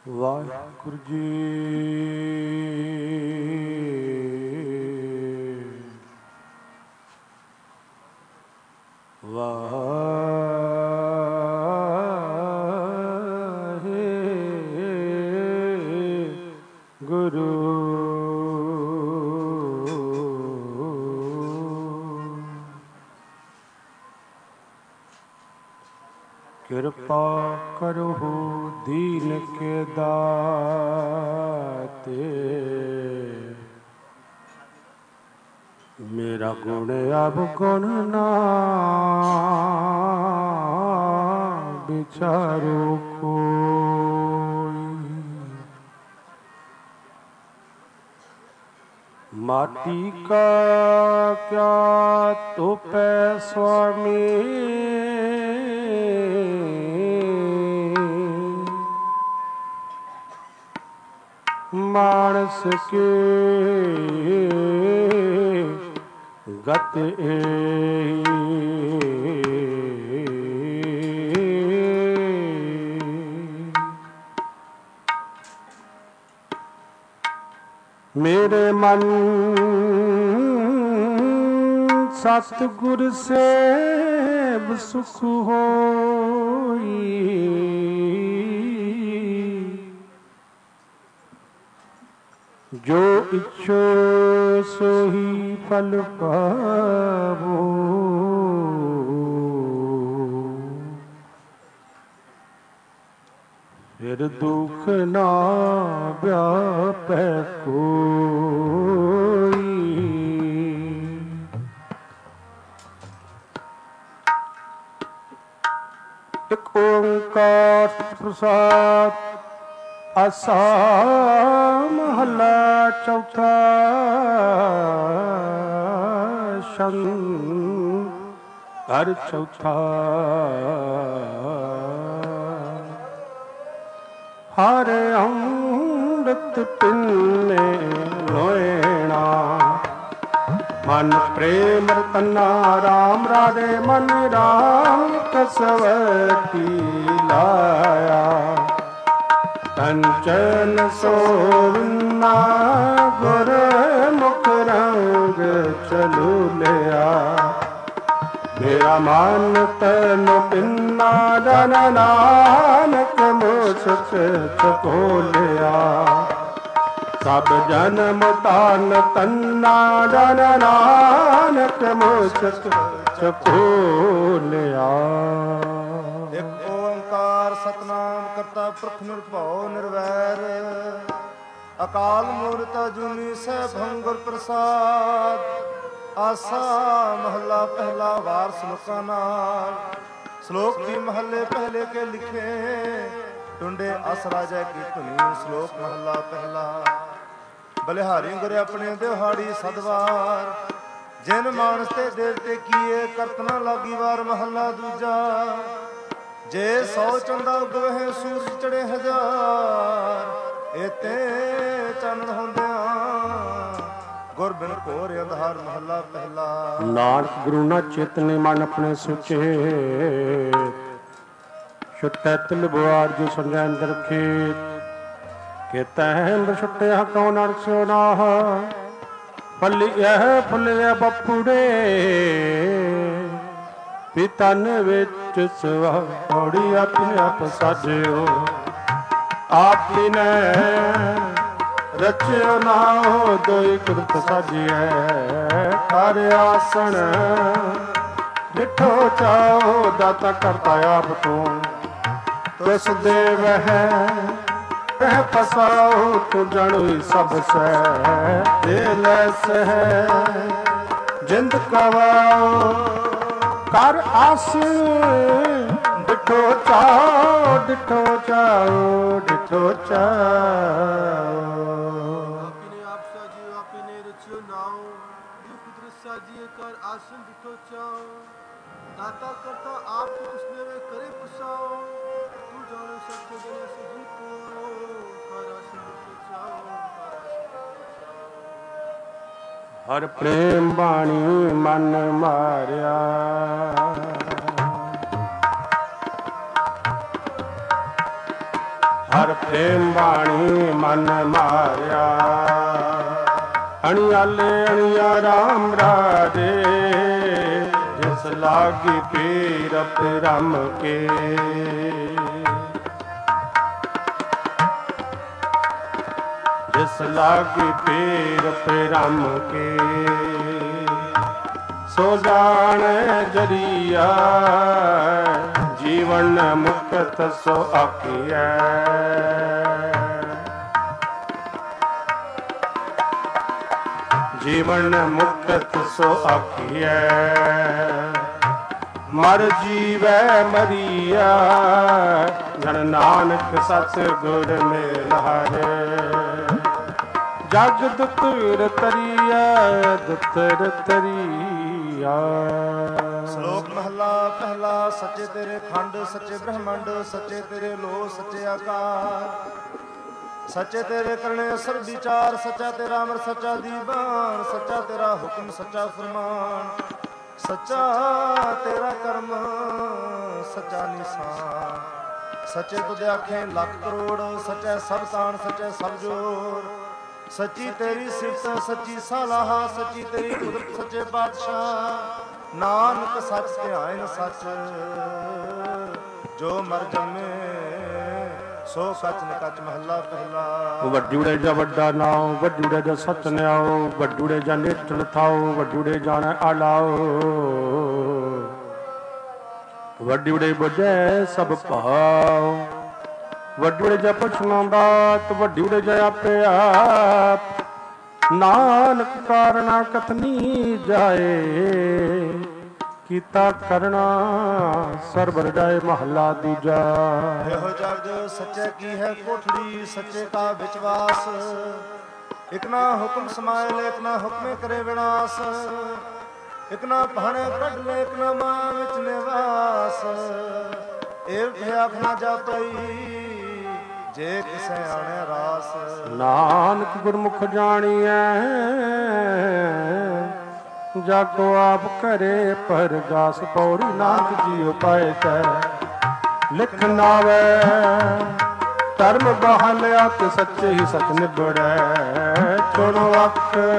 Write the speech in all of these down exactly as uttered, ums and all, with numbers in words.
ਵਾਹਿਗੁਰੂ ਜੀ ਵਾਹਿਗੁਰੂ ਕਿਰਪਾ ਕਰੋ ਦੀਨ ਕੇ ਦਾਤੇ ਮੇਰਾ ਗੁਣ ਅਬ ਗੁਣ ਨਾ ਵਿਚਾਰੋ ਕੋਈ माटी का क्या तोपै स्वामी मानस के गत मेरे मन सतगुर सेव सुख होई जो इच्छो सोही फल पावो फिर दुख ना व्यापै कोई एक ओंकार प्रसाद आसा महला चौथा शंकर चौथा हर अमृत पिन्ने लोएना मन प्रेम रतना राम राधे मन राम कसवती लाया कंचन सोना गुर मुख रंग चलू लिया मेरा मन तन पिन्ना जन नानक मुझ चको लिया सब जन्म तान तन्ना जन नानक मुझ चको लिया। एक ओंकार सतनाम करता पुरख निरभਉ निर्वैर अकाल मूरत अजूनी सैभं गुर प्रसाद आसा महला पहला वार श्लोका नाल श्लोक भी महले पहले के लिखे टुंडे अस राजा की धुनी श्लोक महला पहला बलिहारी गुरे अपने दिहाड़ी सदवार जिन मानस ते देवते किए करतना लागी वार महला दूजा जे सौ चंदा उगवे सूरज चढ़े हजार एते चंद होंदिया गुर बिन घोर अंधार महला पहला। नानक गुरु ना चेतने मन अपने सुचे छुट्टै तिल बुआर जो संजय अंदर खेत कहता है छुट्टिया कौन अरसो ना फलिया फुलिया बपुड़े पितन विच सवाड़ी अपने आप साजियो आप ने रचियो ना हो दोई कुरत साजिए कर आसन डिठो चाहो दाता करता आप तू तुस देव है कह फसाओ तू जणु सब से दिल से जिंद कवाओ कर आसन डिठो चाओ डिठो चाओ डिठो चाओ आसन दिखो चाओ दाता करता आप उसने वे करे पुसाओ तू जानो सत्य जन सही को कर आसन दिखो चाओ हर प्रेम बाणी मन मारिया ਹਰ ਪ੍ਰੇਮ ਬਾਣੀ ਮਨ ਮਾਰਿਆ। ਅਣਿਆਲੇ ਅਣਿਆ ਰਾਮ ਰਾਜੇ ਜਿਸ ਲਾਗੀ ਪੀਰ ਰਮ ਕੇ। ਜਿਸ ਲਾਗੀ ਪੀਰ ਰਮ ਕੇ ਸੋ ਜਾਣੈ ਜਰੀਆ ਜੀਵਨ ਮੁਕਤ ਸੋ ਆਖੀਐ। ਜੀਵਨ ਮੁਕਤ ਸੋ ਆਖੀਐ। ਮਰ ਜੀਵੈ ਮਰੀਆ ਜਨ ਨਾਨਕ ਸਤਿ ਗੁਰ ਮਿਲਾਰੇ। ਜਗ ਦੁਤਰ ਤਰੀਆ ਦੁਤਰ ਤਰੀਆ। ਸ਼ਲੋਕ ਮਹਲਾ ਪਹਿਲਾ। ਸੱਚੇ ਤੇਰੇ ਖੰਡ ਸੱਚੇ ਬ੍ਰਹਮੰਡ ਸੱਚੇ ਤੇਰੇ ਲੋ ਸੱਚੇ ਆਕਾਰ। ਸੱਚੇ ਤੇਰੇ ਕਰਨੇ ਅਸਰ ਵਿਚਾਰ ਸੱਚਾ ਤੇਰਾ ਅਮਰ ਸੱਚਾ ਦੀਵਾਨ। ਸੱਚਾ ਤੇਰਾ ਹੁਕਮ ਸੱਚਾ ਫਰਮਾਨ ਸੱਚਾ ਤੇਰਾ ਕਰਮ ਸੱਚਾ ਨਿਸ਼ਾਨ। ਸੱਚੇ ਤੁਧ ਆਖੇ ਲੱਖ ਕਰੋੜ ਸੱਚਾ ਸਭ ਤਾਣ ਸੱਚਾ ਸਭ ਜੋਰ। ਸੱਚੀ ਤੇਰੀ ਸਿਫਤ ਸੱਚੀ ਸਲਾਹ ਸੱਚੀ ਤੇਰੀ ਕੁਦਰਤ ਸੱਚੇ ਬਾਦਸ਼ਾਹ। ਨਾਨਕ ਸੱਚ ਧਿਆਇਨ ਸੱਚ ਜੋ ਮਰ ਜੰਮੇ ਸੋ ਸੱਚ ਨਿਕਚ। ਮਹੱਲਾ ਪਹਿਲਾ। ਵੱਡੂੜੇ ਜਾ ਵੱਡਾ ਨਾਉ ਵੱਡੂੜੇ ਜਾ ਸਤ ਨਿਆਉ। ਵੱਡੂੜੇ ਜਾ ਨਿਟਲ ਥਾਉ ਵੱਡੂੜੇ ਜਾਣੈ ਆਲਾਉ। ਵੱਡੂੜੇ ਬੁਝੈ ਸਭ ਭਾਉ ਵੱਡੂੜੇ ਜਾ ਪੁੱਛਣਾ ਬਾਤ। ਵੱਡੂੜੇ ਜਾ ਆਪੇ ਆਪ ਨਾਨਕ ਕਾਰਣਾ ਕਥਨੀ ਜਾਏ। ਕੀਤਾ ਕਰਨਾ ਸਰਬਰ ਜਾਏ। ਮਹੱਲਾ ਦੂਜਾ। ਇਹੋ ਜਗ ਸੱਚੇ ਕੀ ਹੈ ਕੋਠੜੀ ਸੱਚੇ ਕਾ ਵਿਚਵਾਸ। ਇਕ ਨਾ ਹੁਕਮ ਸਮਾਇ ਇਕ ਨਾ ਹੁਕਮੇ ਕਰੇ ਵਿਨਾਸ਼। ਇਕ ਨਾ ਭਾਣੇ ਕੱਢ ਲੈ ਇਕ ਨਾ ਮਾਂ ਵਿੱਚ ਨਿਵਾਸ। ਇਹ ਆਖ ਨਾ ਜਾਪਈ ਜੇ ਕਿਸੇ ਆਣੇ ਰਾਸ। ਨਾਨਕ ਗੁਰਮੁਖ ਜਾਣੀਐ ਜਾਗੋ ਆਪ ਘਰੇ ਪਰਗਾਸ। ਪੌੜੀ ਨਾਨਕ ਜੀ ਉਪਾਇ ਤੈ ਲਿਖ ਨਾਵੈ। ਧਰਮ ਬਹਾਲਿਆ ਤੇ ਸੱਚੇ ਹੀ ਸੱਚ ਨਿਬੜੈ। ਚੁਣੋ ਅੱਖ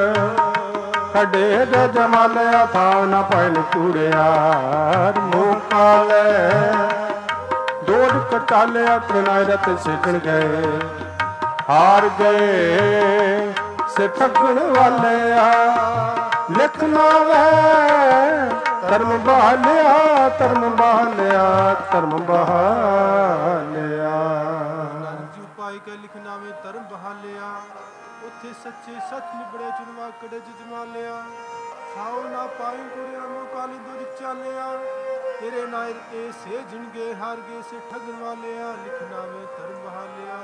ਖੜੇ ਦੇ ਜਮਾਲਿਆ ਥਾਉ ਨਾ ਪੈਣ ਕੂੜਿਆ। ਮੂੰਹ ਕਾਲੇ ਡੋੜ ਕਟਾਲਿਆ ਤ੍ਰਿਨਾਇ ਰਤ ਸਿੱਟਣ ਗਏ। ਹਾਰ ਗਏ ਸੇ ਠੱਗਣ ਵਾਲਿਆ। ਲਿਖ ਨਾਵੈ ਧਰਮ ਬਹਾਲਿਆ ਧਰਮ ਬਹਾਲਿਆ ਧਰਮ ਬਹਾਲਿਆ। ਨਾਨਕ ਜੀ ਉਪਾਇ ਕੈ ਲਿਖ ਨਾਵੇਂ ਧਰਮ ਬਹਾਲਿਆ। ਉੱਥੇ ਸੱਚੇ ਸੱਚ ਨਿਬੜੇ ਚੁਨਵਾ ਕੜੇ ਜਜਮਾ ਲਿਆ। ਖਾਓ ਨਾ ਪਾਈ ਕੁੜਿਆ ਮੂੰ ਕਾਲੀ ਦੁਜ ਚਾਲਿਆ। ਤੇਰੇ ਨਾਇਰ ਤੇ ਸੇ ਜਿਣਗੇ ਹਾਰ ਗਏ ਸੇ ਠਗਣ ਵਾਲਿਆ। ਲਿਖ ਨਾਵੇਂ ਧਰਮ ਬਹਾਲਿਆ।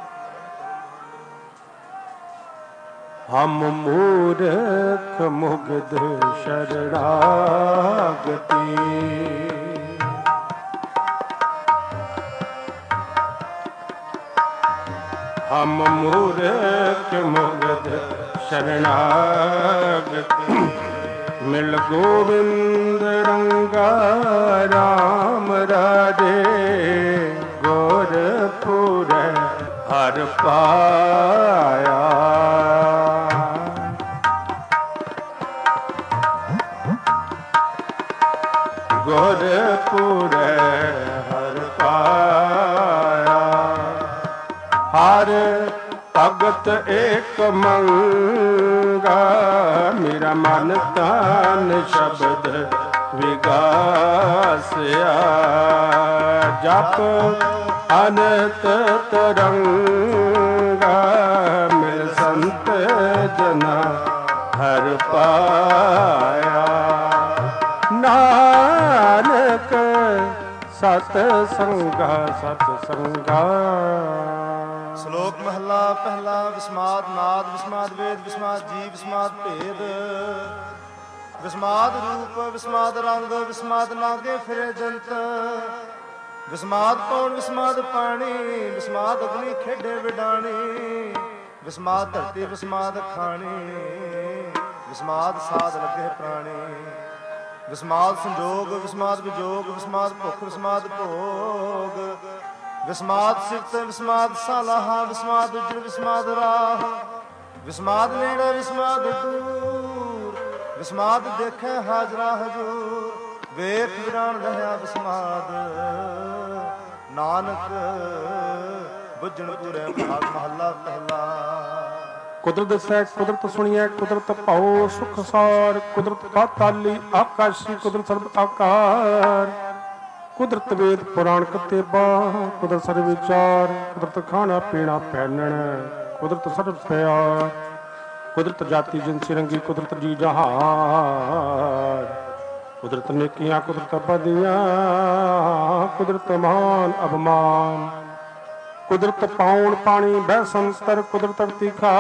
ਹਮ ਮੂਰਖ ਮੁਗਧ ਸ਼ਰਣਾਗਤੀ। ਹਮ ਮੂਰਖ ਮੁਗਧ ਸ਼ਰਣਾਗਤੀ। ਮਿਲ ਗੋਬਿੰਦ ਰੰਗਾ ਰਾਮ ਰਾਜੇ। ਗੁਰਪੁਰ ਹਰ ਪਾਇਆ। ਗੁਰਪੁਰ ਹਰ ਪਾਇਆ। ਹਰ ਭਗਤ ਏਕ ਮੰਗਾ। ਮੇਰਾ ਮਨ ਤਨ ਸ਼ਬਦ ਵਿਗਾਸਿਆ। ਜਪ ਅਨੰਤ ਤਰੰਗਾ। ਮਿਲ ਸੰਤ ਜਨਾ ਹਰ ਪਾਇਆ। ਨਾਨਕ ਸਤ ਸੰਗਾ ਸਤ ਸੰਗਾ। ਸ਼ਲੋਕ ਮਹਲਾ ਪਹਿਲਾ। ਵਿਸਮਾਦ ਨਾਦ ਵਿਸਮਾਦ ਵੇਦ ਵਿਸਮਾਦ ਜੀਵ ਵਿਸਮਾਦ ਭੇਦ। ਵਿਸਮਾਦ ਰੂਪ ਵਿਸਮਾਦ ਰੰਗ ਵਿਸਮਾਦ ਲਾਗੇ ਫਿਰੇ ਜੰਤ। ਵਿਸਮਾਦ ਪੌਣ ਵਿਸਮਾਦ ਪਾਣੀ ਵਿਸਮਾਦ ਅਗਨੀ ਖੇਡੇ ਵਿਡਾਣੀ। ਵਿਸਮਾਦ ਧਰਤੀ ਵਿਸਮਾਦ ਖਾਣੀ ਵਿਸਮਾਦ ਸਾਧ ਲੱਗੇ ਪ੍ਰਾਣੀ। ਵਿਸਮਾਦ ਸੰਜੋਗ ਵਿਸਮਾਦ ਵਿਜੋਗ ਵਿਸਮਾਦ ਭੁੱਖ ਵਿਸਮਾਦ ਭੋਗ। ਵਿਸਮਾਦ ਸਿਫਤ ਵਿਸਮਾਦ ਸਾਲਾਹਾ ਵਿਸਮਾਦ ਉਜੜ ਵਿਸਮਾਦ ਰਾਹ ਵਿਸਮਾਦ ਨੇੜੇ ਵਿਸਮਾਦ ਦੂਰ ਵਿਸਮਾਦ ਦੇਖੇ ਹਾਜ਼ਰਾ ਹਜੂਰ ਵੇਖ ਵਿਰਾਨ ਰਹਿਆ ਵਿਸਮਾਦ ਨਾਨਕ ਬੁੱਝਣ ਪੁਰੇ ਭਾਗ ਮਹੱਲਾ ਪਹਿਲਾ। ਕੁਦਰਤ ਦਸੈ ਕੁਦਰਤ ਸੁਣੀਐ ਕੁਦਰਤ ਭਾਉ ਸੁਖ ਸਾਰ ਕੁਦਰਤ ਪਾਤਾਲੀ ਆਕਾਸ਼ੀ ਕੁਦਰਤ ਸਰਬ ਆਕਾਰ ਕੁਦਰਤ ਵੇਦ ਪੁਰਾਣ ਕਤੇਬਾ ਕੁਦਰਤ ਸਰਬ ਵਿਚਾਰ ਕੁਦਰਤ ਖਾਣਾ ਪੀਣਾ ਪਹਿਨਣ ਕੁਦਰਤ ਸਰਬ ਪਿਆਰ ਕੁਦਰਤ ਜਾਤੀ ਜਿਨਸੀ ਰੰਗੀ ਕੁਦਰਤ ਜੀ ਜਹਾਨ ਕੁਦਰਤ ਨੇਕੀਆਂ ਕੁਦਰਤ ਬਦੀਆਂ ਕੁਦਰਤ ਮਾਨ ਅਭਮਾਨ ਕੁਦਰਤ ਪਾਉਣ ਪਾਣੀ ਬਹਿ ਸੰਸਤਰ ਕੁਦਰਤ ਤਿਖਾ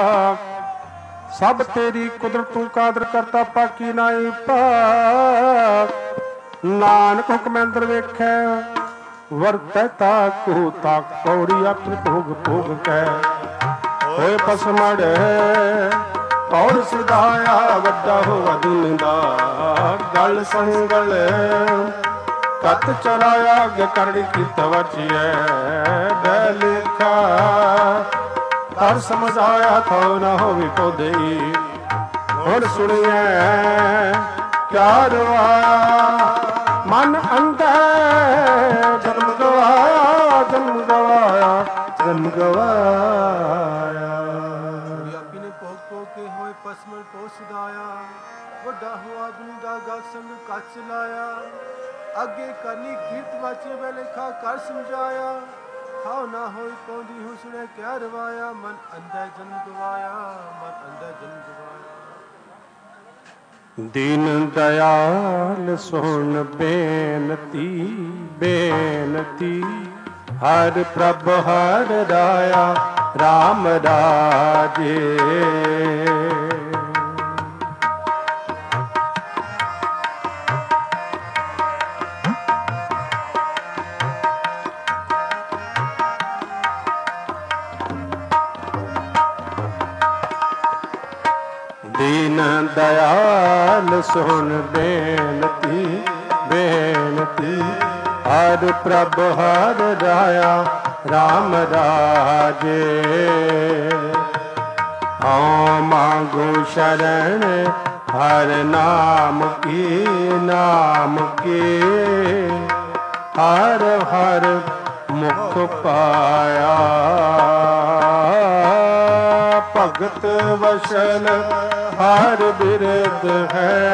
ਸਭ ਤੇਰੀ ਕੁਦਰਤ ਤੂੰ ਕਾਦਰ ਕਰਤਾ ਪਾਕੀ ਨਾਈ ਪਾਕ ਨਾਨਕ ਹੁਕਮ ਅੰਦਰ ਵੇਖੈ ਵਰਤੈ ਤਾਕੂ ਤਾਕ ਪੌੜੀ ਆਪਣੀ ਭੋਗ ਭੋਗ ਕੈ ਹੋਏ ਪਸਮੜ ਔਰ ਸਿਧਾਇਆ ਵੱਡਾ ਹੋਵਾ ਦਿਨ ਦਾ ਗਲ ਸੰਗਲ ਕਤ ਚਲਾਇਆ ਅਗੇ ਕਰੜੀ ਕੀਤ ਵਚਿਐ ਬੈ ਲੇਖਾ ਹਰ ਸਮਝ ਆਇਆ ਥੋ ਨਾ ਹੋਵੇ ਪੌਦਈ ਹੁਣ ਸੁਣੀਐ ਕਿਆ ਰਵਾਇਆ ਮਨ ਅੰਧੈ ਜਨਮ ਗਵਾਇਆ ਜਨਮ ਗਵਾਇਆ ਜਨਮ ਗਵਾਇਆ ਆਪੀ ਨੇ ਭੋਗ ਭੋਗ ਕੇ ਹੋਏ ਪਸਮਨ ਪੋ ਸਿਧਾਇਆ ਵੱਡਾ ਹੋਆ ਦੁਨੀ ਦਾ ਗਲ ਸੰਗ ਕੱਚ ਲਾਇਆ ਅੱਗੇ ਕਰਨੀ ਕੀਰਤ ਵਾਚੇ ਵੇ ਲੇਖਾ ਕਰ ਸਮਝਾਇਆ ਹਾਉ ਨਾ ਹੋਈ ਪੌਂਦੀ ਹੂੰ ਸੁਣੇ ਕਿਆ ਰਵਾਇਆ ਮਨ ਅੰਧੈ ਜਨਮ ਗਵਾਇਆ ਮਨ ਅੰਧੈ ਜਨਮ ਗਵਾਇਆ। ਦੀਨ ਦਇਆਲ ਸੁਣ ਬੇਨਤੀ ਬੇਨਤੀ ਹਰ ਪ੍ਰਭ ਹਰ ਰਾਇਆ ਰਾਮ ਰਾਜੇ ਦੀਨ ਦਇਆਲ ਸੁਣ ਬੇਨਤੀ ਬੇਨਤੀ ਹਰ ਪ੍ਰਭ ਹਰ ਰਾਇਆ ਰਾਮ ਰਾਜੇ ਹਉ ਮਾਂਗੂ ਸ਼ਰਨ ਹਰ ਨਾਮ ਕੀ ਨਾਮ ਕੀ ਹਰ ਹਰ ਮੁਖ ਪਾਇਆ ਭਗਤ ਵਸ਼ਲ ਹਰ ਬਿਰਦ ਹੈ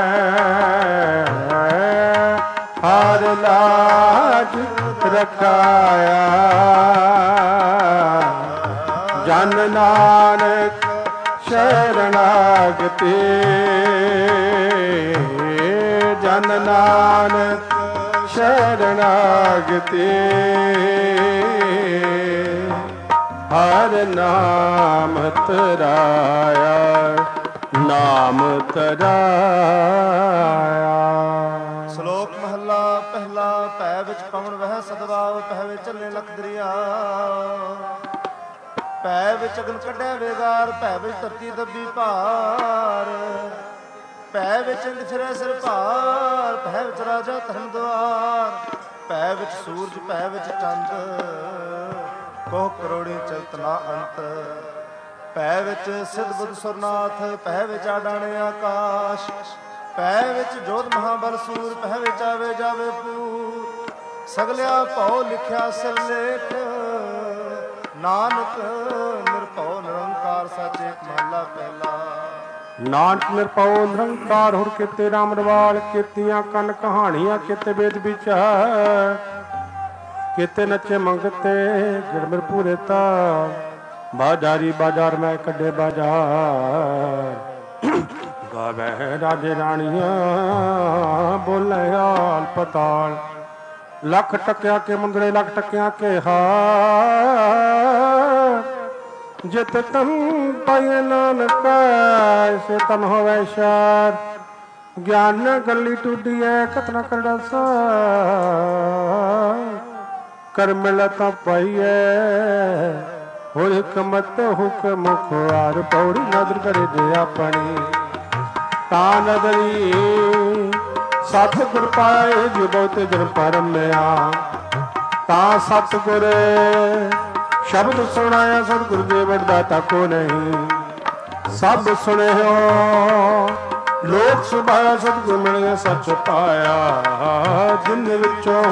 ਹਰ ਲਾਜ ਰਖਾਇਆ ਜਨ ਨਾਨਕ ਸ਼ਰਨਾਗਤੀ ਜਨ ਨਾਨਕ ਸ਼ਰਨਾਗਤੀ ਹਰ ਨਾਮ ਤਰਾਇਆ ਨਾਮ ਤਰਾਇਆ। ਸ਼ਲੋਕ ਮਹੱਲਾ ਪਹਿਲਾ ਭੈ ਵਿੱਚ ਪਵਨ ਵਹਿ ਸਦਵਾਵ ਭੈ ਵਿੱਚ ਚੱਲੇ ਲਖ ਦਰਿਆ ਭੈ ਵਿੱਚ ਅਗਨ ਕੱਢਿਆ ਵੇਗਾਰ ਭੈ ਵਿੱਚ ਧਰਤੀ ਦੱਬੀ ਭਾਰ ਭੈ ਵਿੱਚ ਇੰਦ ਫਿਰੈ ਸਿਰ ਭਾਰ ਭੈ ਵਿੱਚ ਰਾਜਾ ਧਰਮ ਦੁਆਰ ਭੈ ਵਿੱਚ ਸੂਰਜ ਭੈ ਵਿੱਚ ਚੰਦ ਕੋਹ ਕਰੋੜੀ ਚਲਤ ਨਾ ਅੰਤ ਭੈ ਵਿੱਚ ਸਿੱਧ ਬੁੱਧ ਸੁਰਨਾਥ ਭੈ ਵਿੱਚ ਆਡਾਣੇ ਆਕਾਸ਼ ਭੈ ਵਿੱਚ ਜੋਧ ਮਹਾਬਲ ਸੂਰ ਭੈ ਵਿੱਚ ਆਵੇ ਜਾਵੇ ਪੂਰ ਸਗਲਿਆ ਭਉ ਲਿਖਿਆ ਸਿਰ ਲੇਖ ਨਾਨਕ ਨਿਰਭਉ ਨਿਰੰਕਾਰ ਸੱਚ ਏਕ ਮਹੱਲਾ ਪਹਿਲਾ। ਨਾਨਕ ਨਿਰਭਉ ਨਿਰੰਕਾਰ ਹੁਰ ਕੀਤੇ ਰਾਮ ਰਵਾਲ ਕੀਤੀਆਂ ਕੰਨ ਕਹਾਣੀਆਂ ਕੀਤੇ ਵੇਦ ਵਿਚਾਰ ਕੀਤੇ ਨੱਚੇ ਮੰਗਤੇ ਗਿਰਮਿਰ ਪੂਰੇ ਤਾ ਬਾਜ਼ਾਰੀ ਬਾਜ਼ਾਰ ਮੈਂ ਕੱਢੇ ਬਾਜ਼ਾਰ ਗਾਵੇ ਰਾਜੇ ਰਾਣੀਆਂ ਬੋਲੇ ਆਲ ਪਤਾਲ ਲੱਖ ਟਕਿਆ ਕੇ ਮੁੰਦਰੇ ਲੱਖ ਟਕਿਆ ਕੇ ਹਾਰ ਜਿਤ ਤਨ ਪਾਏ ਨਾਨਕ ਐਸੇ ਤਨ ਹੋਵੇ ਸ਼ਾਰ ਗਿਆਨ ਗੱਲੀ ਟੁੱਡੀਐ ਕਤਨਾ ਕਰੜਾ ਸਾ ਕਰ ਮਿਲ ਤਾਂ ਪਾਈਐ ਹੋਏ ਹੁਕਮਤ ਹੁਕਮ ਖੁਆਰ ਪੌੜੀ ਨਦਰ ਕਰੇ ਜੇ ਆਪਣੀ ਤਾਂ ਨਦਰੀ ਸਤ ਗੁਰ ਪਾਏ ਜੋ ਬਹੁਤ ਜਨ ਪਰਮਿਆ ਤਾਂ ਸਤਿਗੁਰ ਸ਼ਬਦ ਸੁਣਾਇਆ ਸਤਿਗੁਰ ਦੇ ਵਡਦਾਤਾ ਕੋ ਨਹੀਂ। ਸਭ ਸੁਣਿਓ ਲੋਕ ਸੁਭਾਇਆ ਸਤਿਗੁਰ ਮਿਲਿਆ ਸੱਚ ਪਾਇਆ। ਜਿਨ ਵਿੱਚੋਂ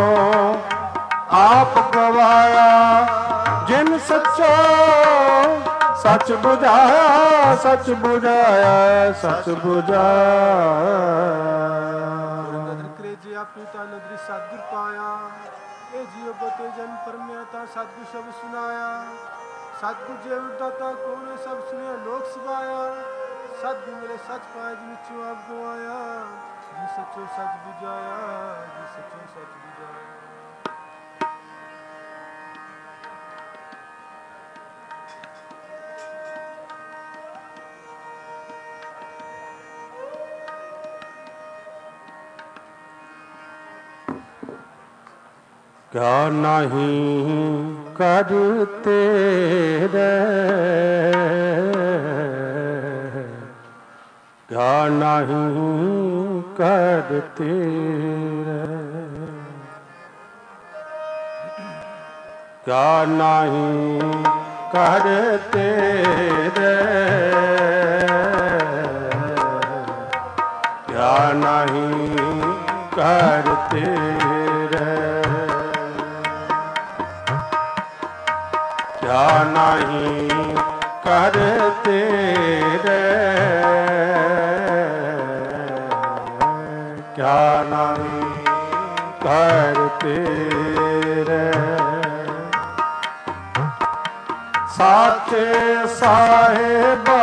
ਆਪ ਗਵਾਇਆ ਜਿਨ ਸੱਚੋ ਸੱਚ ਬੁਝਾਇਆ ਸੱਚ ਬੁਝਾਇਆ ਸੱਚ ਬੁਝਾਇਆ। ਨਦਰ ਕਰੇ ਜੇ ਆਪਣੀ ਤਾਂ ਨਦਰੀ ਸਤਿਗੁਰ ਪਾਇਆ। ਇਹ ਜੀਵ ਬਤੇ ਜਨ ਪਰਮਿਆ ਤਾਂ ਸਤਿਗੁਰ ਸ਼ਬਦ ਸੁਨਾਇਆ। ਸਤਿਗੁਰ ਜੇ ਦਾਤਾ ਕੋਨੇ ਸਭ ਸੁਣਿਆ ਲੋਕ ਸੁਭਾਇਆ। ਸਤਿਗੁਰ ਮੇਰੇ ਸੱਚ ਪਾਇਆ ਜਿ ਵਿੱਚੋਂ ਆਪ ਗਵਾਇਆ। ਜੀ ਸੱਚੋ ਸੱਚ ਬੁਝਾਇਆ ਜੀ ਸੱਚੋ ਸੱਚ ਬੁਝਾਇਆ। ਕਿਆ ਨਹੀਂ ਕਰ ਤੇਰੇ ਕਿਆ ਨਹੀਂ ਕਰ ਤੇਰੇ ਕਿਆ ਨਹੀਂ ਕਰ ਤੇਰੇ ਕਿਆ ਨਹੀਂ ਕਰ ਤੇਰੇ ਕਿਆ ਨਹੀਂ ਕਰ ਤੇਰੇ ਕਿਆ ਨਹੀਂ ਕਰ ਤੇਰੇ ਸਾਚੇ ਸਾਹਿਬਾ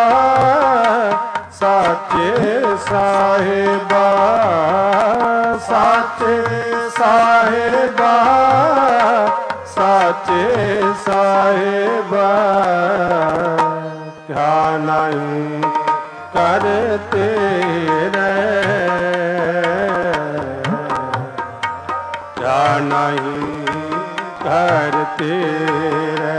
ਸਾਚੇ ਸਾਹਿਬਾ ਸਾਚੇ ਸਾਹਿਬਾ ਸਾਚੇ ਸਾਹਿਬਾ ਕਿਆ ਨਹੀਂ ਕਰ ਤੇਰੇ ਕਿਆ ਨਹੀਂ ਕਰ ਤੇਰੇ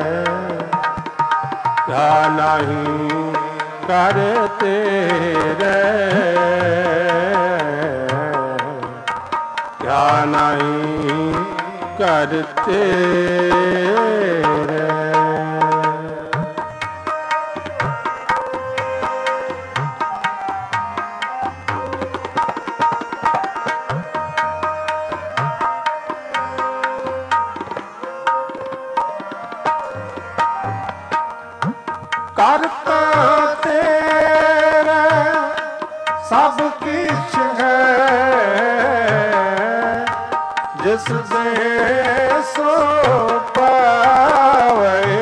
ਕਿਆ ਨਹੀਂ ਕਰ ਤੇਰੇ ਕਿਆ ਨਹੀਂ ਕਰ ਤੇਰੇ ਕਰਤਾ ਤੇਰਾ ਸਭ ਕੁਛ ਹੈ ਜਿਸ ਦੇ ਸੋ ਪਾਵੇ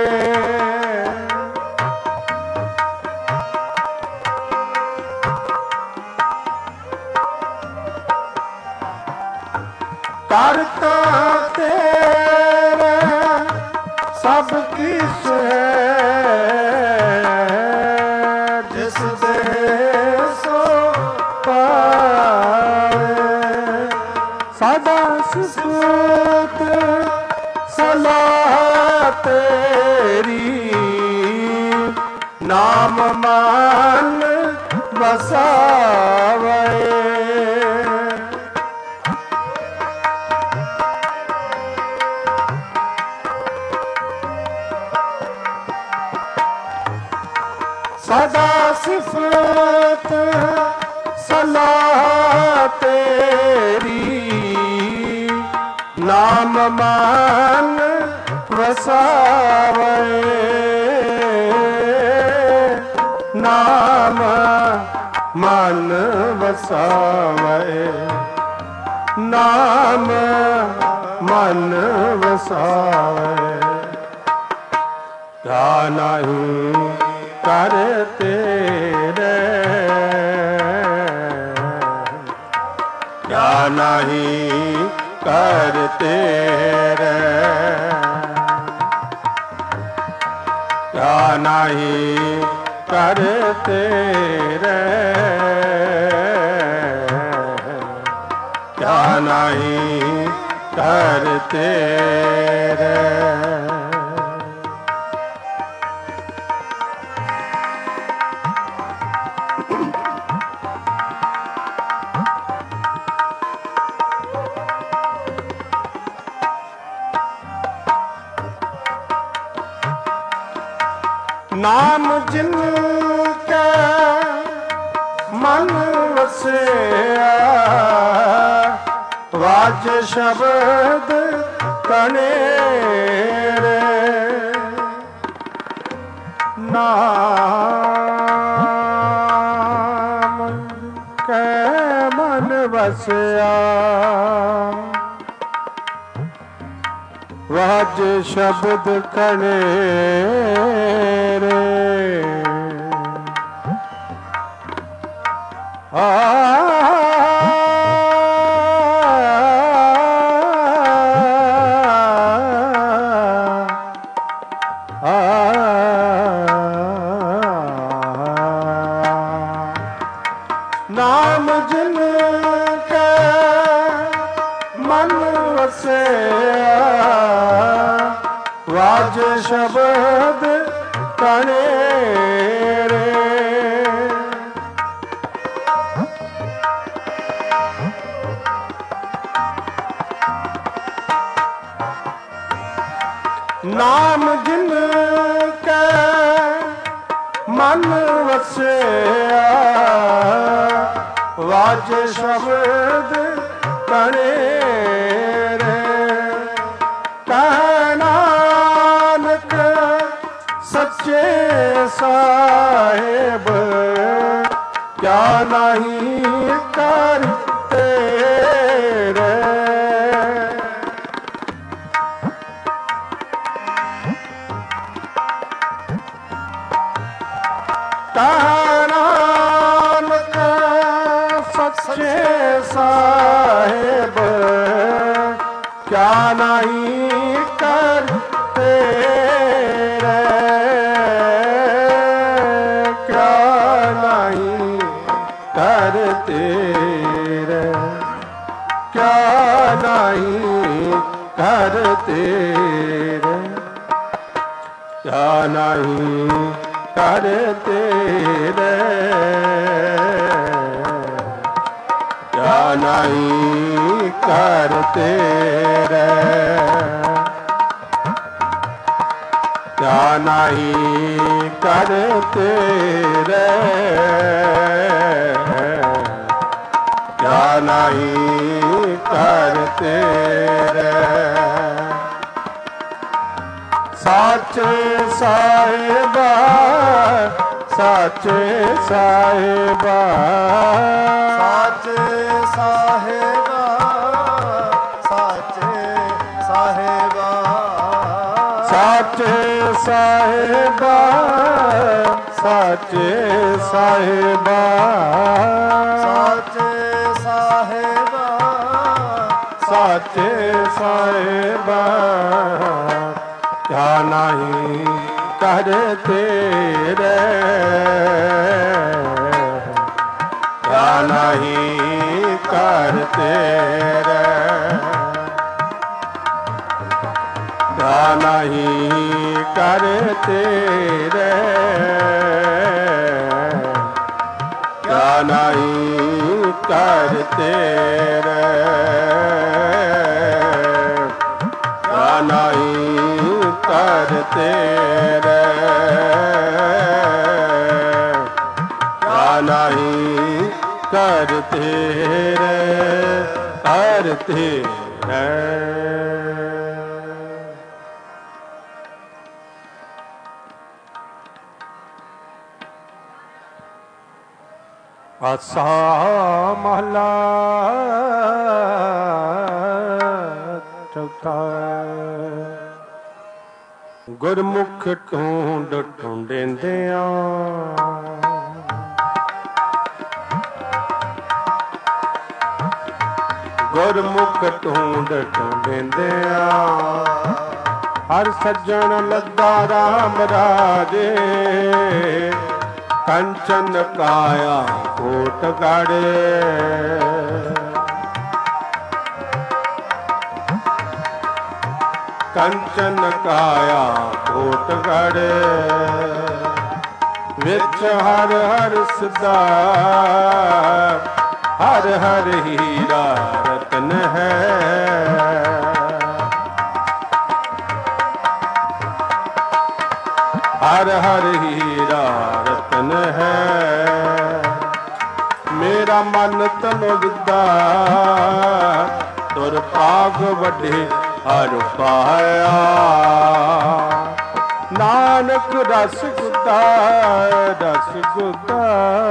ਕਰਤਾ ਤੇਰਾ ਸਭ ਕੁਛ ਹੈ ਜਿਸ ਦੇ ਸੋ ਪਾਵੇ ਸਾਡਾ ਸਿਫਤ ਸਲਾਹ ਤੇਰੀ ਨਾਮ ਮਾਨ ਵਸਾਵੇ ਸਦਾ ਸਿਫਤ ਸਲਾਹ ਤੇਰੀ ਨਾਮ ਮਾਨ ਵਸਾਵੇ ਨਾਮ ਮਨ ਵਸਾਵੇ ਨਾਮ ਮਨ ਵਸਾਵੇ ਕਿਆ ਨਹੀਂ ਕਰ ਤੇਰੇ ਕਿਆ ਨਹੀਂ ਕਰ ਤੇਰੇ ਕਿਆ ਨਹੀਂ ਕਰ ਤੇਰੇ ਕਿਆ ਨਹੀਂ ਕਰ ਤੇਰੇ ਨਾਮ ਜਿਨ ਕੈ ਮਨ ਵਸਿਆ ਵਾਜੇ ਸ਼ਬਦ ਕਣੇਰੇ ਨਾਮ ਕੈ ਮਨ ਵਸਿਆ ਵਾਜੇ ਸ਼ਬਦ ਕਣੇਰੇ ਆ ਨਾਮ ਜਿਨ ਕੈ ਮਨ ਵਸਿਆ ਵਾਜੇ ਸ਼ਬਦ ਕਣੇਰੇ ਨਾਮ ਜਿਨ ਕੈ ਮਨ ਵਸਿਆ ਵਾਜੇ ਸ਼ਬਦ ਕਣੇਰੇ ਕਹਿ ਨਾਨਕ ਸੱਚੇ ਸਾਹਿਬ ਕਿਆ ਨਹੀਂ ਕਰ ਤੇਰੇ ਨਾਨਕ ਸੱਚੇ ਸਾਹਿਬ ਕਿਆ ਨਹੀਂ ਕਰ ਤੇਰੇ ਕਿਆ ਨਹੀਂ ਕਰ ਤੇਰੇ ਕਿਆ ਨਹੀਂ ਕਰ ਤੇਰੇ ਕਿਆ ਨਹੀਂ ਕਰ ਤੇਰੇ ਕਿਆ ਨਹੀਂ ਕਰ ਤੇਰੇ ਕਿਆ ਨਹੀਂ ਕਰ ਤੇਰੇ ਕਿਆ ਨਹੀਂ ਕਰ ਤੇਰੇ ਸਾਚੇ ਸਾਹਿਬਾ ਸਾਚੇ ਸਾਹਿਬਾ ਸਾਚੇ ਸਾਹਿਬਾ ਸਾਚੇ ਸਾਹਿਬਾ ਸਾਚੇ ਸਾਹਿਬਾ ਸਾਚੇ ਸਾਹਿਬਾ ਸਾਚੇ ਸਾਹਿਬਾ ਸਾਚੇ ਸਾਹਿਬਾ ਕਿਆ ਨਹੀਂ ਕਰ ਤੇਰੇ ਕਿਆ ਨਹੀਂ ਕਰ ਤੇਰੇ ਕਿਆ ਨਹੀਂ ਕਰ ਤੇਰੇ ਕਿਆ ਨਹੀਂ ਕਰ ਤੇਰੇ ਕਿਆ ਨਹੀਂ ਕਰ ਤੇਰੇ ਕਿਆ ਨਹੀਂ ਕਰ ਤੇਰੇ ਕਰ ਤੇਰੇ ਆਸਾ ਮਹਲਾ ਚੌਥਾ ਗੁਰਮੁਖ ਢੂੰਡ ਢੂੰਡਿੰਦਿਆਂ ਗੁਰਮੁਖ ਢੂੰਡ ਢੂੰਡਿੰਦਿਆਂ ਹਰ ਸੱਜਣ ਲੱਗਾ ਰਾਮ ਰਾਜੇ ਕੰਚਨ ਕਾਇਆ ਕੋਟ ਗਾੜੇ ਕੰਚਨ ਕਾਇਆ ਕੋਟ ਗਾੜੇ ਵਿੱਚ ਹਰ ਹਰ ਸਦਾ ਹਰ ਹਰ ਹੀਰਾ ਰਤਨ ਹੈ हर हर हीरा रतन है मेरा मन तन विदा तुर पाग वडे हर पाया नानक रस गुदा रस गुदा।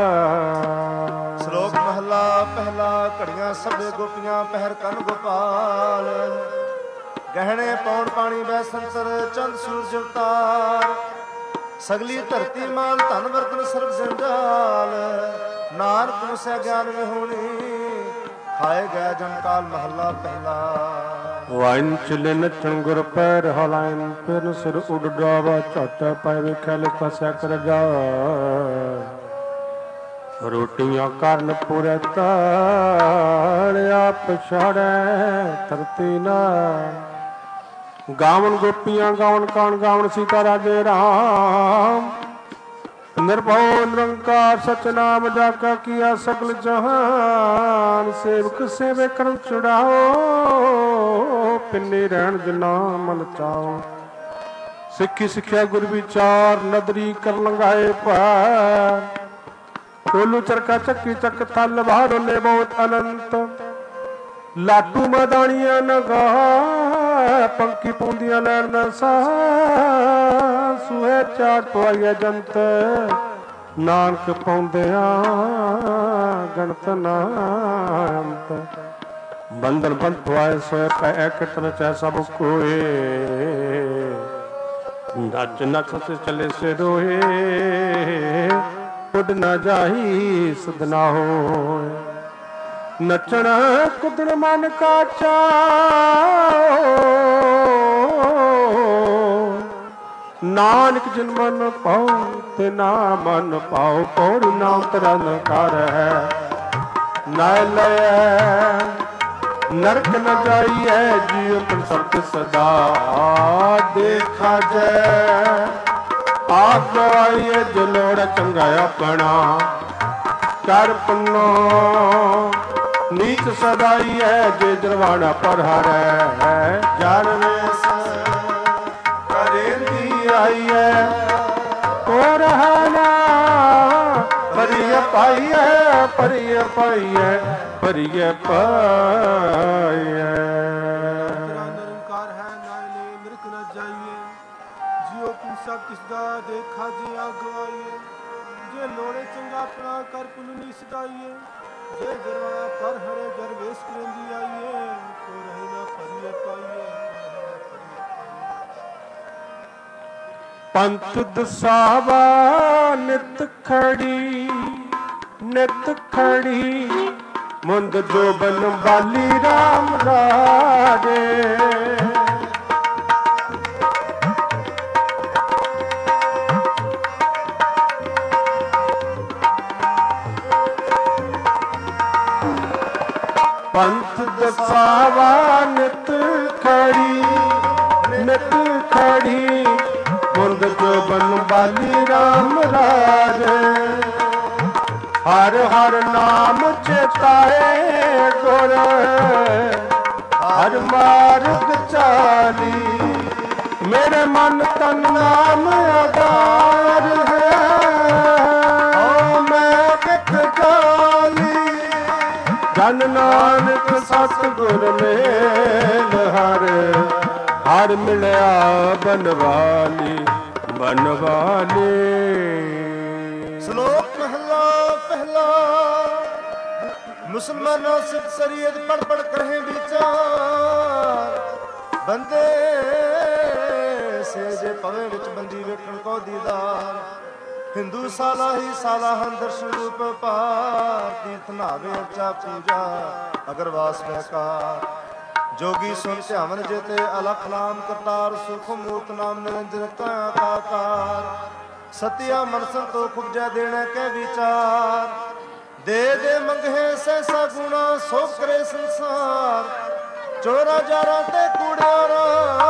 ਸ਼ਲੋਕ ਮਹਲਾ ਪਹਿਲਾ। ਘੜੀਆਂ ਸਭੇ ਗੋਪੀਆਂ ਪਹਿਰ ਕੰਨ ਗੋਪਾਲ ਗਹਿਣੇ ਪੌਣ ਪਾਣੀ ਬੈ ਸੰਤਰ ਚੰਦ ਸੂਰਜ ਅਵਤਾਰ ਸਗਲੀ ਧਰਤੀ ਮਾਲ ਧਨ ਵਰਤਨ ਸਰਬ ਜੰਜਾਲ ਨਾਨਕ ਮੁਸੈ ਗਿਆਨ ਵਿਹੂਣੀ ਖਾਏ ਗਿਆ ਜਨ ਕਾਲ ਮਹੱਲਾ ਪਹਿਲਾ। ਵਾਇਨ ਚਲੇ ਨੱਚਣ ਗੁਰ ਪੈਰ ਹਲਾਇਨ ਫਿਰ ਸਿਰ ਉੱਡ ਡਾਵਾ ਝਟ ਪੈ ਵੇਖੈ ਲਿਖ ਫਸਿਆ ਕਰ ਜਾ ਰੋਟੀਆਂ ਕਰਨ ਪੁਰੇ ਤਾਲਿਆ ਪਛਾੜੈ ਧਰਤੀ ਨਾ ਗਾਵਨ ਗੋਪੀਆਂ ਗਾਵਨ ਕਾਣ ਗਾਵਨ ਸੀਤਾ ਰਾਜੇ ਰਾਮ ਨਿਰਭਉ ਨਿਰੰਕਾਰ ਸਚਨਾਮ ਜਾਕਾ ਕੀਆ ਸਗਲ ਜਹਾਨ ਸੇਵਕ ਸੇਵੇ ਕਰਨ ਚੜਾਓ ਪਿੰਨੇ ਰਹਿਣ ਜਿਨਾ ਮਨ ਚਾਓ ਸਿੱਖੀ ਸਿੱਖਿਆ ਗੁਰ ਵਿਚਾਰ ਨਦਰੀ ਕਰ ਲੰਘਾਏ ਪਾਰ ਕੋਲੂ ਚਰਕਾ ਚੱਕੀ ਚੱਕ ਥਲ ਬਾਹਰੋਲੇ ਬਹੁਤ ਅਨੰਤ ਲਾਟੂ ਮਦਾਣੀਆਂ ਨਗਾ ਪੰਕੀ ਪੂੰਦੀਆਂ ਲੈਣ ਦਾ ਸਾਹ ਸੂਹੇ ਚਾਟ ਪਵਾਈਆ ਜੰਤ ਨਾਨਕ ਪਾਉਂਦਿਆਂ ਗਣਤ ਨਾ ਅੰਤ ਬੰਧਨ ਬੰਧ ਪਵਾਏ ਸੋਏ ਪੈ ਕਿਟ ਰਚੈ ਸਭ ਕੋਏ ਨੱਚ ਨੱਚ ਸੇ ਚਲੇ ਸੇ ਰੋਏ ਉੱਡ ਨਾ ਜਾਹੀ ਸੁਧ ਨਾ ਹੋਏ ਨੱਚਣਾ ਕੁੱਦਣ ਮਨ ਕਾ ਚਾਓ ਨਾਨਕ ਜਿਨ ਮਨ ਪਾਉ ਤੇ ਨਾ ਮਨ ਪਾਉ ਪੌੜੀ ਨਾਮ ਤਰਨ ਕਰ ਹੈ ਨਾ ਲੈ ਨਰਕ ਨ ਜਾਈਐ ਜੀਉ ਪਰ ਸਤ ਸਦਾ ਦੇਖਾ ਜੈ ਆਪ ਗਵਾਈਏ ਜੋ ਲੋੜ ਚੰਗਾ ਆਪਣਾ ਕਰ ਪੁੰਨੋ ਨੀਚ ਸਦਾਈ ਹੈ ਜੇ ਜਰਵਾਣਾ ਪਰ ਹਰੈ ਜਨ ਵੇਸ ਕਰੇਂਦੀ ਆਈ ਹੈ ਕੋ ਰਹਾਨਾ ਪਰਿਯ ਪਾਈਐ ਪਰਿਯ ਪਾਈਐ ਪਰਿਯ ਪਾਈਐ। ਨਿਰੰਕਾਰ ਹੈ ਨਾਇਲੇ ਨਿਰਖ ਨ ਜਾਈਏ ਜਿਉ ਪੁਨ ਸਭ ਕਿਸ ਦਾ ਦੇਖਾ ਜੀ ਆਗਵਾਈਏ ਜੇ ਲੋੜੇ ਚੰਗਾ ਆਪਣਾ ਕਰ ਪੁਨ ਨੀ ਸਦਾਈਏ ਜੇ ਜਰਵਾਣਾ ਪਰ ਹਰੇ ਜਰ ਵੇਸ ਕਰੇਂਦੀ ਆਈਏ ਕੋ ਰਹੇ ਨਾ ਪਰਿਯ ਪਾਈਏ। ਪੰਥ ਦਸਾਵਾ ਨਿਤ ਖੜੀ ਨਿਤ ਖੜੀ ਮੁੰਦ ਜੋਬਨ ਬਾਲੀ ਰਾਮ ਰਾਜੇ ਪੰਥ ਦਸਾਵਾ ਨਿਤ ਖੜੀ ਨਿਤ ਖੜੀ ਮੁੰਦ ਜੋਬਨ ਬਾਲੀ ਰਾਮ ਰਾਜੇ ਹਰ ਹਰ ਨਾਮ ਚੇਤਾਏ ਗੁਰ ਹਰ ਮਾਰਗ ਚਾਲੀ ਮੇਰੇ ਮਨ ਤਨ ਨਾਮ ਆਧਾਰ ਹੈ ਓ ਮੈਂ ਕਿਤ ਚਾਲੀ ਜਨ ਨਾਨਕ ਸਤਿਗੁਰ ਮੇਲ ਹਰ ਹਰ ਮਿਲਿਆ ਬਨਵਾਲੀ ਬਨਵਾਲੀ। ਸ਼ਲੋਕ ਮਹਲਾ ਪਹਿਲਾ। ਮੁਸਲਮਾਨੋਂ ਸਿੱਧ ਸ਼ਰੀਅਤ ਪੜ ਪੜ ਕਰੇ ਵਿਚਾਰ ਬੰਦੇ ਸੇ ਜੇ ਪਵੇ ਵਿੱਚ ਬੰਦੀ ਵੇਖਣ ਕੋ ਦੀਦਾਰ ਹਿੰਦੂ ਸਾਲਾ ਹੀ ਸਾਲਾ ਹਨ ਦਰਸ਼ਨ ਰੂਪ ਪਾਰ ਤੀਰਥ ਨਾਵੇ ਅਰਚਾ ਪੂਜਾ ਅਗਰ ਵਾਸ ਬਹਿਕਾਰ जोगी सुन ध्यावन जेते अलख नाम करतार सुख मूर्त नाम निरंजन काकार सत्या मन संतोख उपजै देने के विचार दे दे मंगे सहसा गुणा सो करे संसार चोरा जारा ते कूड़ियारा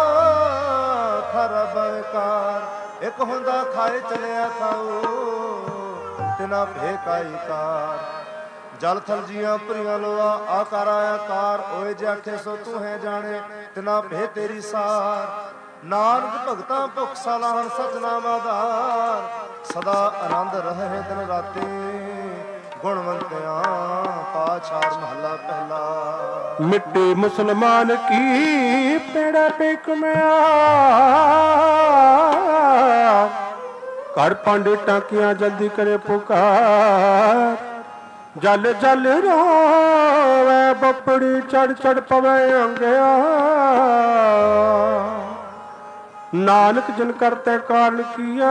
खरा बकार एक हुंदा खाए चलिया खाओ तिना भेकाई कार जल थल जिया प्रिया लोआ आकार आकार ओए जे आखे सो तू है जाने तिना भे तेरी सार ਨਾਨਕ ਭਗਤਾਂ ਭੁਖ ਸਾਲਾਹਣ ਸਚਨਾਮ ਆਧਾਰ ਸਦਾ ਆਨੰਦ ਰਹੇ ਦਿਨ ਰਾਤੀ ਗੁਣਵੰਤਿਆਂ ਪਾਛਾਰ ਮਹੱਲਾ ਪਹਿਲਾ। ਮਿੱਟੇ ਮੁਸਲਮਾਨ ਕੀ ਪੇੜਾ ਟੇਕ ਮਿਆ ਘਰ ਪਾਂਡੇ ਟਾਕੀਆਂ ਜਲਦੀ ਕਰੇ ਪੁਕਾਰ ਜਲ ਜਲ ਰੋਵੇ ਬੱਪੜੀ ਚੜ ਚੜ ਪਵੇ ਅੰਗਿਆ ਨਾਨਕ ਜਿਨ ਕਰਤੇ ਕਾਰਨ ਕੀਆ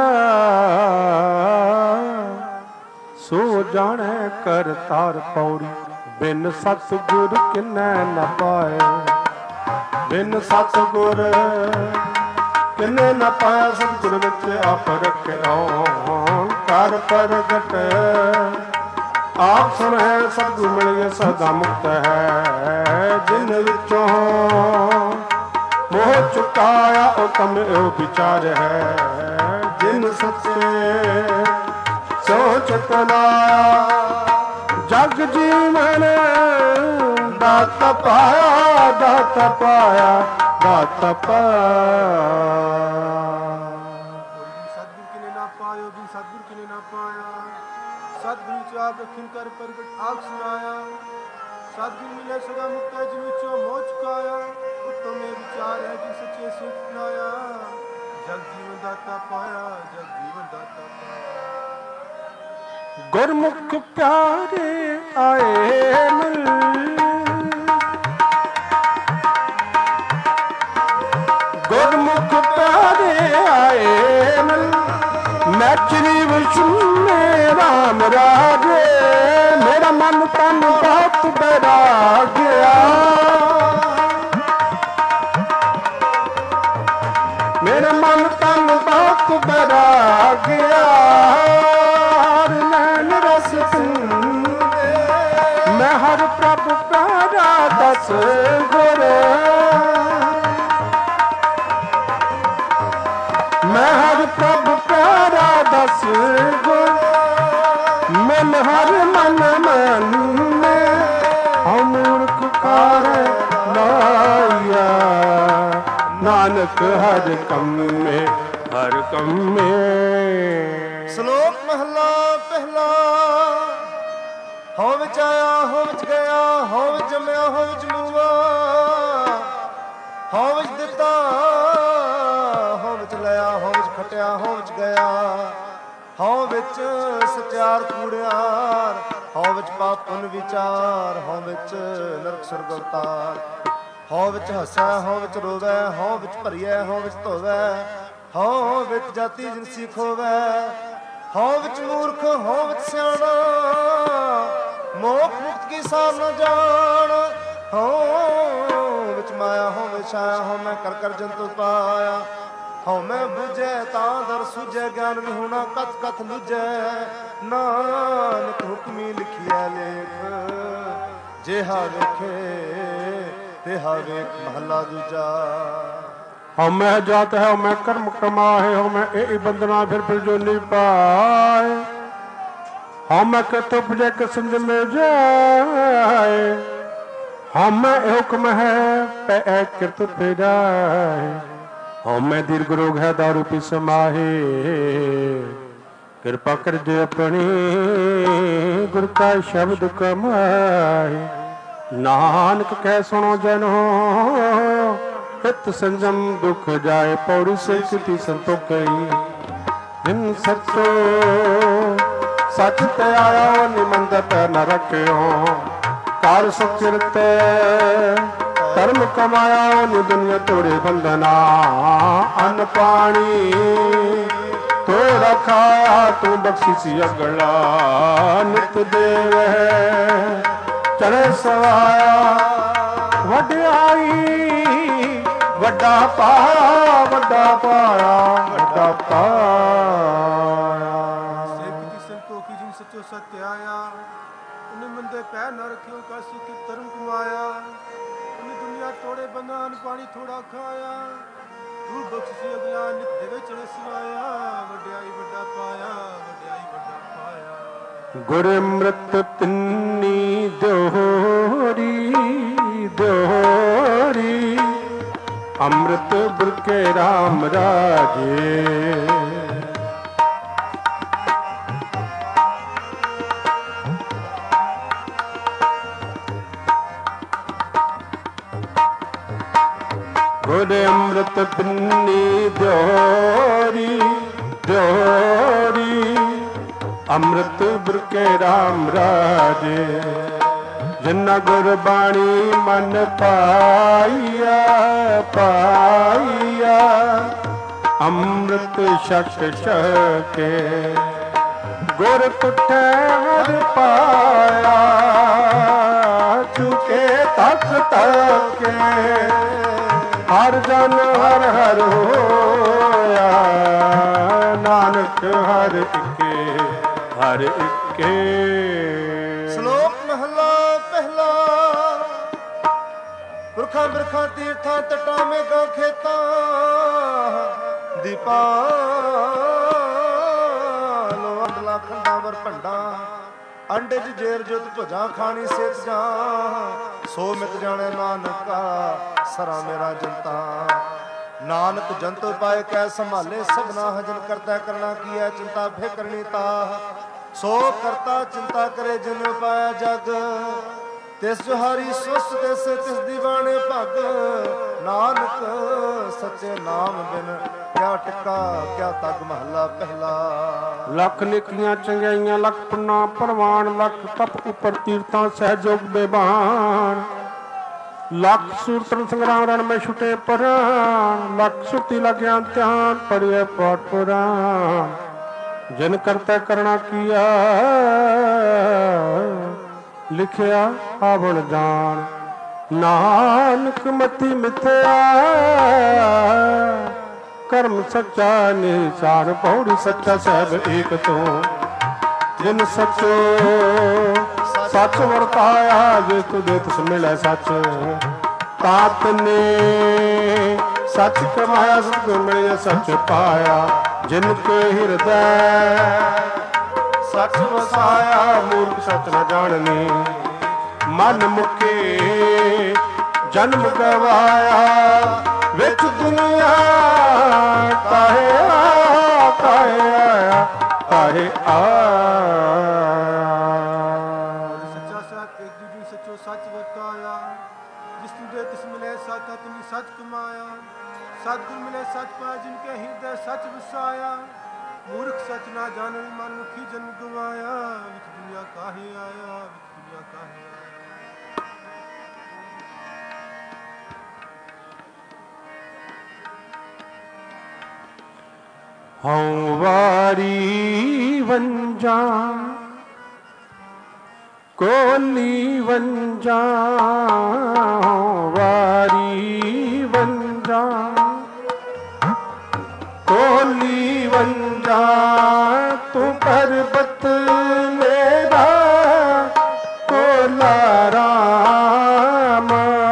ਸੋ ਜਾਣੈ ਕਰ ਤਾਰ ਪੌੜੀ ਬਿਨ ਸਤਿਗੁਰ ਕਿਨੈ ਨ ਪਾਏ ਬਿਨ ਸਤਿਗੁਰ ਕਿਨੈ ਨ ਪਾਇਆ ਸਤਿਗੁਰ ਵਿੱਚ ਆਪ ਰੱਖਿਓ ਕਰ ਪ੍ਰਗਟ ਆਪ ਸੁਣੈ ਸਤਿਗੁਰ ਮਿਲਿਆ ਸਦਾ ਮੁਕਤ ਹੈ ਜਿਨ ਵਿੱਚੋਂ ਮੋਹ ਚੁਕਾਇਆ ਉਹ ਕਮ ਉਹ ਵਿਚਾਰ ਹੈ ਜਿਨ ਸੱਚੇ ਸੋਚ ਕਨਾਇਆ ਜਗ ਜੀਵਨ ਦਾਤ ਪਾਇਆ ਦਾਤ ਪਾਇਆ ਦਾਤ ਪਾਇਆ ਸਤਿਗੁਰ ਕਿਨੇ ਨਾ ਪਾਇਓ ਬਿਨ ਸਤਿਗੁਰ ਕਿਨੇ ਨਾ ਪਾਇਆ ਸਤਿਗੁਰੂ ਚ ਆਪ ਰਖਿਨ ਕਰ ਪ੍ਰਗਟ ਆਖ ਸੁਨਾਇਆ ਸਤਿਗੁਰ ਮਿਲੇ ਸਦਾ ਮੁਕਤ ਹੈ ਜਿਨ ਵਿੱਚੋਂ ਮੋਹ ਚੁਕਾਇਆ ਉਤਮ ਇਹ ਵਿਚਾਰ ਹੈ ਜਿਨ ਸੱਚੇ ਸੋਚ ਕਨਾਇਆ ਜਗ ਜੀਵਨ ਦਾਤਾ ਪਾਇਆ ਜਗ ਜੀਵਨ ਦਾਤਾ ਪਾਇਆ। ਗੁਰਮੁਖ ਪਿਆਰੇ ਆਏ ਮਿਲ ਗੁਰਮੁਖ ਪਿਆਰੇ ਆਏ ਮਿਲ ਮੈਚਰੀ ਵਿਸ਼ੁਨੇ ਰਾਮ ਰਾਜੇ ਮੇਰਾ ਮਨ ਤਨ ਬਹੁਤ ਬੈਰਾ ਗਿਆ ਮੇਰਾ ਮਨ ਤਨ ਬਹੁਤ ਬੈਰਾ ਗਿਆ ਮੈਂ ਹਰ ਪ੍ਰਭ ਪਿਆਰਾ ਦਸ ਗੁਰ ਮੈਂ ਹਰ ਪ੍ਰਭ ਪਿਆਰਾ ਦਸ ਗੁਰ ਮਨ ਹਰ ਮਨ ਮਾਨੇ ਹਉ ਮੂਰਖ ਕਾਰ ਲਾਇਆ ਨਾਨਕ ਹਰ ਕੰਮੇ ਹਰ ਕੰਮੇ। ਸ਼ਲੋਕ ਮਹਲਾ ਪਹਿਲਾ। ਹੋ ਵਿੱਚ ਆਇਆ ਹੋ ਵਿੱਚ ਗਿਆ ਹੋ ਵਿੱਚ ਜੰਮਿਆ ਹੋ ਵਿੱਚ ਮੂਆ ਹੋ ਵਿੱਚ ਦਿੱਤਾ ਹੋ ਵਿੱਚ ਲਿਆ ਹੋ ਵਿੱਚ ਖਟਿਆ ਹੋ ਵਿੱਚ ਗਿਆ ਹੋ ਵਿੱਚ ਸਚਿਆਰ ਕੂੜਿਆਰ ਹੋ ਵਿੱਚ ਪਾਪ ਪੁੰਨ ਵਿਚਾਰ ਹੋ ਵਿੱਚ ਨਰਕ ਸੁਰਗ ਅਵਤਾਰ ਹੋ ਵਿੱਚ ਹੱਸੈ ਹੋ ਵਿੱਚ ਰੋਵੈ ਹੋ ਵਿੱਚ ਭਰੀਐ ਹੋ ਵਿੱਚ ਧੋਵੈ ਹੋ ਵਿੱਚ ਜਾਤੀ ਜਿਨਸੀ ਖੋਵੈ ਹੋ ਵਿੱਚ ਮੂਰਖ ਹੋ ਵਿੱਚ ਸਿਆਣਾ ਮੋਖ ਮੁਕਤ ਕੀ ਸਾਰ ਨ ਜਾਣ ਹੋ ਵਿੱਚ ਮਾਇਆ ਹੋ ਵਿੱਚ ਛਾਇਆ ਹੋ ਮੈਂ ਕਰ ਕਰ ਜੰਤੂ ਪਾਇਆ ਹੋ ਮੈਂ ਬੁਝੈ ਤਾਂ ਦਰ ਸੁਝੈ ਗਿਆਨ ਵਿਹੂਣਾ ਕਥ ਕਥ ਲੁਝੈ ਨਾਨਕ ਹੁਕਮੀ ਲਿਖਿਆ ਲੇਖ ਜਿਹਾ ਵੇਖੇ ਤਿਹਾ ਵੇਖ ਮਹਲਾ ਦੂਜਾ। ਹਉ ਮੈਂ ਜਾਤ ਹੈ ਹਉ ਮੈਂ ਕਰਮ ਕਮਾਏ ਹਉ ਮੈਂ ਇਹ ਬੰਦਨਾ ਫਿਰ ਫਿਰ ਜੋ ਨਹੀਂ ਪਾਏ ਹਉ ਮੈਂ ਕਿਤ ਉਪਜੈ ਕਿਸਮ ਮੇ ਜਾਏ ਹਉ ਮੈਂ ਹੁਕਮ ਹੈ ਪੈ ਕਿਰਤ ਫਿਰਾਏ ਹਉ ਮੈਂ ਦੀਰਘ ਰੋਗ ਹੈ ਦਾਰੂ ਪੀ ਸਮਾਹੇ ਕਿਰਪਾ ਕਰ ਜੇ ਆਪਣੀ ਗੁਰ ਕਾ ਸ਼ਬਦ ਕਮਾਏ ਨਾਨਕ ਕਹਿ ਸੁਣੋ ਜਨੋ ਹਿਤ ਸੰਜਮ ਦੁਖ ਜਾਏ ਪੌੜੀ ਸੇ ਕਿਤੀ ਸੰਤੋਖਈ ਜਿਨ ਸੱਚੋ ਸੱਚ ਤੇ ਆਇਆ ਨਿਮੰਦਤ ਨ ਰੱਖਿਓ ਕਰ ਸੁਕਿਰਤ ਧਰਮ ਕਮਾਇਆ ਨੀ ਦੁਨੀਆ ਤੋੜੇ ਬੰਧਨਾ ਅਨ ਪਾਣੀ ਤੋੜਾ ਖਾਇਆ ਤੂੰ ਬਖਸ਼ਿਸ਼ ਅਗਲਾ ਨਿਤ ਦੇਵ ਚੜੇ ਸਵਾਇਆ ਵਡਿਆਈ ਵੱਡਾ ਪਾਇਆ ਵੱਡਾ ਪਾਇਆ ਵੱਡਾ ਪਾਇਆ। ਸਿੱਖ ਦੀ ਸੰਤੋਖੀ ਜਿਨ ਸੱਚੋ ਸਤਿ ਆਇਆ ਉਹਨੇ ਮੰਦੇ ਪੈ ਨ ਰੱਖਿਓ ਕਾ ਸੁਖ ਧਰਮ ਕਮਾਇਆ ਉਹਨੇ ਦੁਨੀਆ ਤੋੜੇ ਬੰਧਨ ਪਾਣੀ ਥੋੜਾ ਖਾਇਆ ਤੂੰ ਬਖਸ਼ੀ ਅਗਲਾ ਨਿਤ ਦੇਵੇ ਚੜੇ ਸਵਾਇਆ ਵਡਿਆਈ ਵੱਡਾ ਪਾਇਆ ਵਡਿਆਈ ਵੱਡਾ ਪਾਇਆ। ਗੁਰ ਅੰਮ੍ਰਿਤ ਤਿੰਨੀ ਦੋਹਰੀ ਦੋਹਰੀ ਅੰਮ੍ਰਿਤ ਬੁਰਕੇ ਰਾਮ ਰਾਜੇ। ਗੁਰ ਅੰਮ੍ਰਿਤ ਬਿੰਨੀ ਦਿਓਰੀ ਦਿਓਰੀ ਅੰਮ੍ਰਿਤ ਬੁਰਕੇ ਰਾਮ ਰਾਜੇ। ਜਿਨ੍ਹਾਂ ਗੁਰਬਾਣੀ ਮਨ ਪਾਈਆ ਪਾਈਆ ਅੰਮ੍ਰਿਤ ਛਕ ਛਕੇ। ਗੁਰ ਤੁਠੈ ਹਰ ਪਾਇਆ ਚੁਕੇ ਤੱਕ ਤੱਕੇ। ਹਰ ਜਨ ਹਰ ਹਰ ਹੋਇਆ ਨਾਨਕ ਹਰ ਇੱਕੇ ਹਰ ਇੱਕੇ। ਸ਼ਲੋਕ ਮਹਲਾ ਪਹਿਲਾ। ਪੁਰਖਾਂ ਬਿਰਖਾਂ ਤੀਰਥਾਂ ਤਟਾਂ ਮੇਘਾਂ ਖੇਤਾਂ ਦੀਪਾਂ ਲੋ ਅੰਡਲਾ ਖੰਡਾਂ ਵਰ ਭੰਡਾਂ ਅੰਡੇ ਚ ਜੇਰ ਜੁਤ ਭੁਜਾਂ ਖਾਣੀ ਸੇਤ ਜਾਂ ਸੋ ਮਿਤ ਜਾਣੇ ਨਾਨਕਾ ਸਰਾ ਮੇਰਾ ਜਨਤਾ। ਨਾਨਕ ਜੰਤ ਪਾਏ ਕੈ ਸੰਭਾਲੇ ਸਭਨਾ ਹਜਨ ਕਰਤਾ ਕਰਨਾ ਕੀ ਹੈ ਚਿੰਤਾ ਫੇ ਕਰਨੀ ਤਾ। ਸੋ ਕਰਤਾ ਚਿੰਤਾ ਕਰੇ ਜਿਨ ਪਾਇਆ ਜਗ ਤਿਸ ਜੁਹਾਰੀ ਸੁਸ ਤਿਸ ਤਿਸ ਦੀਵਾਨੇ ਭਗ। ਨਾਨਕ ਸੱਚੇ ਨਾਮ ਬਿਨ ਕਿਆ ਟਿਕਾ ਕਿਆ ਤਗ ਮਹਲਾ ਪਹਿਲਾ। ਲੱਖ ਨੇਕੀਆਂ ਚੰਗਿਆਈਆਂ ਲੱਖ ਪੁੰਨਾ ਪ੍ਰਵਾਨ ਲੱਖ ਤਪ ਉਪਰ ਤੀਰਥਾਂ ਸਹਿਜੋਗ ਬੇਬਾਨ। ਲੱਖ ਸੂਰਤਨ ਸੰਗਰਾਮ ਰਣ ਮੈਂ ਛੁਟੇ ਪਰਾਨ ਲੱਖ ਸੁਰਤੀ ਲਗਿਆ ਧਿਆਨ ਪੜਿਆ ਪਾਠ ਪੁਰਾਨ। ਜਿਨ ਕਰਤਾ ਕਰਣਾ ਕੀਆ ਲਿਖਿਆ ਆਵਣ ਜਾਣ। ਨਾਨਕ ਮਤੀ ਮਿਥਿਆ ਕਰਮ ਸੱਚਾ ਨਿਸਾਨ ਪੌੜੀ ਸੱਚਾ ਸਹਿਬ ਏਕ ਤੂੰ। ਜਿਨ ਸੱਚੋ ਸੱਚ ਵਰਤਾਇਆ ਜੇ ਤੁਦੇ ਤਿਸ ਮਿਲੈ ਸੱਚ। ਤਾਤ ਨੇ ਸੱਚ ਕਮਾਇਆ ਸਤਿਗੁਰ ਮਿਲਿਆ ਸੱਚ ਪਾਇਆ। ਜਿਨ ਕੇ ਹਿਰਦੈ ਸੱਚ ਵਸਾਇਆ ਮੂਰਖ ਸੱਚ ਨ ਜਾਣਨੀ। ਮਨ ਮੁਕੇ ਜਨਮ ਗਵਾਇਆ ਵਿੱਚ ਦੁਨੀਆ ਕਾਹੇ ਆਇਆ ਕਾਹੇ ਆਇਆ ਕਾਹੇ ਆਇਆ। ਸੱਚਾ ਸੱਚ ਇੱਕ ਦੂਜੇ ਸੱਚੋ ਸੱਚ ਵਰਤਾਇਆ। ਜਿਸ ਤੁਦੇ ਤਿਸ ਮਿਲੇ ਸੱਚ ਤਨੀ ਸੱਚ ਕਮਾਇਆ। ਸਤਿਗੁਰ ਮਿਲੇ ਸੱਚ ਪਾਇਆ ਜਿਨ ਕੇ ਹਿਰਦੈ ਸੱਚ ਵਸਾਇਆ। ਮੂਰਖ ਸੱਚ ਨਾ ਜਾਣਨ ਮਨ ਮੁਖੀ ਜਨਮ ਗਵਾਇਆ। ਵਿੱਚ ਦੁਨੀਆ ਕਾਹੇ ਆਇਆ ਵਿੱਚ ਦੁਨੀਆ ਕਾਹੇ ਆਇਆ। ਹਉ ਵਾਰੀ ਵੰਜਾ ਕੋਲੀ ਵੰਜਾ ਵਾਰੀ ਵੰਜਾ ਕੋਲੀ ਵੰਜਾ। ਤੂੰ ਪਰਬਤ ਮੇਰਾ ਕੋਲਾ ਰਾਮ।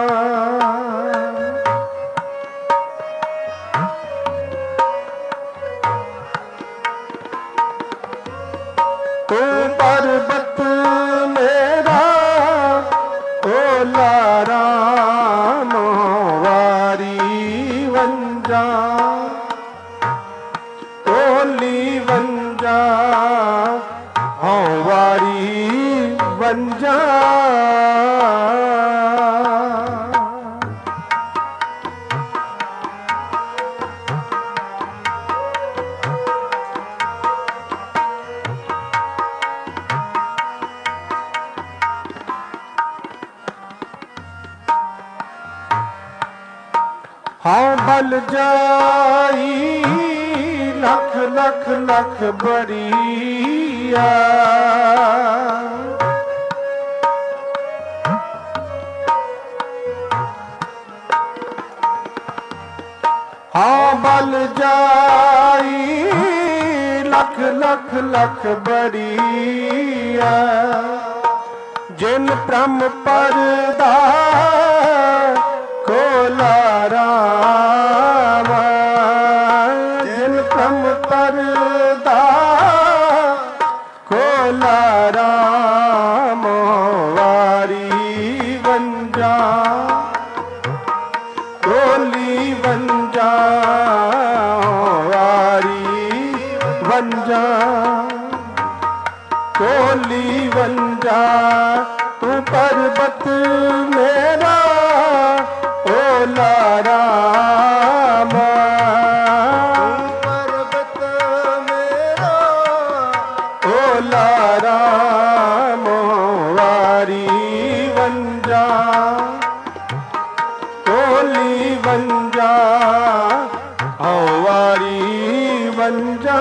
ਤੂੰ ਪਰਬਤ ਮੇਰਾ ਕੋਲਾ ਰਾਮ ਵਾਰੀ ਵੰਜਾ ਕੋਲੀ ਵੰਜਾ ਹਉ ਵਾਰੀ ਵੰਜਾ। ਹਾਂ ਬਲ ਜਾਈ ਲੱਖ ਲੱਖ ਲੱਖ ਬਰੀਆ। ਹਾਂ ਬਲ ਜਾਈ ਲੱਖ ਲੱਖ ਲੱਖ ਬਰੀਆ। ਜਿਨ ਬ੍ਰਹਮ ਪਰਦਾ ਕੋਲਾ ਰਾਮ। ਜਿਨ ਬ੍ਰਹਮ ਪਰਦਾ ਕੋਲਾ ਰਾਮ ਵਾਰੀ ਵੰਜਾ ਕੋਲੀ ਵੰਜਾ। जा तू पर्वत मेरा ओला राम पर्वत मेरा ओला राम वारी वंजा ओली वंजा वारी वंजा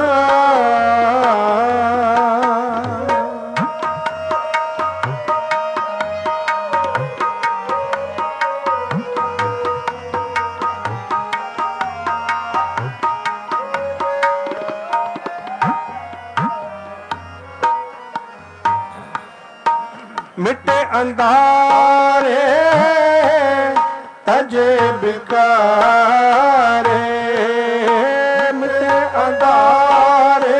मिटे अंधारे तजे बिकारे मिटे अंधारे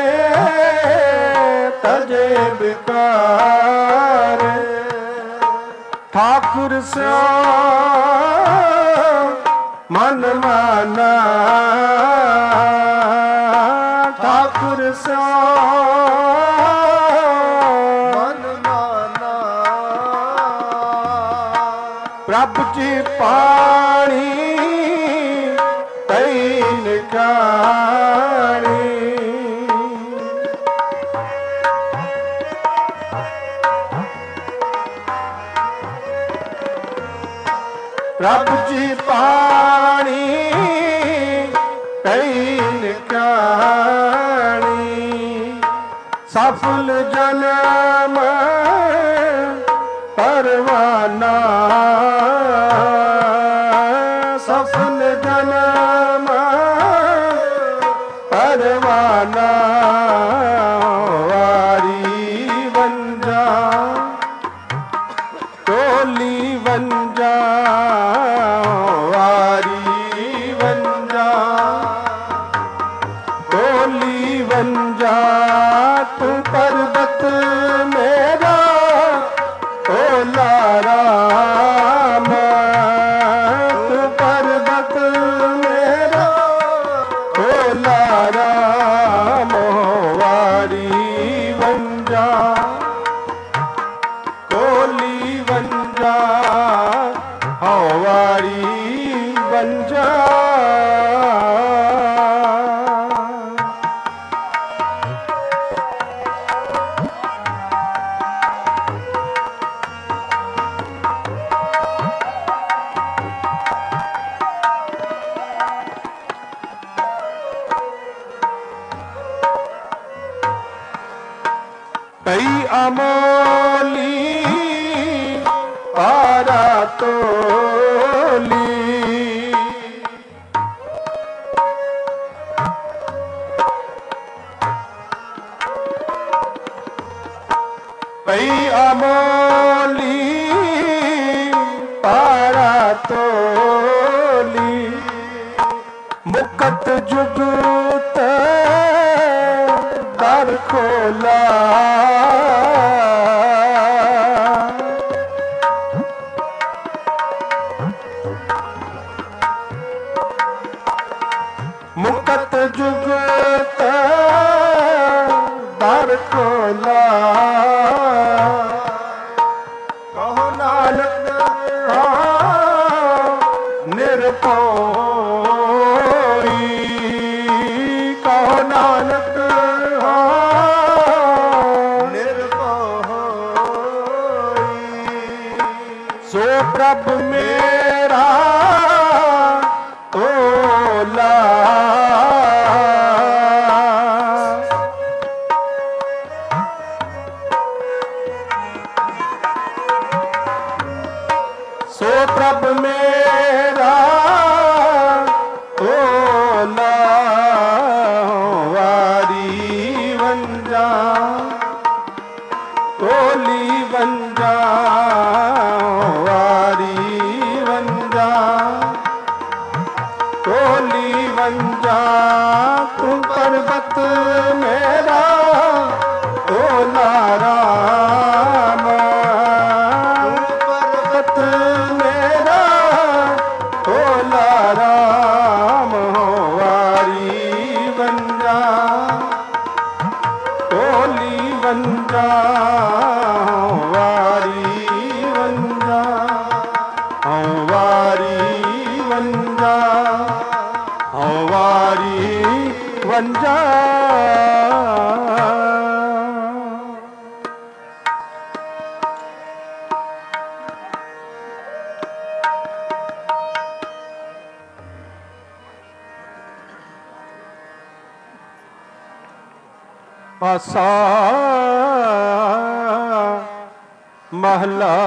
तजे बिकारे ठाकुर श्याम मन माना ठाकुर श्याम प्रभ जी पानी तैन काणी प्रभ जी पानी तैन काणी सफल जन्म परवाना सफल जन्म परवाना वारी वंजा टोली वंजा वारी वंजा टोली वंजा तू पर्वत मेरा ओला राम तू पर्वत मेरा ओला राम वारी वंजा कोली वंजा वारी वंजा कई अमोली पारा तोली कई अमोली पारा तोली मुकत जुगत दर खोला मुकत जुगत दर खोला कहो नानक निरपोई कहो नानक सो प्रभ मेरा ओला सो प्रभ मेरा ओला वारी वंजा ओली वंजा वारी वंजा ओली वंजा तू पर्वत मेरा ओला राम पर्वत मेरा ओला राम वारी वंजा ओली वंजा ਬੰਜਾ ਆਸਾ ਮਹਲਾ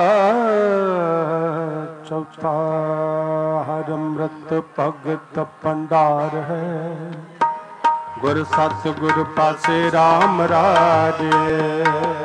ਚੌਥਾ। ਹਰਿ ਅੰਮ੍ਰਿਤ ਭਗਤ ਭੰਡਾਰ ਹੈ, ਗੁਰ ਸਤਿ ਗੁਰ ਪਾਸੇ ਰਾਮ ਰਾਜੇ।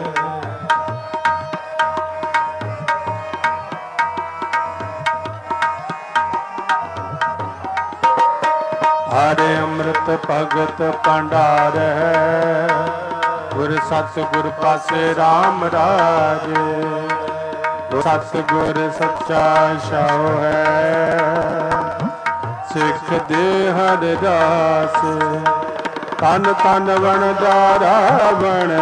ਹਰਿ ਅੰਮ੍ਰਿਤ ਭਗਤ ਭੰਡਾਰ ਹੈ, ਗੁਰ ਸਤਿ ਗੁਰ ਪਾਸੇ ਰਾਮ ਰਾਜੇ। ਸਤਿਗੁਰ ਸੱਚਾ ਸ਼ਾਹ ਹੈ, ਸਿੱਖ ਦੇ ਹਰਿ ਰਾਸ। ਤਨ ਤਨ ਵਣਜਾਰਾ ਬਣ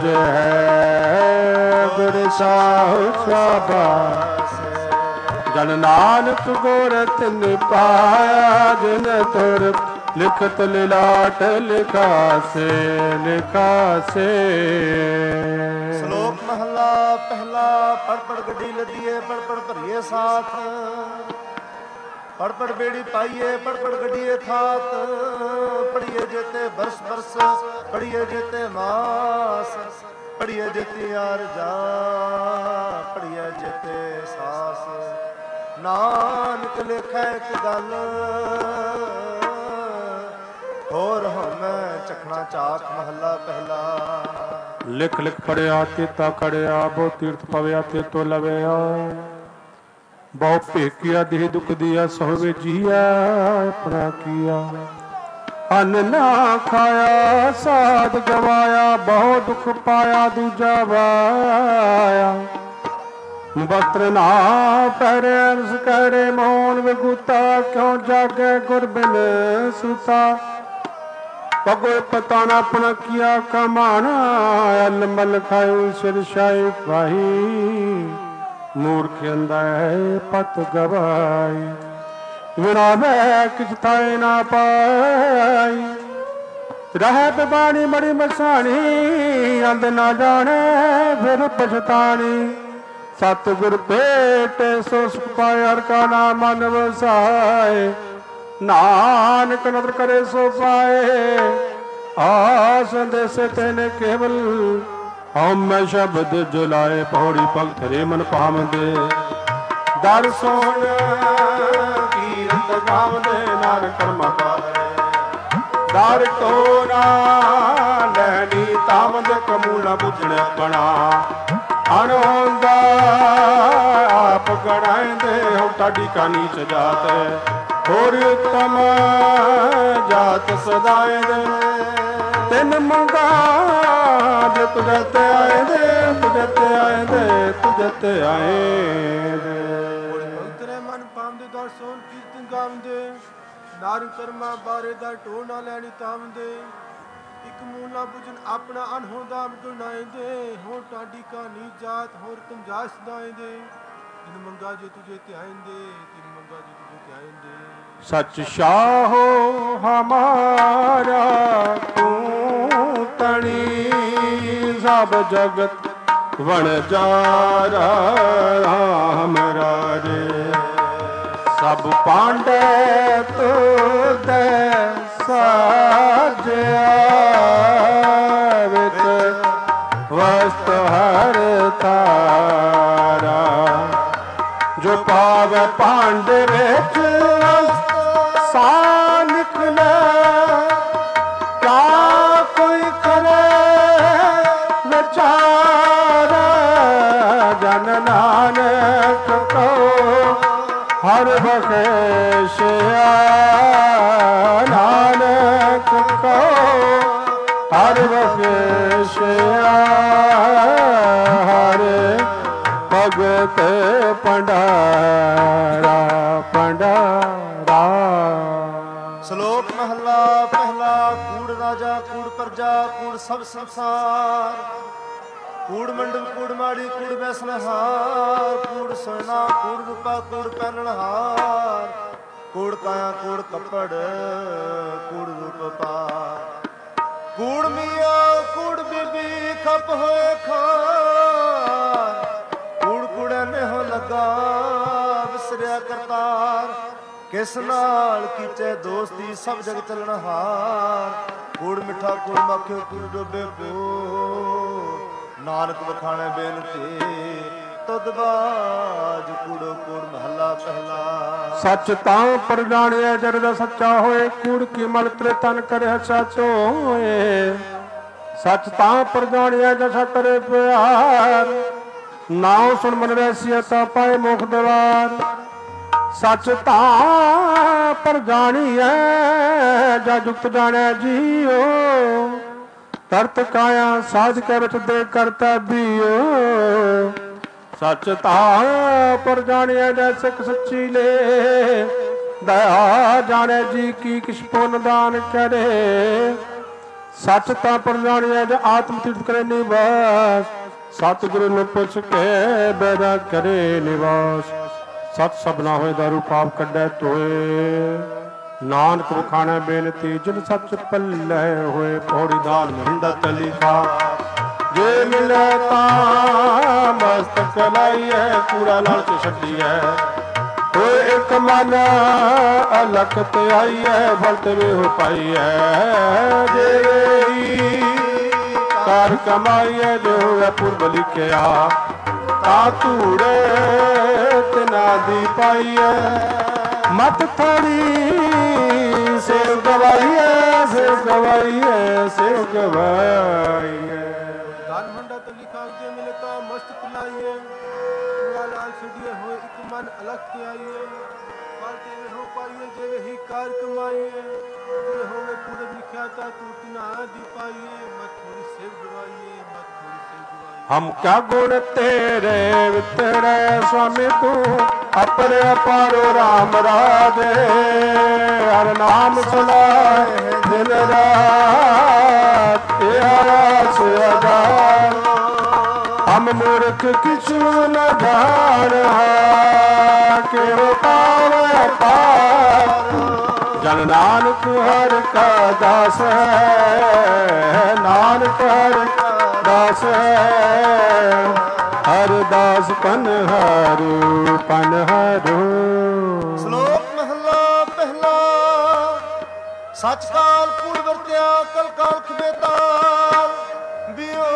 ਜੈ, ਗੁਰ ਸਾਹੁ ਸ਼ਾਬਾਸ਼। ਜਨ ਨਾਨਕ ਗੁਰ ਤਿਨ ਪਾਇਆ, ਜਿਨ ਤੁਰ ਲਿਖਤ ਲਿਲਾਟ ਲਿਖਾਸੇ ਲਿਖਾਸੇ। ਸ਼ਲੋਕ ਮਹਲਾ ਪਹਿਲਾ। ਪੜ ਪੜ ਗੱਡੀ ਲੱਦੀਏ, ਪੜ ਪੜ ਭਰੀਏ ਸਾਥ। ਪੜ ਪੜ ਬੇੜੀ ਪਾਈਏ, ਪੜ ਪੜ ਗੱਡੀਏ ਥਾਤ। ਪੜੀਏ ਜੇਤੇ ਬਰਸ ਬਰਸ, ਪੜੀਏ ਜੇਤੇ ਮਾਸ। ਪੜੀਏ ਜੇਤੇ ਅਰਜਾ, ਪੜੀਏ ਜੇਤੇ ਸਾਸ। ਨਾਨਕ ਲਿਖੈ ਇੱਕ ਗੱਲ, ਹੋਰ ਹਉਮੈ ਚਖਣਾ ਚਾਕ। ਮਹੱਲਾ ਪਹਿਲਾ। ਲਿਖ ਲਿਖ ਪੜਿਆ ਤੇਤਾ ਖੜਿਆ, ਬਹੁ ਤੀਰਥ ਪਵਿਆ ਤੇ ਤੋ ਲਵਿਆ। ਬਹੁ ਭੇਕਿਆ ਦੇਹ ਦੁਖ ਦਿਆ, ਸੋਵੇ ਜੀਆ ਆਪਣਾ ਕੀਆ। ਅੰਨ ਨਾ ਖਾਇਆ ਸਾਧ ਗਵਾਇਆ, ਬਹੁ ਦੁਖ ਪਾਇਆ ਦੂਜਾ ਵਾਇਆ। ਵਸਤਰ ਨਾ ਪਹਿਰੇ ਅਰਸ ਕਰੇ, ਮੋਹਨ ਵਿਗੂਤਾ ਕਿਉ ਜਾਗੇ ਗੁਰ ਬਿਨ ਸੁਤਾ। ਭਗਵ ਪਤਾ ਨਾ ਆਪਣਾ ਕੀਆ ਕਮਾਣਾ, ਅਲ ਮਲ ਖਾਇਓ ਸਿਰ ਸ਼ਾਹੀ ਪਾਹੀ। ਮੂਰਖ ਅੰਦਾ ਹੈ ਪਤ ਗਵਾਈ, ਵਿਣਾ ਮੈਂ ਕਿਛ ਥਾਏ ਨਾ ਪਾਈ। ਰਹਿ ਬਿਬਾਣੀ ਮੜੀ ਮਸਾਣੀ, ਅੰਦ ਨਾ ਜਾਣੇ ਫਿਰ ਪਛਤਾਣੀ। ਸਤਿਗੁਰ ਭੇਟ ਸੋ ਸੁਖ ਪਾਇ, ਹਰਿ ਕਾ ਨਾਮ ਮਨ ਵਸਾਏ। ਨਾਨਕ ਨਦਰ ਕਰੇ ਸੋ ਪਾਏ, ਆਸ ਦੇਸੇ ਤੈਨੇ ਕੇਵਲ। ਹਉਮੈ ਸ਼ਬਦ ਜੁਲਾਏ, ਪੌੜੀ ਭਗਤ ਰੇ ਮਨ ਪਾਵੰਦੇ। ਦਰ ਸੋਣ ਕੀਰਤ ਗਾਵਦੇ, ਨਾਨਕ ਕਰਮਾ ਪਾਵੈ। ਦਰ ਕੋ ਨਾ ਲੈਣੀ ਤਾਵੰਦ, ਕਮੂਲਾ ਬੁਝਣ ਆਪਣਾ। ਅਣਹੋਂਦਾ ਆਪ ਗਣਾਇਂਦੇ, ਹਉ ਟਾਡੀ ਕਾ ਨੀਚ ਜਾਤ। ਹੋਰ ਉਤਮ ਜਾਤ ਸਦਾਏ ਦੇ, ਤਿੰਨ ਮੰਗਾ ਜੇ ਤੁਝੇ ਤੇ ਆਏ ਦੇ। ਤੁਝੇ ਤੇ ਆਏ ਦੇ, ਤੁਝੇ ਤੇ ਆਏ ਦੇ। ਭਗਤ ਨੇ ਮਨ ਪਾਉਂਦੇ, ਦਰ ਸੋਨ ਕੀਰਤਨ ਗਾਉਂਦੇ। ਨਾਰ ਕਰਮਾ ਬਾਰੇ ਦਾ ਢੋ ਨਾ ਲੈਣੀ ਤਾਵੰਦੇ। ਇੱਕ ਮੂਲਾ ਬੁਝਨ ਆਪਣਾ ਅਨਹੋਂਦਾ ਗੁਨਾਇਂਦੇ। ਹੋ ਟਾਡੀ ਕਾ ਨੀ ਜਾਤ, ਹੋਰ ਤੁਮ ਜਾ ਸਦਾਇਂਦੇ। ਤਿਨ ਮੰਗਾ ਜੇ ਤੁਝੇ ਧਿਆਇਂਦੇ, ਤਿਨ ਮੰਗਾ ਜੇ ਤੁਝੇ ਧਿਆਇਂਦੇ। ਸਚ ਸ਼ਾਹੋ ਹਮਾਰਾ ਤੂੰ ਤਣੀ, ਸਭ ਜਗਤ ਵਣਜਾਰਾ ਰਾਮ ਰਾਜੇ। ਸਭ ਪਾਂਡੇ ਤੁਧੈ ਸਾਜਿਆ, ਵਿੱਚ ਵਸਤ ਹਰ ਤਾਰਾ। ਜੋ ਪਾਵੈ ਭਾਂਡੇ ਵਿੱਚ ਸਾ ਨਿਕਲੇ, ਕਿਆ ਕੋਈ ਕਰੇ ਵਿਚਾਰ। ਜਨ ਨਾਨਕ ਕੋ ਹਰ ਬਖਸ਼ਿਆ, ਨਾਨਕ ਕੋ ਹਰ ਬਖਸ਼ਿਆ। ਹਰ ਭਗਤ ਭੰਡਾਰਾ ਭੰਡਾਰਾ। ਸ਼ਲੋਕ ਮਹਲਾ ਪਹਿਲਾ। ਕੂੜ ਰਾਜਾ ਕੂੜ ਪ੍ਰਜਾ, ਕੂੜ ਸਭ ਸੰਸਾਰ। ਕੂੜ ਮੰਡਲ ਕੂੜ ਮਾੜੀ, ਕੂੜ ਬੈਸਨਹਾਰ। ਕੂੜ ਸੋਨਾ ਕੂੜ ਰੂਪਾ, ਕੂੜ ਪਹਿਨਣਹਾਰ। ਕੂੜ ਕਾਇਆ ਕੂੜ ਕੱਪੜ, ਕੂੜ ਰੂਪ ਪਾਰ। ਕੂੜ ਮੀਆਂ ਕੂੜ ਬੀਬੀ ਖੱਪ ਹੋਏ ਖਾਨ, ਕੂੜ ਕੂੜੇ ਨੇ ਹੋ ਲੱਗਾ ਵਿਸਰਿਆ ਕਰਤਾਰ, ਕਿਸ ਨਾਲ ਕੀਚੇ ਦੋਸਤੀ ਸਭ ਜਗ ਚੱਲਣ ਹਾਰ, ਕੂੜ ਮਿੱਠਾ ਕੂੜ ਮੱਖਿਓ ਕੂੜ ਡੋਬੇ ਪੋ, ਨਾਨਕ ਵਖਾਣੇ ਬੇਨਤੀ ਤੁਧ ਬਾਜ ਕੂੜੋ ਕੂੜ ਮਹੱਲਾ ਪਹਿਲਾ। ਸੱਚ ਤਾਂ ਪਰ ਜਾਣਿਆ ਜਰ ਦਾ ਸੱਚਾ ਹੋਏ, ਕੂੜ ਕੀ ਮਲ ਤਰੇ ਤਨ ਕਰਿਆ ਸਾਚੋ ਹੋਏ, ਸੱਚ ਤਾਂ ਪਰ ਜਾਣਿਆ ਜਸਾ ਤਰੇ ਪਿਆਰ, ਨਾਉ ਸੁਣ ਮਨ ਵੈਸੀਆ ਤਾਂ ਪਾਏ ਮੁਖ ਦਵਾਰ, ਸੱਚ ਤਾਂ ਪਰ ਜਾਣੀਐ ਜਾ ਜੁਗਤ ਜਾਣਿਆ ਜੀਓ, ਤਰਤ ਕਾਇਆ ਸਾਧ ਕੇ ਵਿੱਚ ਦੇ ਕਰਤਾ ਬੀਓ, ਸੱਚ ਤਾਂ ਪਰ ਜਾਣਿਆ ਜੈ ਸਿੱਖ ਸੱਚੀ ਲੈ, ਦਇਆ ਜਾਣੈ ਜੀ ਕੀ ਕਿਛ ਪੁੰਨ ਦਾਨ ਕਰੇ, ਸੱਚ ਤਾਂ ਪਰ ਜਾਣਿਆ ਜੈ ਆਤਮ ਤੀਰਥ ਕਰੇ ਨਿਵਾਸ, ਸਤਿਗੁਰੂ ਨੂੰ ਪੁੱਛ ਕੇ ਬੈਰਾ ਕਰੇ ਨਿਵਾਸ, ਸਤ ਸਭਨਾ ਹੋਏ ਦਾਰੂ ਪਾਪ ਕੱਢੈ ਤੋਏ, ਨਾਨਕ ਵਖਾਣੈ ਬੇਨਤੀ ਜਿਨ ਸੱਚ ਪੱਲੇ ਹੋਏ, ਪੌੜੀ ਦਾਨ ਮੰਦਤ ਲਿਖਾ ਜੇ ਮਿਲੇ ਤਾਂ ਮਸਤਕ ਲਾਈਐ, ਕੂੜਾ ਲਾਲਚ ਛੱਡੀਐ ਹੋਏ ਇੱਕ ਮਨ ਅਲਖ ਤੇ ਆਈਐ, ਫਲ ਤੇ ਵੇਹੋ ਪਾਈਐ, ਜੇ ਕਰ ਕਮਾਈਐ ਜੋ ਹੋਵੇ ਪੁਰਬ ਲਿਖਿਆ, ਤਾਂ ਧੂੜੇ ਤਿਨਾ ਦੀ ਪਾਈਐ, ਮਤ ਥੋੜੀ ਸੇਵ ਗਵਾਈਐ, ਸੇਵ ਗਵਾਈਐ, ਸੇਵ ਗਵਾਈਐ। ਦਾਨ ਮੰਡਾ ਤੇ ਲਿਖਾ ਅੱਗੇ ਮਿਲੇ ਤਾਂ ਮਸਤਕ ਲਾਈਏ, ਕੂੜਾ ਲਾਲ ਛੱਡੀਏ ਹੋਏ ਇੱਕ ਮਨ ਅਲਖ ਤੇ ਆਈਏ, ਫਲ ਤੇ ਵੇਹੋ ਪਾਈਏ, ਜਿਵੇਂ ਹੀ ਕਾਰ ਕਮਾਈਏ, ਜੇ ਹੋਵੇ ਪੁਰਬ ਲਿਖਿਆ ਤਾਂ ਤੂੰ ਤਿਨਾ ਦੀ ਪਾਈਏ, ਮਤ ਥੋੜੀ ਸੇਵ ਗਵਾਈਏ, ਮਤ ਥੋੜੀ ਸੇਵ ਗਵਾਈਏ। ਹਮ ਕਿਆ ਗੁਣ ਤੇਰੇ ਵਿਤਰੇ ਸੁਆਮੀ ਤੂੰ, ਆਪਣੇ ਅਪਾਰੋ ਰਾਮ ਰਾਜੇ, ਹਰ ਨਾਮ ਸੁਨਾਏ ਦਿਨ ਰਾਤ, ਤੇਰਾ ਸੁਆਦਾਰ ਹਮ ਮੂਰਖ ਕਿਛੂ ਨ ਜਾਣਾ, ਕਿਉ ਪਾਵੇ ਪਾਰ, ਜਨ ਨਾਨਕ ਹਰਿ ਕਾ ਦਾਸ ਹੈ, ਨਾਨਕ ਹਰਿ ਦਾਸ ਹੈ, ਹਰਿ ਦਾਸ ਪਨ ਹਾਰੂ ਪਨ ਹਾਰੂ। ਸ਼ਲੋਕ ਮਹਲਾ ਪਹਿਲਾ। ਸੱਚ ਕਾਲ ਕੂੜ ਵਰਤਿਆ ਕਲ ਕਾਲ ਖਬੇਤਾਲ, ਬਿਓ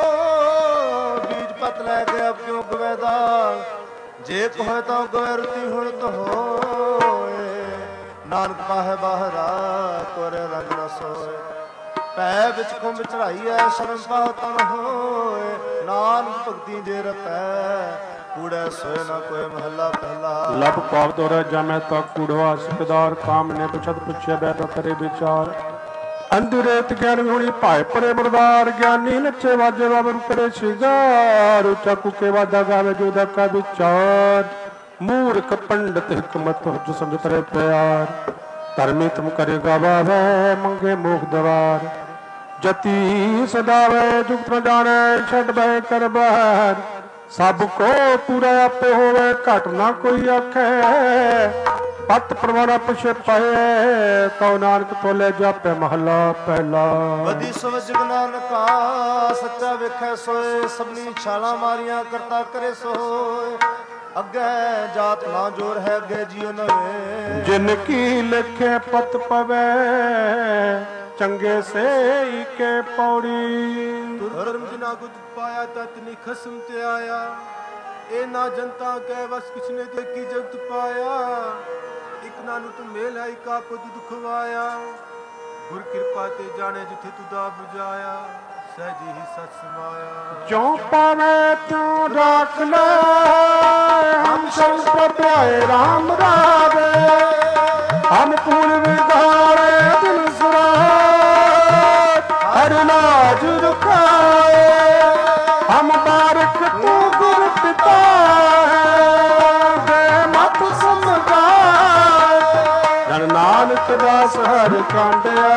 ਬੀਜ ਪਤ ਲੈ ਕੇ ਅਬ ਕਿਉਂ ਗਵੇਦਾਲ, ਜੇ ਕੋਹੇ ਤਾਂ ਗਵੇ ਰੁਤੀ ਹੁਣ ਤੋ ਹੋਏ, ਨਾਨਕ ਪਾਹੇ ਬਾਹਰਾ ਤੋਰੇ ਰੰਗ ਨ ਸੋਏ, ਪੈ ਵਿੱਚ ਖੁੰਭ ਚੜਾਈ ਐ ਸ਼ਰਮ ਪਾਹ ਤਨ ਹੋਏ, ਨਾਨਕ ਭਗਤੀ ਜੇ ਰਪੈ ਕੂੜੈ ਸੋਏ ਨਾ ਕੋਈ ਮਹੱਲਾ ਪਹਿਲਾ। ਲਬ ਪਾਪ ਦੋਰਾ ਜਮੈ ਤਾ ਕੂੜਵਾ ਸਿਕਦਾਰ, ਕਾਮ ਨੇ ਪੁਛਤ ਪੁੱਛਿਆ ਬੈਠਾ ਕਰੇ ਵਿਚਾਰ, ਅੰਧਰੇਤ ਗਿਆਨ ਹੋਣੀ ਭਾਏ ਪਰੇ ਮਰਦਾਰ, ਗਿਆਨੀ ਨੱਚੇ ਵਾਜੇ ਬਾਬਰ ਕਰੇ ਸ਼ਿਗਾਰ, ਉੱਚਾ ਕੁਕੇ ਵਾਜਾ ਗਾਵੇ ਜੋ ਦਾ ਕਾ ਵਿਚਾਰ, ਮੂਰਖ ਪੰਡਤ ਹਕਮਤ ਜੋ ਸਮਝ ਤਰੇ ਪਿਆਰ, ਧਰਮੀ ਤੁਮ ਕਰੇ ਗਵਾਵੇ ਮੰਗੇ ਮੋਖ ਦਵਾਰ, ਜਤੀ ਸਦਾਵੇ ਜੁਗਤ ਨ ਜਾਣੈ ਛੱਡ ਬੈ ਕਰ ਬਾਹਰ, ਸਭ ਕੋ ਪੂਰਾ ਆਪੇ ਹੋਵੇ ਘਟ ਨਾ ਕੋਈ ਆਖੈ, ਪਤ ਪ੍ਰਵਾਣਾ ਪੁਛੇ ਪਏ, ਕਉ ਨਾਨਕ ਤੋਲੇ ਜਾਪੇ ਮਹੱਲਾ ਪਹਿਲਾ। ਵਧੀ ਸਵਜ ਨਾਨਕਾ ਸੱਚਾ ਵੇਖੈ ਸੋਏ, ਸਭਨੀ ਛਾਲਾਂ ਮਾਰੀਆਂ ਕਰਤਾ ਕਰੇ ਸੋਏ, ਅੱਗੇ ਜਾਤ ਨਾ ਜੋਰ ਹੈ ਅੱਗੇ ਜੀਉ ਨਵੇਂ, ਜਿਨ ਕੀ ਲਿਖੇ ਪਤ ਪਵੇ ਚੰਗੇ ਸੇ ਕੇ ਪੌੜੀ, ਧਰਮ ਜਿਨਾ ਕੁਝ ਪਾਇਆ ਤਤ ਨੀ ਖਸਮ ਤੇ ਆਇਆ, ਇਹ ਨਾ ਜਨਤਾ ਕਹਿ ਵਸ ਕਿਛ ਨੇ ਤੇ ਕੀ ਜਗਤ ਪਾਇਆ, ਇਕ ਨਾਨੂ ਤੂੰ ਮੇਲ ਹੈ ਇਕ ਆਪੋ ਤੂੰ ਦੁਖਵਾਇਆ, ਗੁਰ ਕਿਰਪਾ ਤੇ ਜਾਣੇ ਜਿੱਥੇ ਤੂੰ ਦਾ ਬੁਝਾਇਆ, ਸਹਿਜੀ ਹੀ ਸਚ ਸਮਾਇਆ, ਜੋ ਪਾਵੇ ਤੂੰ ਰੱਖ ਲੈ ਹਮ ਸੰਗ ਪ੍ਰਭਾਏ ਰਾਮ ਰਾਵੇ, ਹਮ ਪੂਰ ਵਿਗਾੜੇ ਦਿਨ ਸੁਰਾਤ, ਹਰ ਨਾਜ ਰੁਖਾਏ, ਹਮ ਬਾਰਕ ਤੂੰ ਗੁਰ ਪਿਤਾ ਹੈ, ਦੇ ਮਤ ਸਮਝਾਏ, ਜਨ ਨਾਨਕ ਦਾਸ ਹਰਿ ਕਾਂਡਿਆ,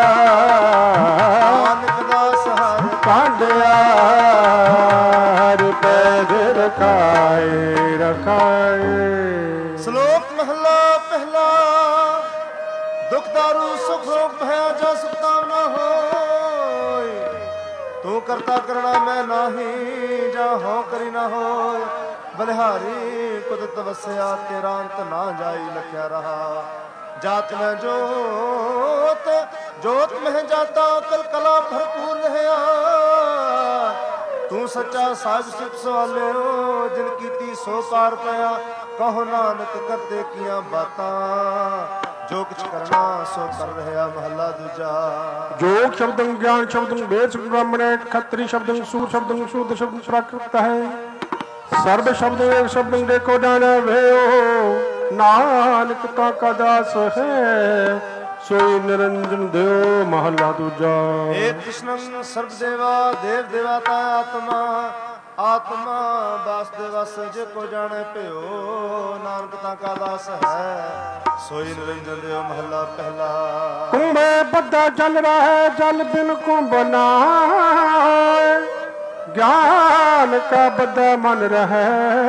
ਨਾਨਕ ਦਾਸ ਹਰਿ ਕਾਂਡਿਆ, ਹਰਿ ਪੈਦ ਰਖਾਏ ਰਖਾਏ। ਸ਼ਲੋਕ ਮਹਲਾ ਪਹਿਲਾ। ਦੁਖ ਦਾਰੂ ਸੁਖ ਰੋਗ ਭਇਆ ਜਾ ਸੁਖਤਾਮ ਨਾ ਹੋਏ, ਕਰਤਾ ਕਰਣਾ ਮੈਂ ਨਾਹੀ, ਜਾ ਹੋ ਕਰੀ ਨਾ ਹੋਏ। ਬਲਿਹਾਰੀ ਕੁਦਰਤ ਵਸਿਆ, ਤੇਰਾ ਅੰਤ ਨਾ ਜਾਈ ਲਖਿਆ ਰਹਾ। ਜਾਤ ਮੈਂ ਜੋਤ, ਜੋਤ ਮਹਿ ਜਾਤਾ, ਕਲ ਕਲਾ ਭਰਪੂਰ ਰਹਿਆ। ਤੂੰ ਸੱਚਾ ਸਾਜ ਸਿਫ ਸਵਾਲਿਓ, ਜਿਨ ਕੀਤੀ ਸੋ ਕਾਰ ਪਿਆ। ਕਹੋ ਨਾਨਕ ਕਰਤੇ ਕੀਆਂ ਬਾਤਾਂ, ਜੋ ਕੁਛ ਕਰਨਾ ਸੋ ਕਰ ਰਿਹਾ। ਮਹਲਾ ਦੂਜਾ। ਜੋਗ ਸ਼ਬਦੰ ਗਿਆਨ ਸ਼ਬਦੰ ਵੇਦ ਬ੍ਰਾਹਮਣੇ, ਖੱਤਰੀ ਸ਼ਬਦੰ ਸੂਰ ਸ਼ਬਦੰ ਸ਼ੂਦ ਸ਼ਬਦੰ ਪ੍ਰਾਕ੍ਰਿਤ ਹੈ। ਸਰਬ ਸ਼ਬਦ ਏਕ ਸ਼ਬਦੰ ਦੇਖੋ ਜਾਣੈ ਭਇਓ। ਨਾਨਕ ਤਾ ਕਾ ਦਾਸ ਹੈ, ਸੋਈ ਨਿਰੰਜਨ ਦਿਓ। ਮਹਲਾ ਦੂਜਾ। ਏ ਕ੍ਰਿਸ਼ਨੰ ਸਰਬ ਦੇਵਾ, ਦੇਵ ਦੇਵਾਤਾ ਆਤਮਾ। ਆਤਮਾ ਵਾਸਦੇ ਵਸ ਜੇ ਕੋ ਜਾਣੈ ਭਇਓ। ਨਾਨਕ ਤਾ ਕਾ ਦਾਸ ਹੈ, ਸੋਈ ਨਿਰੰਜਨ ਦਿਓ। ਮਹਲਾ ਪਹਿਲਾ। ਕੁੰਭੇ ਬੱਧਾ ਜਲ ਰਹਿ, ਜਲ ਬਿਨ ਕੁੰਭ ਨਾਇ। ਗਿਆਨ ਕਾ ਬੱਧਾ ਮਨ ਰਹਿ,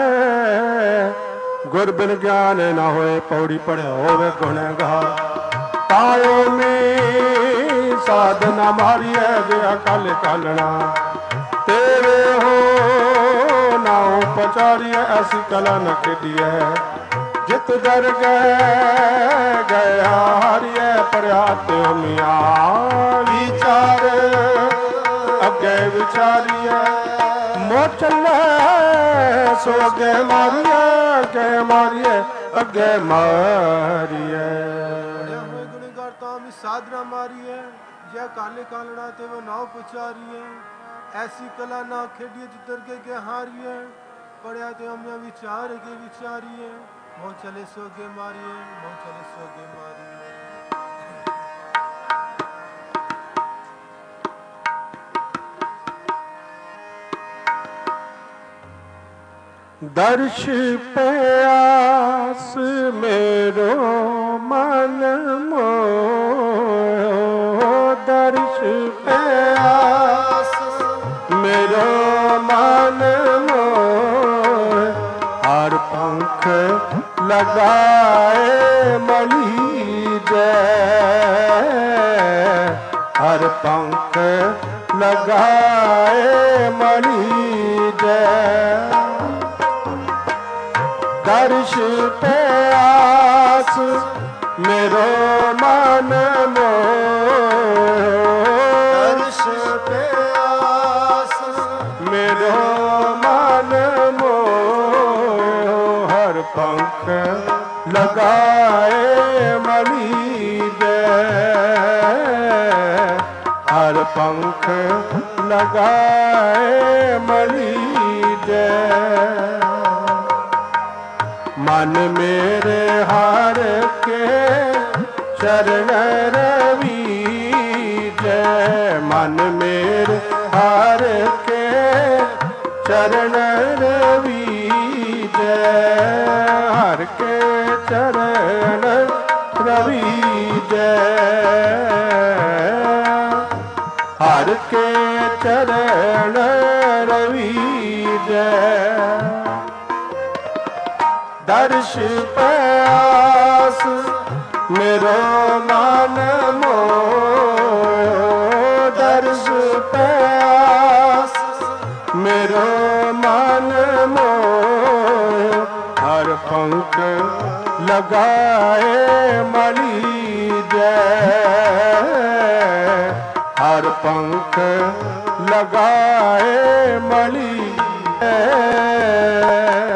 ਗੁਰ ਬਿਨ ਗਿਆਨ ਨਾ ਹੋਏ। ਪੌੜੀ ਪੜਿਆ ਹੋਵੇ ਗੁਣਗਾਰ, ਤਾਇਓ ਮੀ ਸਾਧਨਾ ਮਾਰੀਐ। ਜੇ ਅਕਲ ਕਾਲਣਾ ਤੇਰੇ ਹੋ ਨਾਉ ਪਚਾਰੀਐ। ਐਸੀ ਕਲਾ ਨ ਖੇਡੀਐ, ਜਿਤ ਦਰ ਗਏ ਗਿਆ ਹਰੀਐ। ਪਰਿਆ ਤੇ ਮੀਆਂ ਵਿਚਾਰ, ਅੱਗੇ ਵਿਚਾਰੀਐ। ਮੋ ਚੱਲੇ ਸੋ ਅੱਗੇ ਮਾਰੀਐ, ਅੱਗੇ ਮਾਰੀਐ, ਅੱਗੇ ਮਾਰੀਐ। ਹੋਏ ਗੁਣੇਗਾਰ ਤਾਂ ਵੀ ਸਾਧਨਾ ਮਾਰੀਐ। ਜੈ ਕਾਲੇ ਕਾਲਣਾ ਤੇ ਵੋ ਨਾਉ ਪੁਚਾਰੀਐ। ਐਸੀ ਕਲਾ ਨਾ ਖੇਡੀਏ, ਜਿੱਧਰ ਕੇ ਕੇ ਹਾਰੀਐ। ਪੜਿਆ ਤੇ ਅਮਿਆ ਵਿਚਾਰ ਕੇ ਵਿਚਾਰੀਐ। ਮੋਹ ਚਲੇ ਸੋ ਅੱਗੇ ਮਾਰੀਐ, ਮੋਹ ਚਲੇ ਸੋ ਅੱਗੇ ਮਾਰੀਐ। ਦਰਸ਼ ਪਿਆਸ ਮੇਰੋ ਮਨ ਮੋਹ। ਦਰਸ਼ ਪਿਆਸ ਮੇਰੋ ਮਨ ਮੋਹ। ਹਰ ਪੰਖ ਲਗਾਏ ਮਲੀ ਜੈ, ਹਰ ਪੰਖ ਲਗਾਏ ਮਲੀ ਜੈ। ਦਰਸ਼ ਪਿਆਸ ਮੇਰੋ ਮਨ ਮੋਹ। ਦਰਸ਼ ਪਿਆਸ ਮੇਰੋ ਮਨ ਮੋਹ। ਹਰ ਪੰਖ ਲਗਾਏ ਮਲੀ ਜੈ, ਹਰ ਪੰਖ ਲਗਾਏ ਮਲੀ ਜੈ। ਮਨ ਮੇਰੇ ਹਰ ਕੇ ਚਰਨ ਰਵੀਜੈ। ਮਨ ਮੇਰੇ ਹਰ ਕੇ ਚਰਨ ਰਵੀਜੈ। ਹਰ ਕੇ ਚਰਨ ਰਵੀਜੈ, ਹਰ ਕੇ ਚਰਨ ਰਵੀਜੈ। ਦਰਸ਼ ਪਿਆਸ ਮੇਰੋ ਮਨ ਮੋਹ। ਦਰਸ਼ ਪਿਆਸ ਮੇਰੋ ਮਨ ਮੋਹ। ਹਰ ਪੰਖ ਲਗਾਏ ਮਲੀ ਜੈ, ਹਰ ਪੰਖ ਲਗਾਏ ਮਲੀ ਜੈ।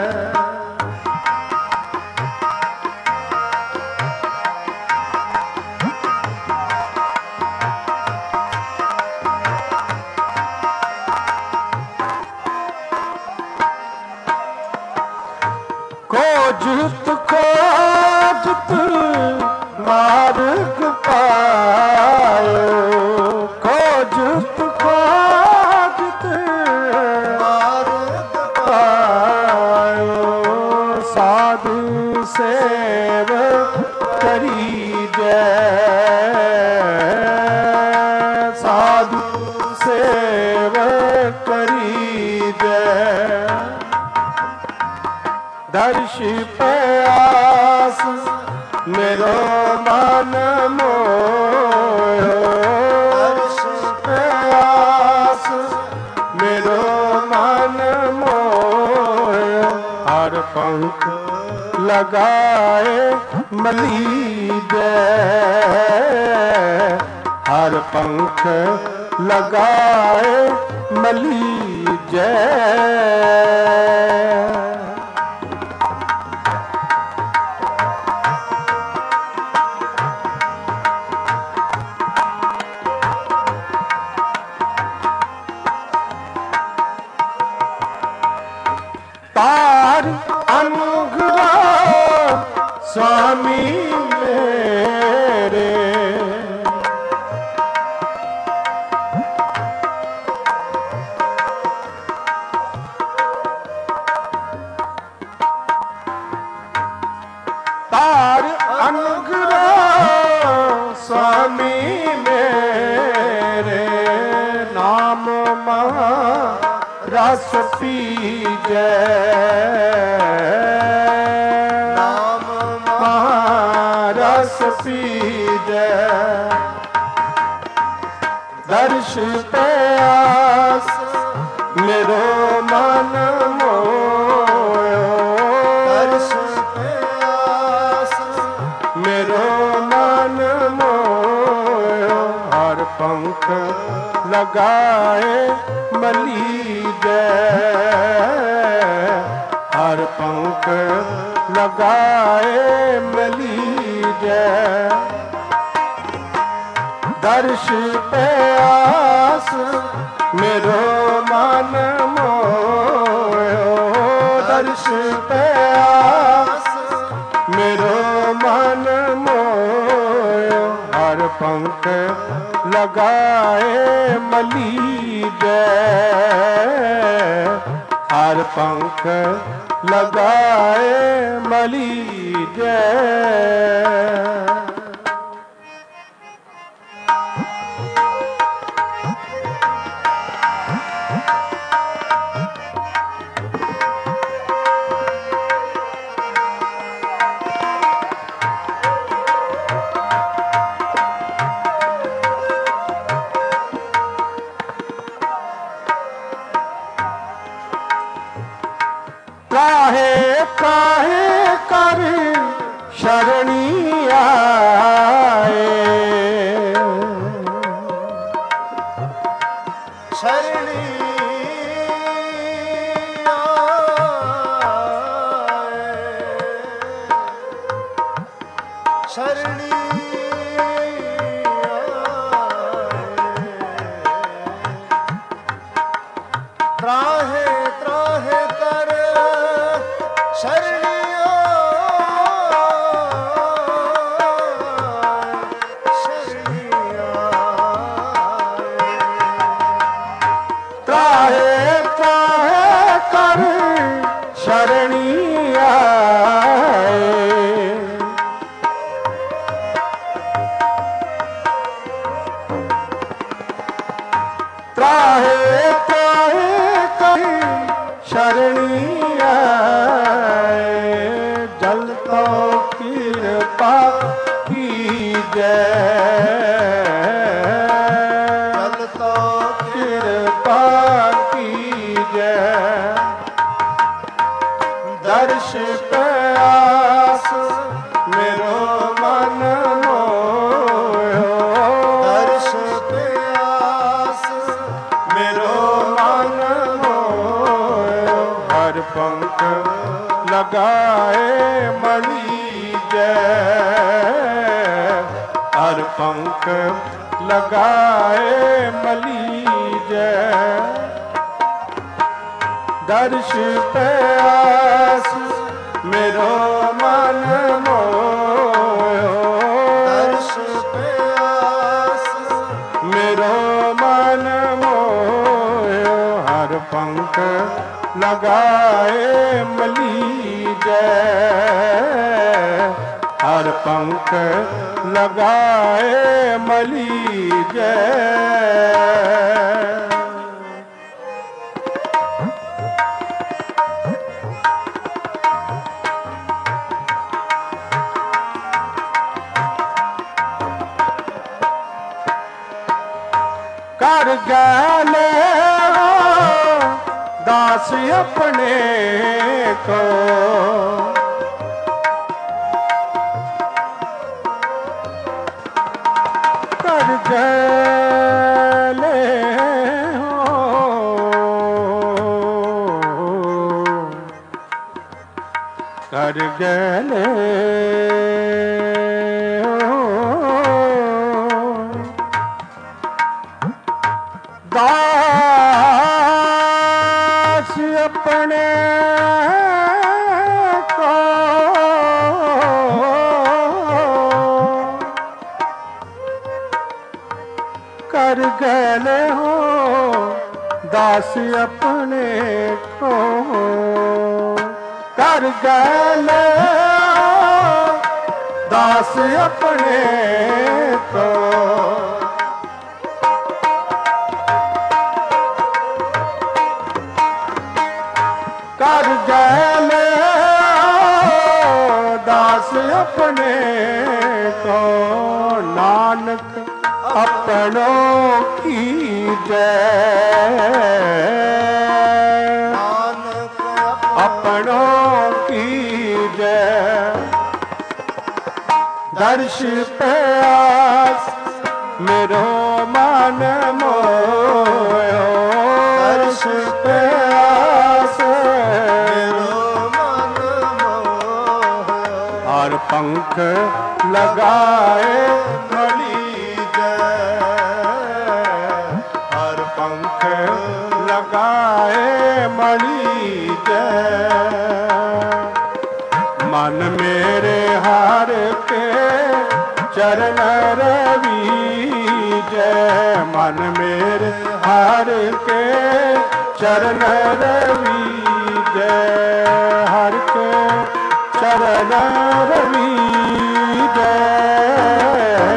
खोजत खोजत मार्ग पायो। खोजत खोजत ਮਾਰਗ पायो। साधु सेव करी जय, साधु सेव करी जय। दर्श प्यास मेरो मन मोह। दर्श प्यास पंख लगाए मलीजे, हर पंख लगाए मलीजे। तार अनुग्रह स्वामी मेरे, तार अनुग्रह स्वामी मेरे, नाम महा रस पीजे, नाम महारस पीजे। दर्श पे आस मेरो मन मोयो, दर्श पे आस मेरो मन मोयो। हर पंख लगाए मलीजे, हर पंख लगाए मलीजे। दर्श पे आस मेरो मन मोयो, दर्श पे आस मेरो मन मोयो। हर पंख लगाए मलीजे, हर पंख लगाए मलीजे। काहे काहे कर शरणी आए, शरणी आए, शरणी आए। त्राहे त्राहे कर शरणी आए, शरणी आए। त्राहे त्राहे कर शरणी आए, त्राहे त्राहे कर शरणी आए। जल तो कृपा कीजे, जल तो कृपा कीजे। दर्श पे आस मेरो मन मोयो, दर्श पे आस मेरो मन मोयो। हर पंख लगाए मलीजे, हर पंख लगाए मलीजे। दर्श पे आस मेरो मन मोयो, दर्श पे आस मेरो मन मोयो। हर पंख लगाए मलीजे, हर पंख लगाए मलीजे। कर गले दार दास अपने को कर गले हो, कर गले हो दास अपने को कर गले हो, दास अपने को कर गले दास अपने को कर गले दास अपने को नानक अपनों की जय ਨਾਨਕ अपनों की जय दर्श प्यास मेरो मन मोयो दर्श प्यास ਮੇਰੋ ਮਨ ਮੋਹਿ हर पंख लगाए मणि हर पंख लगाए मणि मन मेरे हार के चरण रवि जय मन मेरे हार के चरण रवि जय हर के चरण रवि जय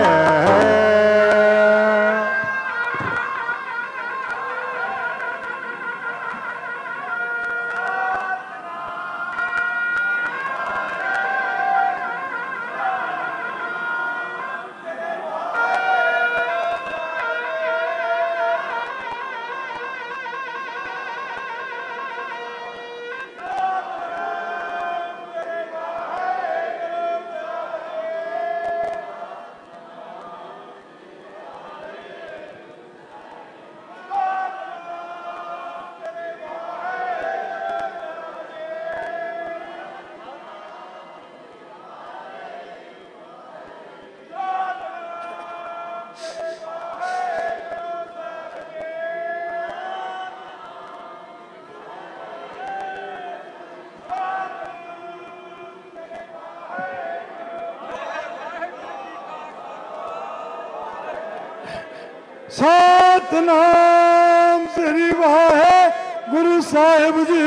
ਸਤਿਨਾਮ ਸ੍ਰੀ ਵਾਹਿਗੁਰੂ ਸਾਹਿਬ ਜੀ।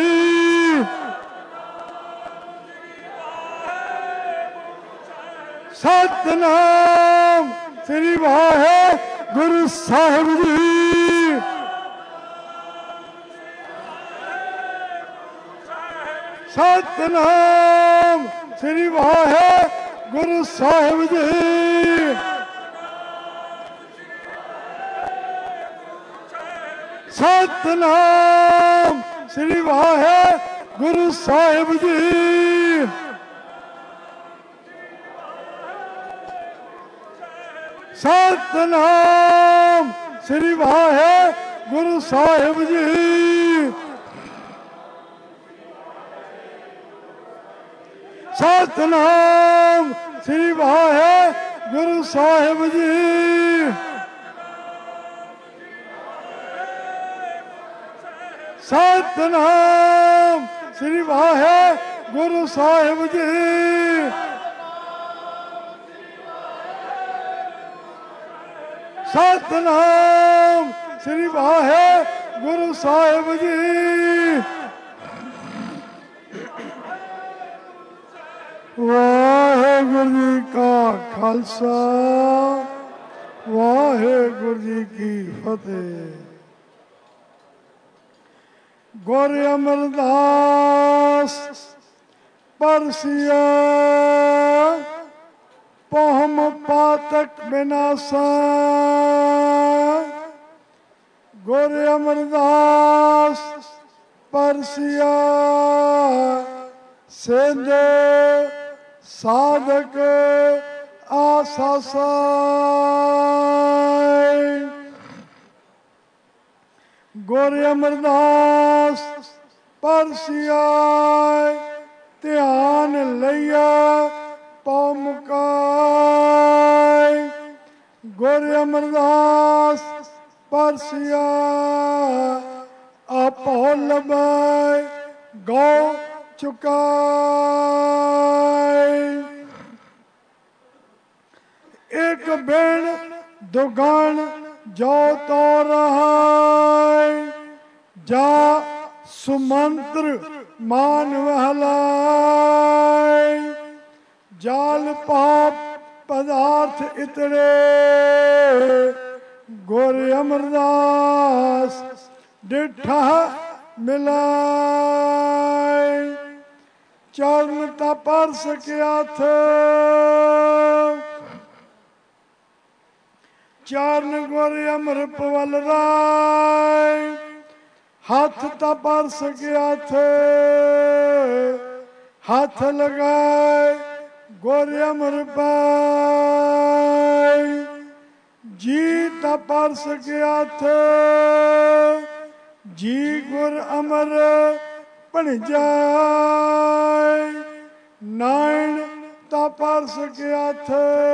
ਸਤਿਨਾਮ ਸ੍ਰੀ ਵਾਹਿਗੁਰੂ ਸਾਹਿਬ ਜੀ। ਸਤਿਨਾਮ ਸ੍ਰੀ ਵਾਹਿਗੁਰੂ ਸਾਹਿਬ ਜੀ। ਸਤਿਨਾਮ ਸ੍ਰੀ ਵਾਹਿਗੁਰੂ ਸਾਹਿਬ ਜੀ। ਸਤਿਨਾਮ ਸ੍ਰੀ ਵਾਹਿਗੁਰੂ ਸਾਹਿਬ ਜੀ। ਸਤਿਨਾਮ ਸ੍ਰੀ ਵਾਹਿਗੁਰੂ ਸਾਹਿਬ ਜੀ। ਸਤਿਨਾਮ ਸ੍ਰੀ ਵਾਹਿਗੁਰੂ ਸਾਹਿਬ ਜੀ। ਸਤਿਨਾਮ ਸ੍ਰੀ ਵਾਹਿਗੁਰੂ ਸਾਹਿਬ ਜੀ। ਵਾਹਿਗੁਰੂ ਜੀ ਕਾ ਖਾਲਸਾ ਵਾਹਿਗੁਰੂ ਜੀ ਕੀ ਫਤਿਹ। ਗੁਰ ਅਮਰਦਾਸ ਪਰਸਿਆ ਪਹਮ ਪਾਤਕ ਬਿਨਾਸਾ। ਗੁਰ ਅਮਰਦਾਸ ਪਰਸਿਆ ਸਾਸਾਈ ਗੁਰ ਅਮਰਦਾਸ ਪਰਸਿਆਇ ਧਿਆਨ ਲਈਆ ਪਉ ਮੁਕਾਇ ਗੁਰ ਅਮਰਦਾਸ ਪਰਸਿਆ ਆਪੋ ਲਬੈ ਗਉ ਚੁਕਾਇ ਇੱਕ ਬਿਨ ਦੁਗਣ ਜੋ ਤੋ ਰਹਾਇ ਜਾ ਸੁਮੰਤਰ ਮਾਨ ਵਹਲਾਇ ਜਾਲ ਪਾਪ ਪਦਾਰਥ ਇਤੜੇ ਗੁਰ ਅਮਰਦਾਸ ਡਿਠਾ ਮਿਲਾਇ ਚਰਨ ਤਾ ਪਰਸ ਕਿਆਥ ਚਰਨ ਗੁਰ ਅੰਮ੍ਰਿਤ ਪਵਲ ਰਾਇ ਹੱਥ ਤਾ ਪਰਸ ਕਿਆਥ ਹੱਥ ਲਗਾਏ ਗੁਰ ਅੰਮ੍ਰਿਤ ਪਾਇ ਜੀ ਤਾ ਪਰਸ ਕਿਆਥ ਜੀ ਗੁਰ ਅਮਰ ਭਣਜਾਇ ਨਾਇਣ ਤਾ ਪਰਸ ਕਿਆਥ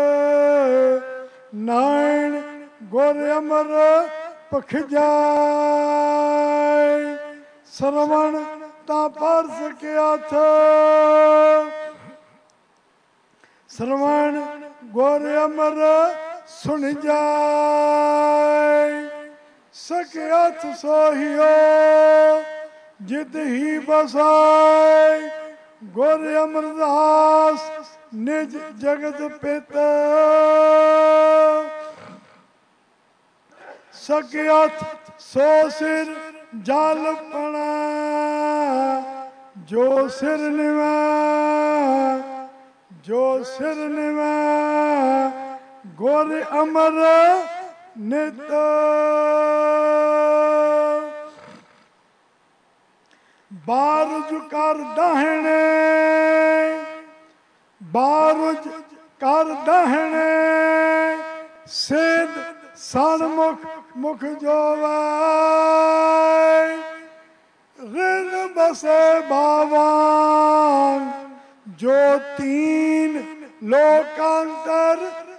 ਨਾਇਣ ਗੁਰ ਅਮਰ ਪਖਜਾਇ ਸਰਵਣ ਤਾ ਪਰਸ ਕਿਆਥ ਸਰਵਣ ਗੁਰ ਅਮਰ ਸੁਣ ਜਾਇ ਸਕਿਆਥ ਸੋਹਿਓ ਜਿਤ ਹੀ ਬਸਾਇ ਗੁਰ ਅਮਰਦਾਸ ਨਿਜ ਜਗਤ ਪਿਤਾ ਸਕਿਆਥ ਸੋ ਸਿਰ ਜਲ ਪਣਾ ਜੋ ਸਿਰ ਨਿਵਾ ਜੋ ਸਿਰ ਨਿਵਾ ਗੁਰ ਅਮਰ ਨਿਤ ਬਾਰਜ ਕਰ ਦਾਹਣੇ ਬਾਰਜ ਕਰ ਦਾਹਣੇ ਸਿੱਧ ਸਨਮੁਖ ਮੁਖ ਜੋਵੈ ਰਿਣ ਬਸੇ ਬਾਵਾਂ ਜੋ ਤੀਨ ਲੋਕਾਂਤਰ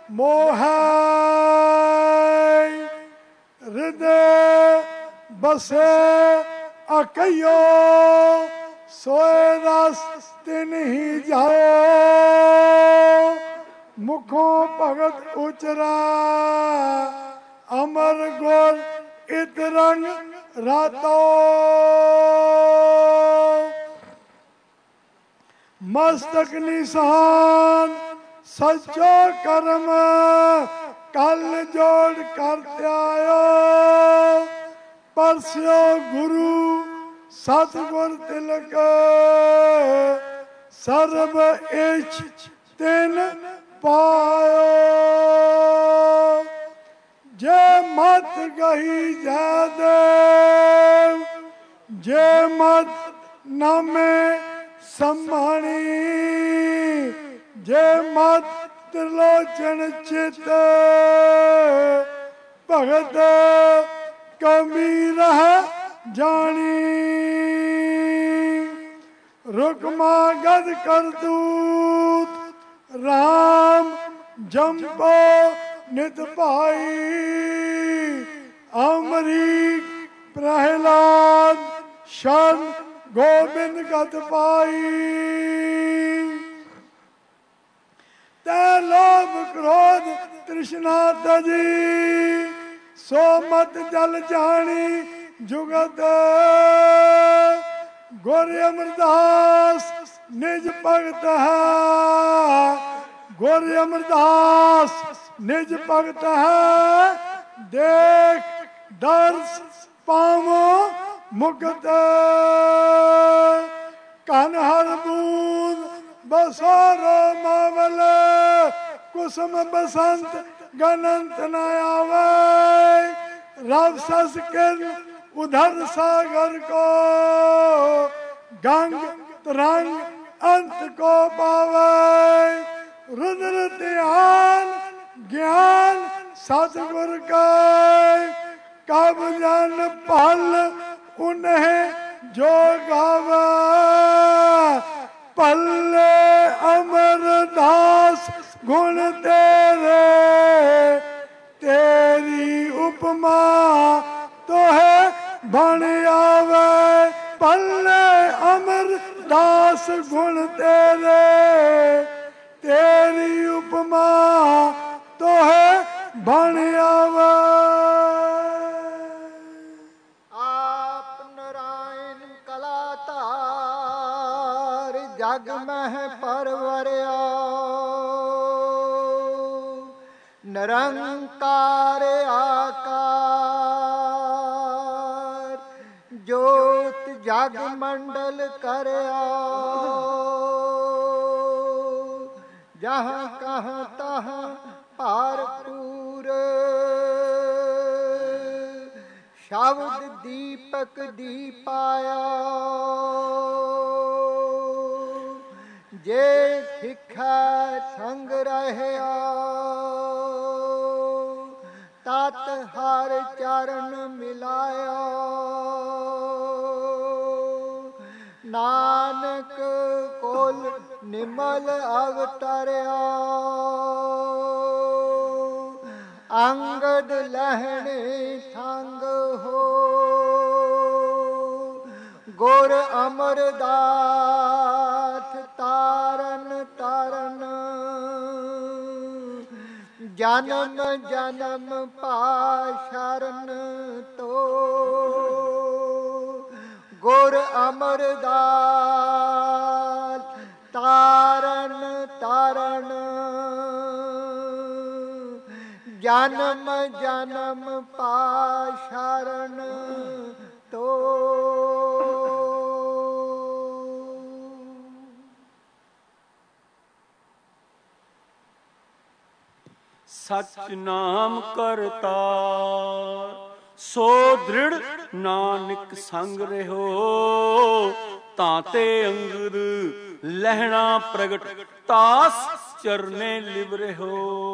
ਮੋਹੈ ਹਿਰਦੇ ਬਸੇ ਅਕਈਓ ਸੋਏ ਰਸ ਤਿਨ ਹੀ ਜਾਓ ਮੁਖੋਂ ਭਗਤ ਉਚਰਾ ਅਮਰ ਗੁਰ ਇਤ ਰੰਗ ਰਾਤੋ ਮਸਤਕ ਨਿਸ਼ਾਨ ਸੱਚੋ ਕਰਮ ਕਲ ਜੋੜ ਕਰ ਧਿਆਇਓ ਪਰਸਿਓ ਗੁਰੂ ਸਤਿਗੁਰ ਤਿਲਕ ਸਰਬ ਇਛ ਤਿਨ ਪਾਇਓ ਜੇ ਮਤ ਗਹੀ ਜਾਦੇਵ ਜੇ ਮਤ ਨਾਮੇ ਸੰਭਾਣੀ ਜੇ ਮਤ ਤ੍ਰਿਲੋਚਨ ਚਿਤ ਭਗਤ ਕਮੀ ਰਹਿ ਜਾਣੀ ਰੁਕਮਾ ਗਦ ਕਰਦੂਤ ਰਾਮ ਜੰਪੋ ਨਿਤ ਭਾਈ ਅਮਰੀਕ ਪ੍ਰਹਿਲਾਦ ਸ਼ਨ ਗੋਬਿੰਦ ਗਤ ਪਾਈ ਤੈ ਲੋਭ ਕ੍ਰੋਧ ਤ੍ਰਿਸ਼ਨਾ ਤਜੀ ਸੋ ਮਤ ਜਲ ਜਾਣੀ ਜੁਗਤ ਗੁਰ ਅਮਰਦਾਸ ਨਿਜ ਭਗਤ ਹੈ ਗੁਰ ਅਮਰਦਾਸ ਨਿਜ ਭਗਤ ਹੈ ਦੇਖ ਦਰਸ ਪਾਵੋ ਮੁਕਤ ਕਨ ਹਰ ਬੂੰਦ ਬਸੋਰੋ ਮਾਵਲ ਕੁਸਮ ਬਸੰਤ ਗਨੰਤ ਨ ਆਵੇ रव सस किन उधर सागर को गंग तरंग अंत को पावे रुद्र ध्यान ज्ञान सतगुर का कब जन फल उन्हें जो गावा पल्ले अमरदास गुण तेरे तेरी उपमा तो है बन आवे पल्ले अमरदास गुण तेरे तेरी उपमा तो है बन आवे। आप नारायण कलातार जग मह परवरिया निरंकार आकार जोत जग मंडल करया जहाँ कहाँ तहाँ भारपूर शब्द दीपक दीपाया जे सिखा संग रहया तत हर चरण मिलाया नानक कोल निमल अवतरिया अंगद लहणे संग हो गुर अमरदास तारन तारन जन्म जन्म पाशरण तो गुर अमरदास तारन तारन जन्म जन्म पाशरण तो। सच नाम करता सो दृढ़ नानक संग रहो ताते अंगद लहना प्रगट तास चरने लिव रहो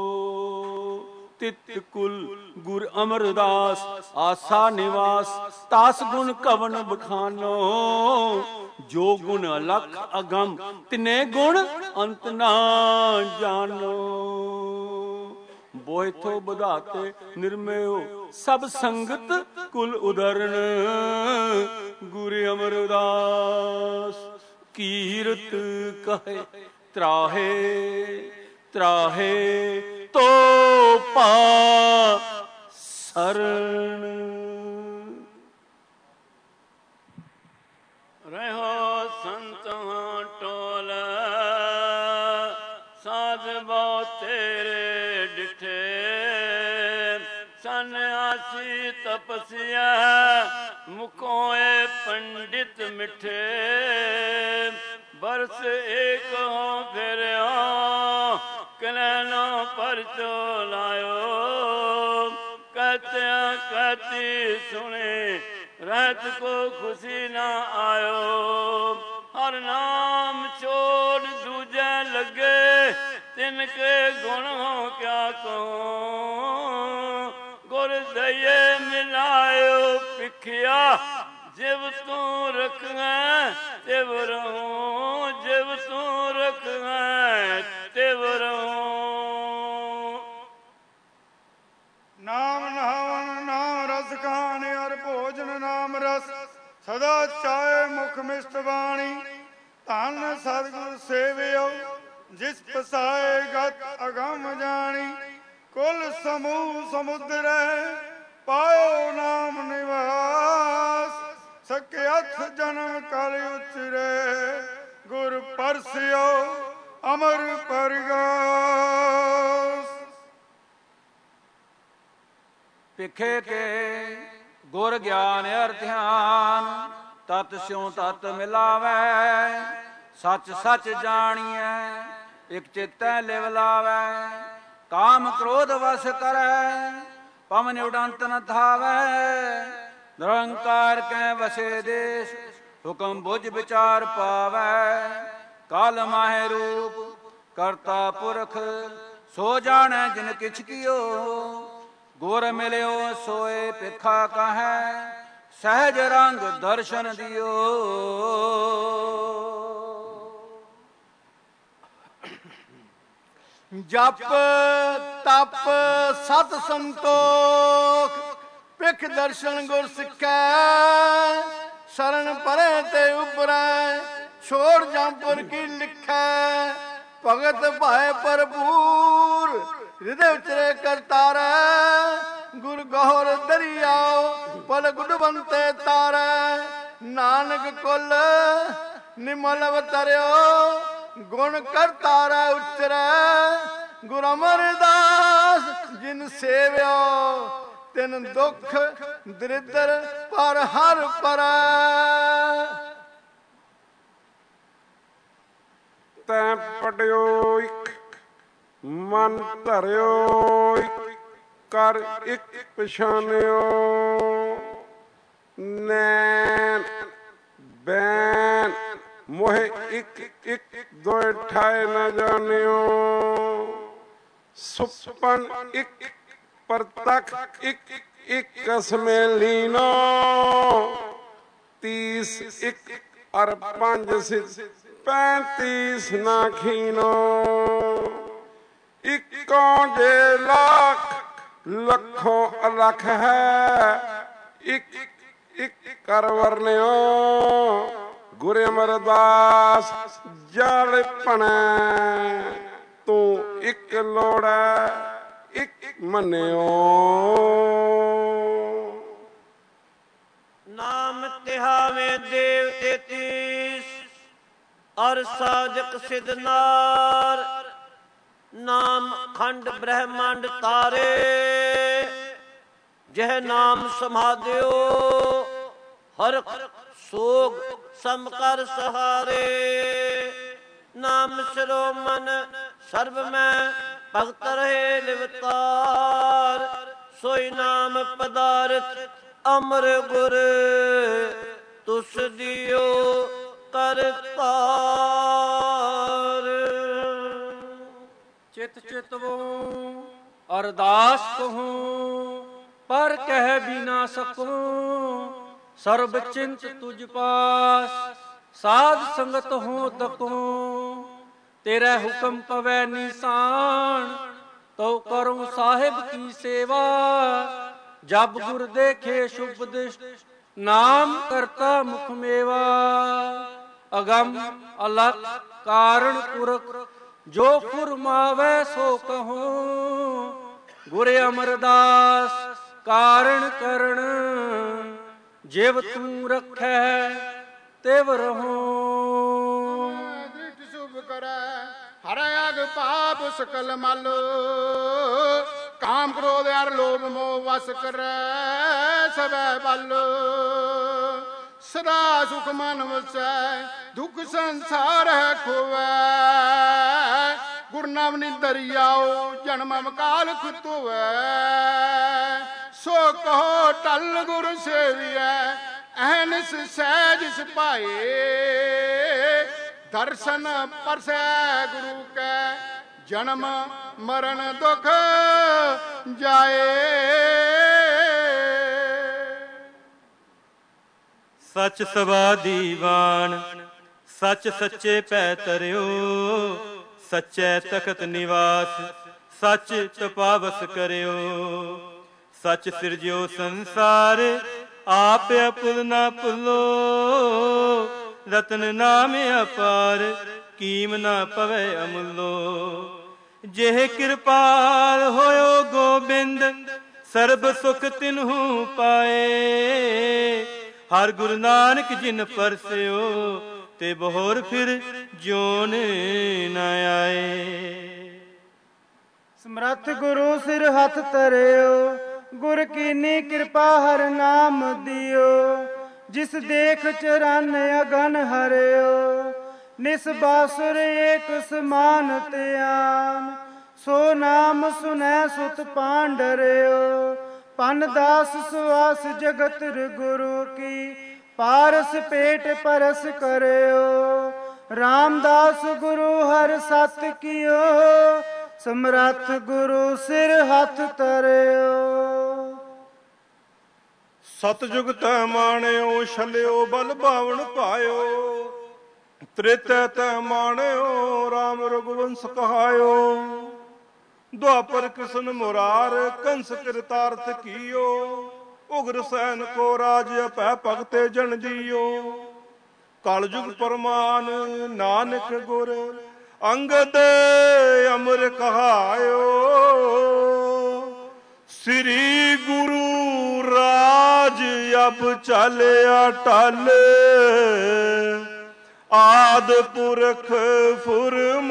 तित कुल गुर अमरदास आसा निवास तास गुण कवन बखानो जो गुण अलख अगम तिने गुण अंत ना जानो बोयथो बधाते निर्मयो सब संगत कुल उदरण गुरु अमरदास कीरत कहे त्राहे त्राहे तो पा शरण रहो संत टोल साध बहुत तेरे डिठे सन्यासी तपस्या मुखोए पंडित मिठे बरस एक हो फिर कलैनो परचो लायो कहते कहती सुने रहत को खुशी ना आयो हर नाम छोड़ दूजे लगे तिनके गुण हो क्या कहूँ गुर दये मिलायो पिखिया जिव तू रख तिव रहूं जिव तू रख तिव रहूं। नाम नहावन नाम रस खाने और भोजन नाम रस सदा चाहे मुख मिष्ट वाणी धन सतगुर सेवियो जिस पसाए गत अगम जानी कुल समूह समुद्र पायो नाम निवास सके अथ जन्म कर उचरे गुर परसियो अमर परगास। पिखे के गुर ज्ञान अर ध्यान तत् स्यों तत् मिलावै सच सच जानिए एक चित्तै लिव लावै काम क्रोध वश करै पवन उड़ंत न धावै निरंकार कै वसे देश हुक्म बुझ विचार पावै काल माहे रूप करता पुरख ਸੋ ਜਾਣੈ ਜਿਨ ਕਿਛ ਕੀਓ। ਗੁਰ ਮਿਲਿਓ ਸੋਏ ਭਿਖਾ ਕਾਹੈ, ਸਹਿਜ ਰੰਗ ਦਰਸ਼ਨ ਦਿਓ। ਜਪ ਤਪ ਸਤ ਸੰਤੋਖ, ਭਿਖ ਦਰਸ਼ਨ ਗੁਰ ਸਿੱਖੈ। ਸ਼ਰਨ ਪਰੇ ਤੇ ਉਪਰੈ, ਛੋੜ ਜੰਪੁਰ ਕੀ ਲਿਖੈ। ਭਗਤ ਭਾਏ ਭਰਪੂਰ, ਹਿਰਦੇ ਉਚਰੇ ਕਰਤਾਰੈ। ਗੁਰ ਗਹੁਰ ਦਰਿਆਓ, ਪਲ ਗੁਡਵੰਤੇ ਤਾਰੈ। ਨਾਨਕ ਕੁਲ ਨਿਮਲ ਅਵਤਰਿਓ, ਗੁਣ ਕਰਤਾਰੈ ਉਚਰੈ। ਗੁਰ ਅਮਰਦਾਸ ਜਿਨ ਸੇਵਿਓ, ਤਿਨ ਦੁਖ ਦਰਿਦਰ ਪਰ ਹਰ ਪਰੈ। ਤੈਂ ਪੜਿਓ ਇਕ ਮਨ ਧਰਿਓ, ਕਰ ਇਕ ਪਛਾਨਿਓ। ਨੈਣ ਬੈਣ ਮੋਹਿ ਇਕ ਇਕ ਦੋਇ ਠਾਏ ਨ ਜਾਣਿਓ। ਸੁਪਨ ਇਕ ਪ੍ਰਤਖ ਇਕ ਇਕ ਕਸਮੇ ਲੀਨੋ। ਤੀਸ ਇਕ ਅਰ ਪੰਜ ਸਿਧ ਪੈਂਤੀਸ ਨਾ ਖੀਨੋ। ਇੱਕੋ ਜੇ ਲੱਖ ਲੱਖੋਂ ਅਲਖ ਹੈ, ਇੱਕ ਇੱਕ ਕਰ ਵਰਨਿਓ। ਗੁਰ ਅਮਰਦਾਸ ਜਲ ਭਣੈ, ਤੂੰ ਇੱਕ ਲੋੜੈ ਇੱਕ ਮੰਨਿਓ। ਨਾਮ ਤਿਹਾਵੇ ਦੇਵ ਤੇਤੀਸ, ਅਰ ਸਾਜਕ ਸਿਧ ਨਾਰ। ਨਾਮ ਖੰਡ ਬ੍ਰਹਮੰਡ ਤਾਰੇ, ਜਹ ਨਾਮ ਸਮਾਧਿਓ। ਹਰ ਸੋਗ ਸਮ ਕਰ ਸਹਾਰੇ। ਨਾਮ ਸਿਰੋ ਮਨ ਸਰਬ ਮੈਂ, ਭਗਤ ਰਹੇ ਲਿਵਤਾਰ। ਸੋਈ ਨਾਮ ਪਦਾਰਥ ਅਮਰ ਗੁਰ, ਤੁਸ ਦਿਓ ਕਰਤਾਰ। ਚਿਤ ਚਿਤਵੋ ਅਰਦਾਸ ਕਹੂੰ, ਪਰ ਕਹਿ ਵੀ ਨਾ ਸਕੂੰ। ਸਰਬ ਚਿੰਤ ਤੁਝ ਪਾਸ, ਸਾਧ ਸੰਗਤ ਹੋ ਤਕੂੰ। ਤੇਰਾ ਹੁਕਮ ਪਵੈ ਨਿਸ਼ਾਨ, ਤਉ ਕਰੂੰ ਸਾਹਿਬ ਕੀ ਸੇਵਾ। ਜਬ ਗੁਰ ਦੇਖੇ ਸ਼ੁਭ ਦਿਸ਼ਟ, ਨਾਮ ਕਰਤਾ ਮੁਖ ਮੇਵਾ। ਅਗਮ ਅਲਖ ਕਾਰਣ ਪੁਰਖ, ਜੋ ਫੁਰਮਾਵੈ ਸੋ ਕਹੂੰ। ਗੁਰ ਅਮਰਦਾਸ ਕਾਰਣ ਕਰਣ, ਜਿਵ ਤੂੰ ਰਖੈ ਤਿਵ ਰਹੂੰ। ਦ੍ਰਿਸ਼ ਸ਼ੁਭ ਕਰੈ, ਹਰੈ ਅਗ ਪਾਪ ਸਕਲ ਮਲ। ਕਾਮ ਕ੍ਰੋਧ ਅਰ ਲੋਭ ਮੋਹ ਵਸ ਕਰੈ ਸਭੈ ਬਲ। ਸਦਾ ਸੁਖ ਮਨ ਵਸੈ, ਦੁਖ ਸੰਸਾਰ ਹੈ ਖੋਵੈ। ਗੁਰ ਨਾਮ ਨਿਦਰਿਆਓ, ਜਨਮ ਅਕਾਲ ਖੁਤਵੈ। ਸੋ ਕਹੋ ਟਲ ਗੁਰ ਸੇਵੀਐ, ਅਹਨਿਸ ਸਹਿਜ ਸੁਭਾਏ। ਦਰਸ਼ਨ ਪਰਸੈ ਗੁਰੂ ਕੈ, ਜਨਮ ਮਰਨ ਦੁਖ ਜਾਏ। ਸਚ ਸਵਾ ਦੀਵਾਨ, ਸਚ ਸੱਚੇ ਪੈ ਤਰਿਓ। ਸਚੈ ਤਖਤ ਨਿਵਾਸ, ਸਚ ਤਪਾਵਸ ਕਰਿਓ। ਸਚ ਸਿਰਜਿਓ ਸੰਸਾਰ, ਆਪ ਅਪੁਲ ਨਾ ਭੁੱਲੋ। ਰਤਨ ਨਾਮ ਅਪਾਰ, ਕੀਮ ਨਾ ਪਵੈ ਅਮੁੱਲੋ। ਜਿਹ ਕਿਰਪਾਲ ਹੋਇਓ ਗੋਬਿੰਦ, ਸਰਬ ਸੁਖ ਤਿਨਹੂ ਪਾਏ। ਹਰ ਗੁਰੂ ਨਾਨਕ ਜਿਨ ਪਰਸਿਓ, ਤੇ ਬਹੋਰ ਫਿਰ ਜਿਉਨ ਨ ਆਏ। ਸਮਰੱਥ ਗੁਰੂ ਸਿਰ ਹੱਥ ਧਰਿਓ, ਗੁਰ ਕੀਨੀ ਕਿਰਪਾ ਹਰ ਨਾਮ ਦਿਓ। ਜਿਸ ਦੇਖ ਚਰਨ ਅਗਨ ਹਰਿਓ, ਨਿਸ ਬਾਸੁਰ ਏਕ ਸਮਾਨ ਧਿਆਨ। ਸੋ ਨਾਮ ਸੁਨੈ ਸੁਤ ਪਾਂਡਰਿਓ, ਪਨ ਦਾਸ ਸੁਆਸ ਜਗਤ ਗੁਰੂ ਕੀ। ਪਾਰਸ ਪੇਟ ਪਰਸ ਕਰਿਓ, ਰਾਮਦਾਸ ਗੁਰੂ ਹਰ ਸਤ ਕੀਓ। ਸਮਰੱਥ ਗੁਰੂ ਸਿਰ ਹੱਥ ਧਰਿਓ। ਸਤਜੁਗ ਤੈ ਮਾਣਿਓ ਛਲਿਓ ਬਲ ਬਾਵਣ ਪਾਇਓ। ਤ੍ਰੇਤੈ ਤੈ ਮਾਣਿਓ ਰਾਮ ਰਘੁਵੰਸ ਕਹਾਇਓ। ਦੁਆਪਰ ਕ੍ਰਿਸ਼ਨ ਮੁਰਾਰ ਕੰਸ ਕਿਰਤਾਰਥ ਕੀਓ। ਉਗਰ ਸੈਨ ਕੋ ਰਾਜ ਅਪੈ ਭਗਤੇ ਜਨ ਜੀਓ। ਕਲਯੁਗ ਪਰਮਾਨ ਨਾਨਕ ਗੁਰ ਅੰਗਦ ਅਮਰ ਕਹਾਇਓ। ਸ੍ਰੀ ਗੁਰੂ ਰਾਜ ਅਬ ਚਲਿਆ ਟਲ। ਆਦ ਪੁਰਖ ਫੁਰਮਾਇਓ।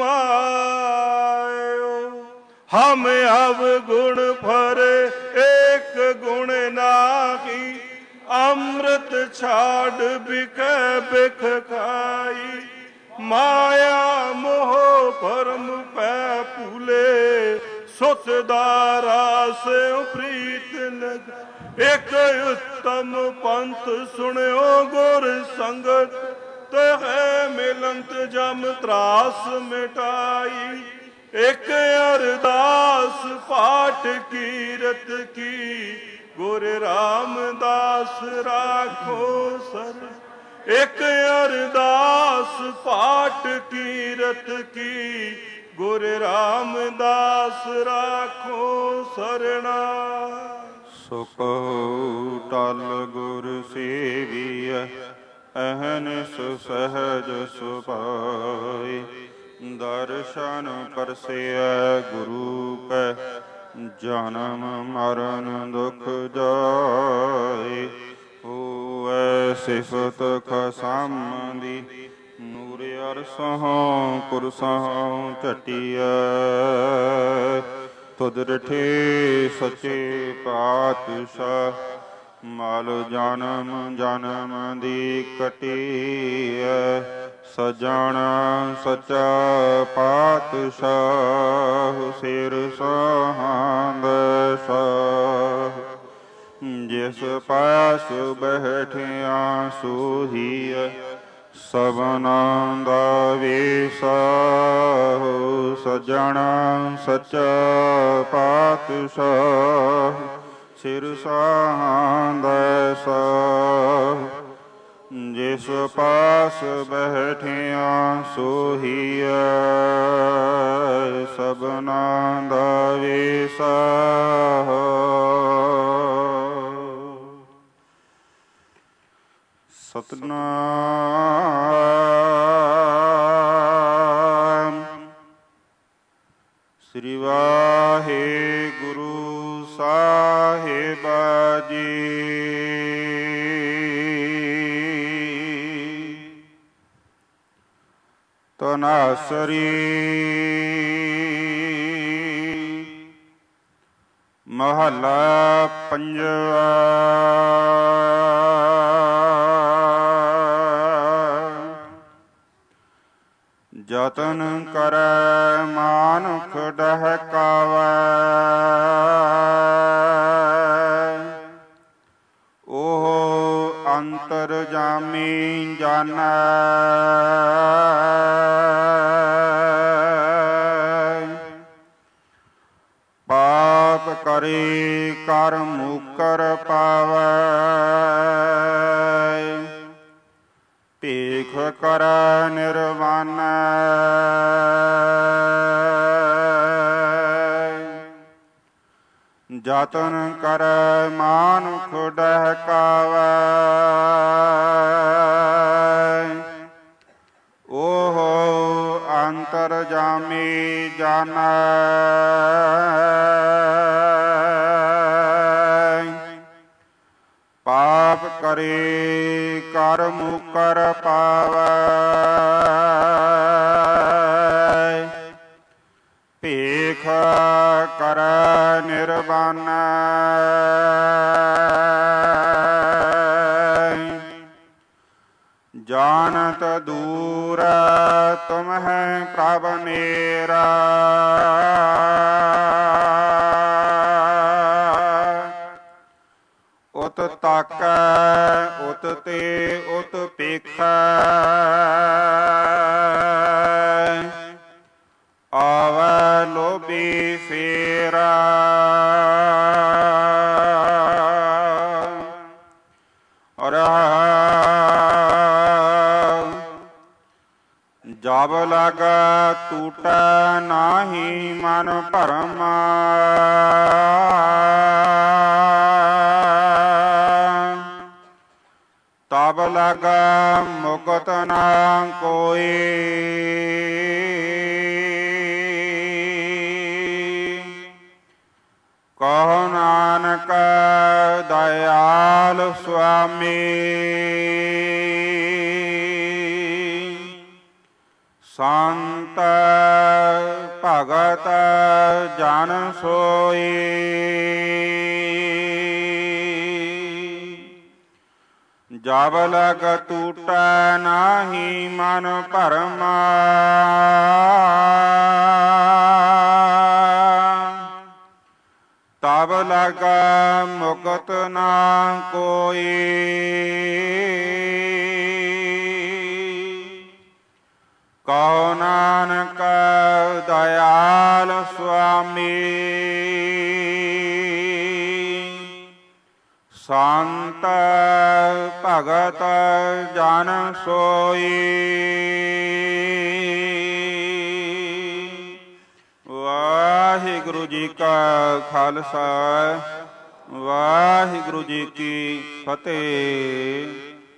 ਹਮ ਅਵਗੁਣ ਭਰੇ ਏਕ ਗੁਣ ਨਾਹੀ। ਅੰਮ੍ਰਿਤ ਛਾੜ ਬਿਕੈ ਬਿਖ ਖਾਈ। ਮਾਇਆ ਮੋਹ ਭਰਮ ਪੈ ਭੂਲੇ। ਸੁਤ ਦਾਰਾ ਸਿਉ ਪ੍ਰੀਤ ਲਗ। ਇਕ ਉਤਮ ਪੰਥ ਸੁਣਿਓ ਗੁਰ ਸੰਗਤ। ਤਹਿ ਮਿਲੰਤ ਜਮ ਤਰਾਸ ਮਿਟਾਈ। ਇਕ ਅਰਦਾਸ ਪਾਠ ਕੀਰਤ ਕੀ। ਗੁਰ ਰਾਮਦਾਸ ਰਾਖੋ ਸਰ। ਇਕ ਅਰਦਾਸ ਪਾਠ ਕੀਰਤ ਕੀ। ਗੁਰ ਰਾਮਦਾਸ ਰਾਖੋ ਸਰਣਾ। ਸੋ ਕਹੋ ਟਲ ਗੁਰ ਸੇਵੀਐ। ਅਹਨਿਸ ਸਹਜ ਸੁਭਾਏ। ਦਰਸ਼ਨ ਪਰਸੈ ਗੁਰੂ ਕੈ। ਜਨਮ ਮਰਨ ਦੁਖ ਜਾਏ। ਹੋਵੈ ਸਿਫਤ ਖਸਮ ਦੀ। ਨੂਰ ਅਰਸਹੁ ਕੁਰਸਹੁ ਝਟੀਐ। ਤੁਧ ਡਿਠੇ ਸੱਚੇ ਪਾਤਸ਼ਾਹ। ਮਲ ਜਨਮ ਜਨਮ ਦੀ ਕਟੀਐ। ਸਜਣ ਸਚਾ ਪਾਤਸ਼ਾਹ। ਸਿਰ ਸਹਾੰਦ ਸਾਹ। ਜਿਸ ਪਾਸ ਬੈਠਿਆ ਸੋਹੀਐ। ਸਭਨਾਂ ਦਾ ਵੀਸਾ। ਸਜਣ ਸਚਾ ਪਾਤਸ਼ਾਹ। ਸਿਰ ਸਹਾੰਦ ਸਾਹ। ਜਿਸ ਪਾਸ ਬੈਠਿਆ ਸੋਹੀਐ। ਸਭਨਾਂ ਦਾ ਵੀਸਾ। ਸਤਿਨਾਮ ਸ੍ਰੀ ਵਾਹਿਗੁਰੂ ਸਾਹਿਬ ਜੀ। ਤਨਾਸਰੀ ਮਹੱਲਾ ਪੰਜਵਾ। ਜਤਨ ਕਰੈ ਮਾਨੁਖ ਡਹਿਕਾਵੈ। ਉਹ ਅੰਤਰਜਾਮੀ ਜਾਣੈ। ਪਾਪ ਕਰੇ ਕਰ ਮੁਕਰ ਪਾਵੈ। ਭੇਖ ਕਰੈ ਨਿਰਵਾਣੈ। ਜਤਨ ਕਰੈ ਮਾਨੁਖ ਡਹਿਕਾਵੈ। ਉਹ ਅੰਤਰਜਾਮੀ ਜਾਣੈ। ਪਾਪ ਕਰੇ ਕਰ ਮੁਕਰ ਪਾਵੈ। ਭੇਖ ਕਰੈ ਨਿਰਵਾਣੈ। ਜਾਨਤ ਦੂਰ ਤੁਮਹਿ ਪ੍ਰਭ ਮੇਰਾ। ਉਤ ਤਾਕੈ ਉਤ ਤੇ ਉਤ ਪੇਖੈ। ਆਵੈ ਲੋਭੀ ਫੇਰਾ ਜਬ ਲਗ ਟੂਟੈ ਨਾਹੀ ਮਨ ਭਰਮ ਤਬ ਲਗ ਮੁਕਤ ਨਾ ਕੋਈ ਕਹੋ ਨਾਨਕ ਦਇਆਲ ਸੁਆਮੀ ਸੰਤ ਭਗਤ ਜਨ ਸੋਈ ਜਬ ਲਗ ਟੂਟੈ ਨਾਹੀ ਮਨ ਭਰਮ ਤਬ ਲਗ ਮੁਕਤ ਨਾ ਕੋਈ ਕਹੋ ਨਾਨਕ ਦਇਆਲ ਸੁਆਮੀ ਸੰਤ ਭਗਤ ਜਨ ਸੋਈ ਵਾਹਿਗੁਰੂ ਜੀ ਕਾ ਖਾਲਸਾ ਵਾਹਿਗੁਰੂ ਜੀ ਕੀ ਫਤਿਹ।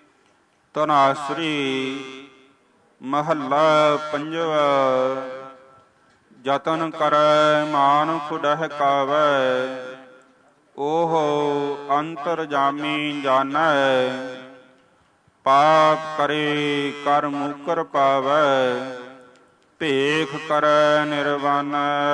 ਧਨਾਸਰੀ ਮਹੱਲਾ ਪੰਜਵਾ। ਜਤਨ ਕਰੈ ਮਾਨੁਖ ਡਹਿਕਾਵੈ ਓਹ ਅੰਤਰਜਾਮੀ ਜਾਣੈ ਪਾਪ ਕਰੇ ਕਰ ਮੁਕਰ ਪਾਵੈ ਭੇਖ ਕਰੈ ਨਿਰਵਾਣ।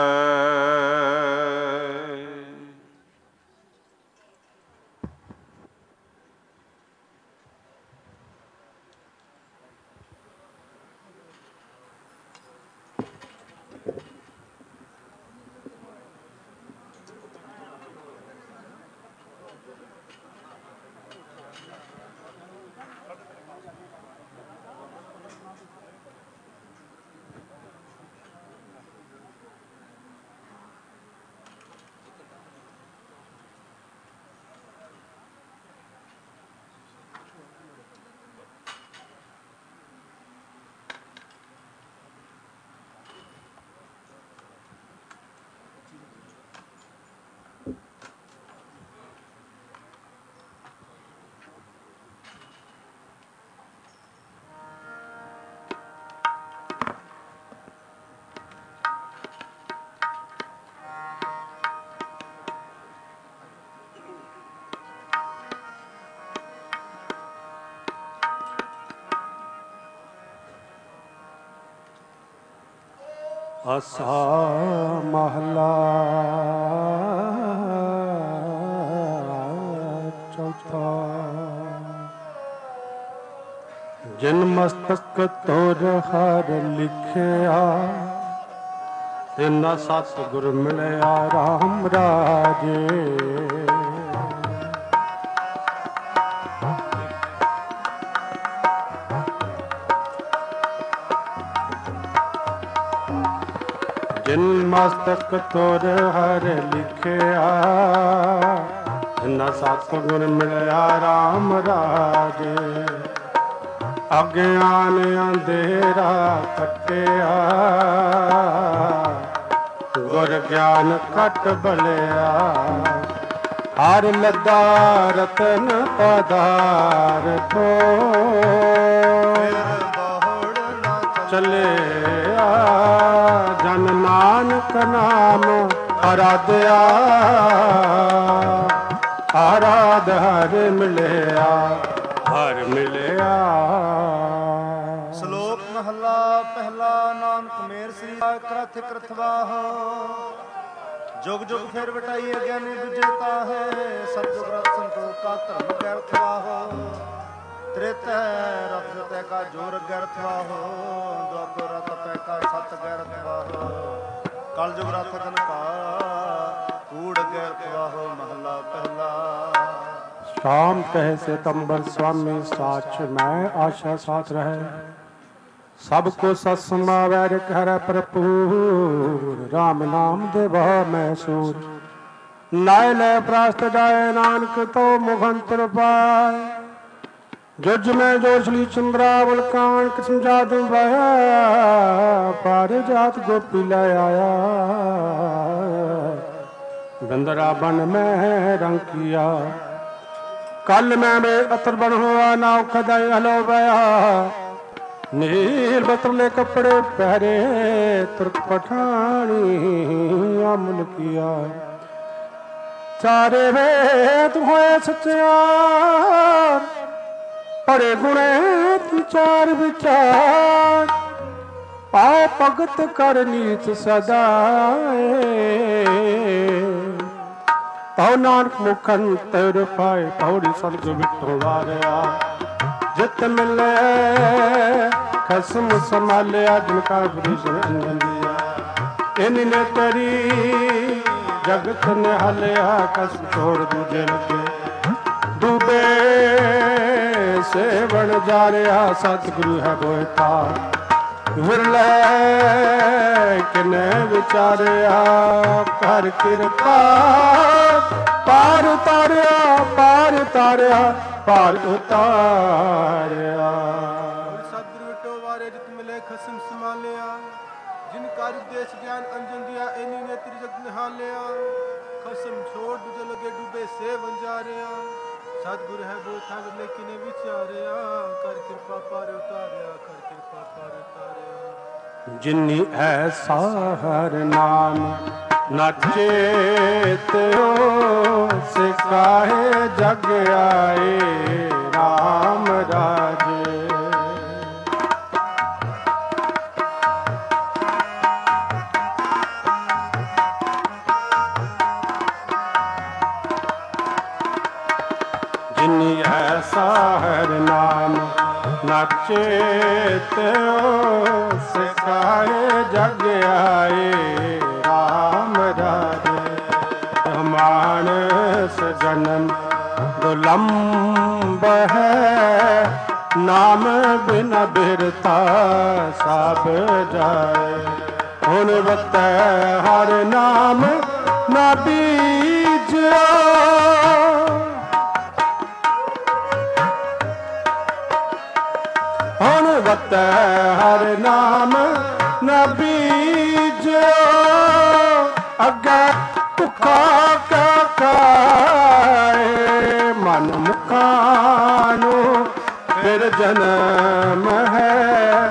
ਆਸਾ ਮਹਲਾ ਚੌਥਾ। ਜਿਨ ਮਸਤਕ ਤੋਰ ਹਰ ਲਿਖਿਆ ਤਿਨ ਸਤਿਗੁਰ ਮਿਲਿਆ ਰਾਮ ਰਾਜੇ। ਜਿਨ ਮਸਤਕ ਤੋਰ ਹਰ ਲਿਖਿਆ ਤਿਨ ਸਤਿਗੁਰ ਮਿਲਿਆ ਰਾਮ ਰਾਜੇ। ਅਗਿਆਨ ਅੰਧੇਰਾ ਕੱਟਿਆ ਗੁਰ ਗਿਆਨ ਘਟ ਬਲਿਆ। ਹਰ ਲੱਦਾ ਰਤਨ ਪਦਾਰਥੋ ਚੱਲਿਆ। ਜਨ ਨਾਨਕ ਨਾਮ ਅਰਾਧਿਆ ਆਰਾਧ ਹਰ ਮਿਲਿਆ ਹਰ ਮਿਲਿਆ। ਸ਼ਲੋਕ ਮਹਲਾ ਪਹਿਲਾ। ਨਾਨਕ ਮੇਰ ਸ੍ਰੀ ਕਰਥ ਕਰਥਵਾਹ ਜੁਗ ਜੁਗ ਫਿਰ ਵਟਾਈ ਅਗਿਆਨੀ ਬੁਝਤਾ ਹੈ। ਸਤਿਗੁਰ ਰਤ ਸੰਤੋਖਾ ਧਰਮ ਗੈਰਥਵਾਹ ਤ੍ਰੇਤੈ ਰਤ ਤੈ ਕਾ ਜੋਰ ਗੈਰਥਵਾਹ ਦੁਆਪਰ ਰਤ ਪੈ ਕਾ ਸਤ ਗੈਰਥਵਾਹ ਕਲ ਜੁਗ ਰਤ ਧਨ ਕਾ ਕੂੜ ਗੈਰਥਵਾਹ। ਮਹਲਾ ਪਹਿਲਾ। शाम कहे से तंबर स्वामी साच मैं आशा साथ रहे ਸਭ ਕੋ ਸਤ ਸਮਾਵੈ ਰਿਕ ਹਰੈ ਭਰਪੂਰ ਰਾਮ ਨਾਮ ਦੇ ਬਹੁ ਮਹਿਸੂਰ ਨਾਇ ਲੈ ਪ੍ਰਾਸਤ ਜਾਏ ਨਾਨਕ ਤੋ ਮੁਖੰਤਰ ਪਾਏ ਜੁਜ ਮੈਂ ਜੋਸ਼ਲੀ ਚੰਦਰਾਵਲ ਕਾਨ ਕਿਸਮ ਜਾਦੂ ਵਾਇਆ ਪਾਰ ਜਾਤ ਗੋਪੀ ਲੈ ਆਇਆ ਗੰਦਰਾ ਬਨ ਮੈਂ ਰੰਗ ਕੀਆ कल मैं में अतर बन हुआ नाव खदाई हलो बया नील बतरले कपड़े पहरे तुर्क पठानी अमल किया चारे वेद होए सच्चार पड़े गुणे तू चार विचार पाओ भगत कर नीत सदाए ਤਉ ਨਾਨਕ ਮੁਖੰਤਰ ਪਾਏ ਪੌੜੀ ਸਤਿਗੁਰ ਵਿਟੋ ਵਾਰਿਆ ਜਿਤ ਮਿਲੇ ਖਸਮ ਸੰਭਾਲਿਆ ਜਿਨ ਕਾ ਬ੍ਰਿਸ਼ ਅੰਜੰਦਿਆ ਇਨ ਨੇ ਤੇਰੀ ਜਗਤ ਨਿਹਾਲਿਆ ਕਸ ਛੋੜ ਦੂਜੇ ਲਗੇ ਡੂਬੇ ਸੇਵਣ ਜਾ ਰਿਹਾ ਸਤਿਗੁਰੂ ਹੈ ਬੋਇਤਾ ਵਿਰਲੇ ਕਿਨੇ ਵਿਚਾਰਿਆ ਕਰ ਕਿਰਪਾ ਪਾਰ ਉਤਾਰਿਆ ਪਾਰ ਉਤਾਰਿਆ ਪਾਰ ਉਤਾਰਿਆ ਸਤਿਗੁਰੂ ਵਿਟੋ ਵਾਰੇ ਜਿਤ ਮਿਲੇ ਖਸਮ ਸੰਭਾਲਿਆ ਜਿਨ ਕਾਰਿ ਦੇਸ਼ ਗਿਆਨ ਅੰਜਨ ਦਿਆ ਇਨੀ ਨੇ ਤੇਰੀ ਜਗਤ ਨਿਹਾਲਿਆ ਖਸਮ ਛੋੜ ਦੂਜੇ ਲਗੇ ਡੂਬੇ ਸੇ ਵੰਜਾਰਿਆ ਸਤਿਗੁਰ ਹੈ ਬੋਥਾ ਵਿਰਲੇ ਕਿਨੇ ਵਿਚਾਰਿਆ ਕਰ ਕਿਰਪਾ ਪਾਰ ਉਤਾਰਿਆ ਕਰ ਕਿਰਪਾ ਪਾਰ ਉਤਾਰਿਆ ਜਿਨੀ ਐਸਾ ਹਰ ਨਾਮ ਨਾ ਚੇਤਿਓ ਸਿਕਾਹੇ ਜਗ ਆਏ ਰਾਮ ਰਾਜੇ ਜਿਨੀ ਐਸਾ ਹਰ ਨਾਮ ਨਾ ਚੇਤਿਓ ਸਿਕਾਏ ਜਗ ਆਏ ਰਾਮ ਰਾਜੇ ਮਾਨਸ ਜਨਮ ਦੁਲੰਬ ਹੈ ਨਾਮ ਬਿਨ ਬਿਰਤਾ ਸਭ ਜਾਏ ਹੁਣ ਵਤੈ ਹਰ ਨਾਮ ਨਾ ਬੀਜਿਆ ਹੁਣ ਵਤੈ ਹਰ ਨਾਮ ਨਾ ਬੀਜਿਓ ਅੱਗੇ ਭੁੱਖਾ ਕਾ ਖਾਏ ਮਨ ਮੁਖਾਂ ਨੂੰ ਫਿਰ ਜਨਮ ਹੈ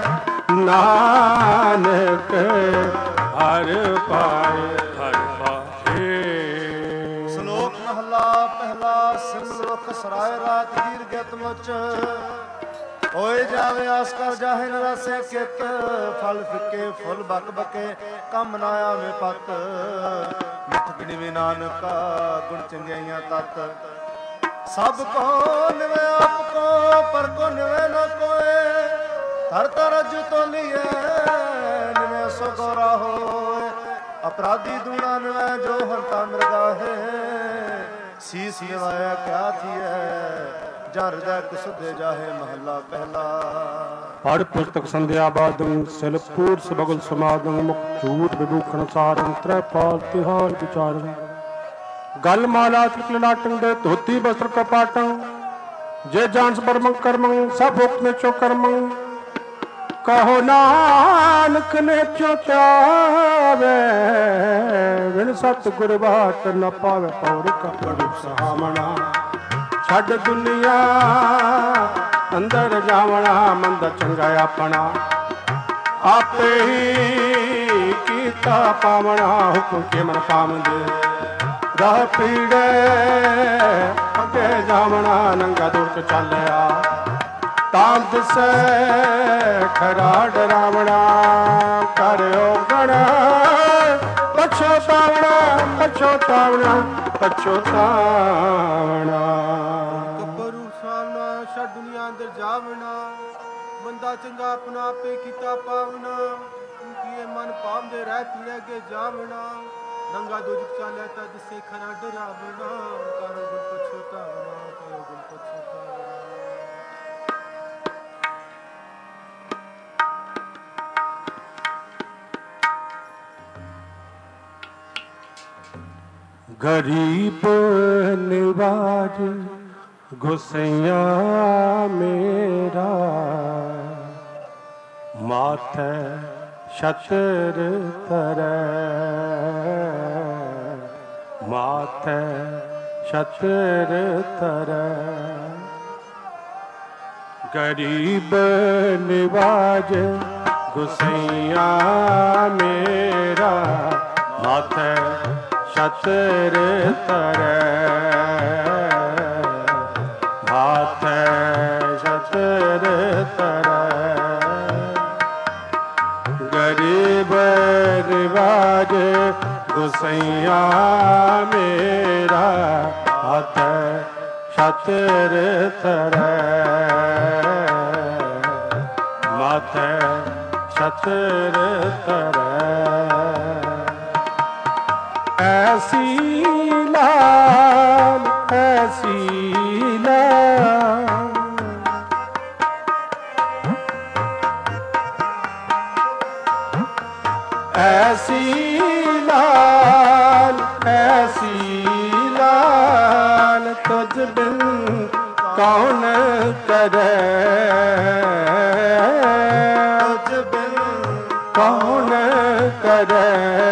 ਨਾਨਕ ਹਰ ਪਾਏ ਹਰ ਪਾਏ ਸ਼ਲੋਕ ਮਹਲਾ ਪਹਿਲਾ ਸਿਮਰੁਖ ਸਰਾਏ ਰਾਤ ਗੀਰ ਗਤ ਮੁਚ ਹੋਏ ਜਾਵੇ ਆਸ ਕਰ ਜਾਹੇ ਨਰਾਸੇ ਕਿਤ ਫਲ ਫਿੱਕੇ ਫੁੱਲ ਬਕ ਬਕੇ ਕੰਮ ਨਾ ਆਵੇ ਪਤ ਮਿੱਠ ਗਿਣਵੇਂ ਨਾਨਕਾ ਗੁਣ ਚੰਗਿਆਈਆਂ ਤਤ ਸਭ ਕੋ ਨਿਵੇ ਆਪ ਕੋ ਪਰ ਕੋ ਨਿਵੇ ਨ ਕੋਏ ਧਰ ਧਰ ਅਜ ਤੋਲੀਏ ਨਿਵੇ ਸੋ ਗੋਰਾ ਹੋਏ ਅਪਰਾਧੀ ਦੂਣਾ ਨਿਵੇ ਜੋ ਹੰਤਾ ਮਿਰਗਾਹੇ ਸੀਸ ਨਿਵਾਇਆ ਕਿਆ ਥੀਏ ਜਰਦਾ ਕੁਸਦੇ ਜਾਹੇ ਮਹੱਲਾ ਪਹਿਲਾ ਪੜ ਪੁਸਤਕ ਸੰਧਿਆ ਬਾਦੰ ਸਿਲਪੂਰ ਸਬਗਲ ਸਮਾਦੰ ਮੁਖ ਝੂਠ ਵਿਦੂਖਣ ਸਾਰੰ ਤ੍ਰੈ ਪਾਲ ਤਿਹਾਰ ਵਿਚਾਰਨ ਗਲ ਮਾਲਾ ਤ੍ਰਿਕਲਾਟੰ ਦੇ ਧੋਤੀ ਬਸਤਰ ਕਪਾਟੰ ਜੇ ਜਾਣਸ ਬਰਮੰ ਕਰਮੰ ਸਭ ਹੁਕਮ ਨੇ ਚੋ ਕਰਮੰ ਕਹੋ ਨਾਨਕ ਨੇ ਚੋ ਚਾਵੇ ਵਿਣ ਸਤ ਗੁਰ ਬਾਟ ਨ ਪਾਵੇ ਪੌਰ ਕਪੜ ਸਹਾਮਣਾ ਛੱਡ ਦੁਨੀਆ ਅੰਦਰ ਜਾਵਣਾ ਮੰਦ ਚੰਗਾ ਆਪਣਾ ਆਪੇ ਹੀ ਕੀਤਾ ਪਾਵਣਾ ਹੁਕਮ ਕੇ ਮਨ ਪਾਵੰਦੇ ਰਾਹ ਪੀੜੇ ਅੱਗੇ ਜਾਵਣਾ ਨੰਗਾ ਦੁਰ ਚ ਚੱਲਿਆ ਤਾਂ ਦਿਸੈ ਖਰਾ ਡਰਾਵਣਾ ਕਰਿਓ ਗਣ ਪਛੋਤਾਵਣਾ ਪਛੋਤਾਵਣਾ ਪਛੋਤਾਵਣਾ ਕਪਰੂ ਸਾਵਣਾ ਛੱਡ ਦੁਨੀਆ ਅੰਦਰ ਜਾਵਣਾ ਬੰਦਾ ਚੰਗਾ ਆਪਣਾ ਆਪੇ ਕੀਤਾ ਪਾਵਣਾ ਕੀਏ ਮਨ ਪਾਉਂਦੇ ਰਹਿ ਪੀੜੇ ਅੱਗੇ ਜਾਵਣਾ ਨੰਗਾ ਦੁਜਕ ਚਾਲਿਆ ਤਾਂ ਦਿਸੇ ਖਰਾ ਡਰਾਵਣਾ ਕਰੋ ਗੁਰ ਪਛੋਤਾਵਣਾ ਕਰੋ ਗੁਰ ਪਛੋਤਾਵਣਾ गरीब निवाज गुसैया मेरा, माथे छत्र तरे, माथे छत्र तरे। गरीब निवाज गुसैया मेरा, माथे छत्र तरे, माथे छत्र तरे। गरीब निवाज गुसैया मेरा, माथे छत्र तरे, माथे छत्र तरे। ऐसी लाल ऐसी लाल, ऐसी लाल ऐसी लाल, तुझ बिन कौन करे, तुझ बिन कौन करे।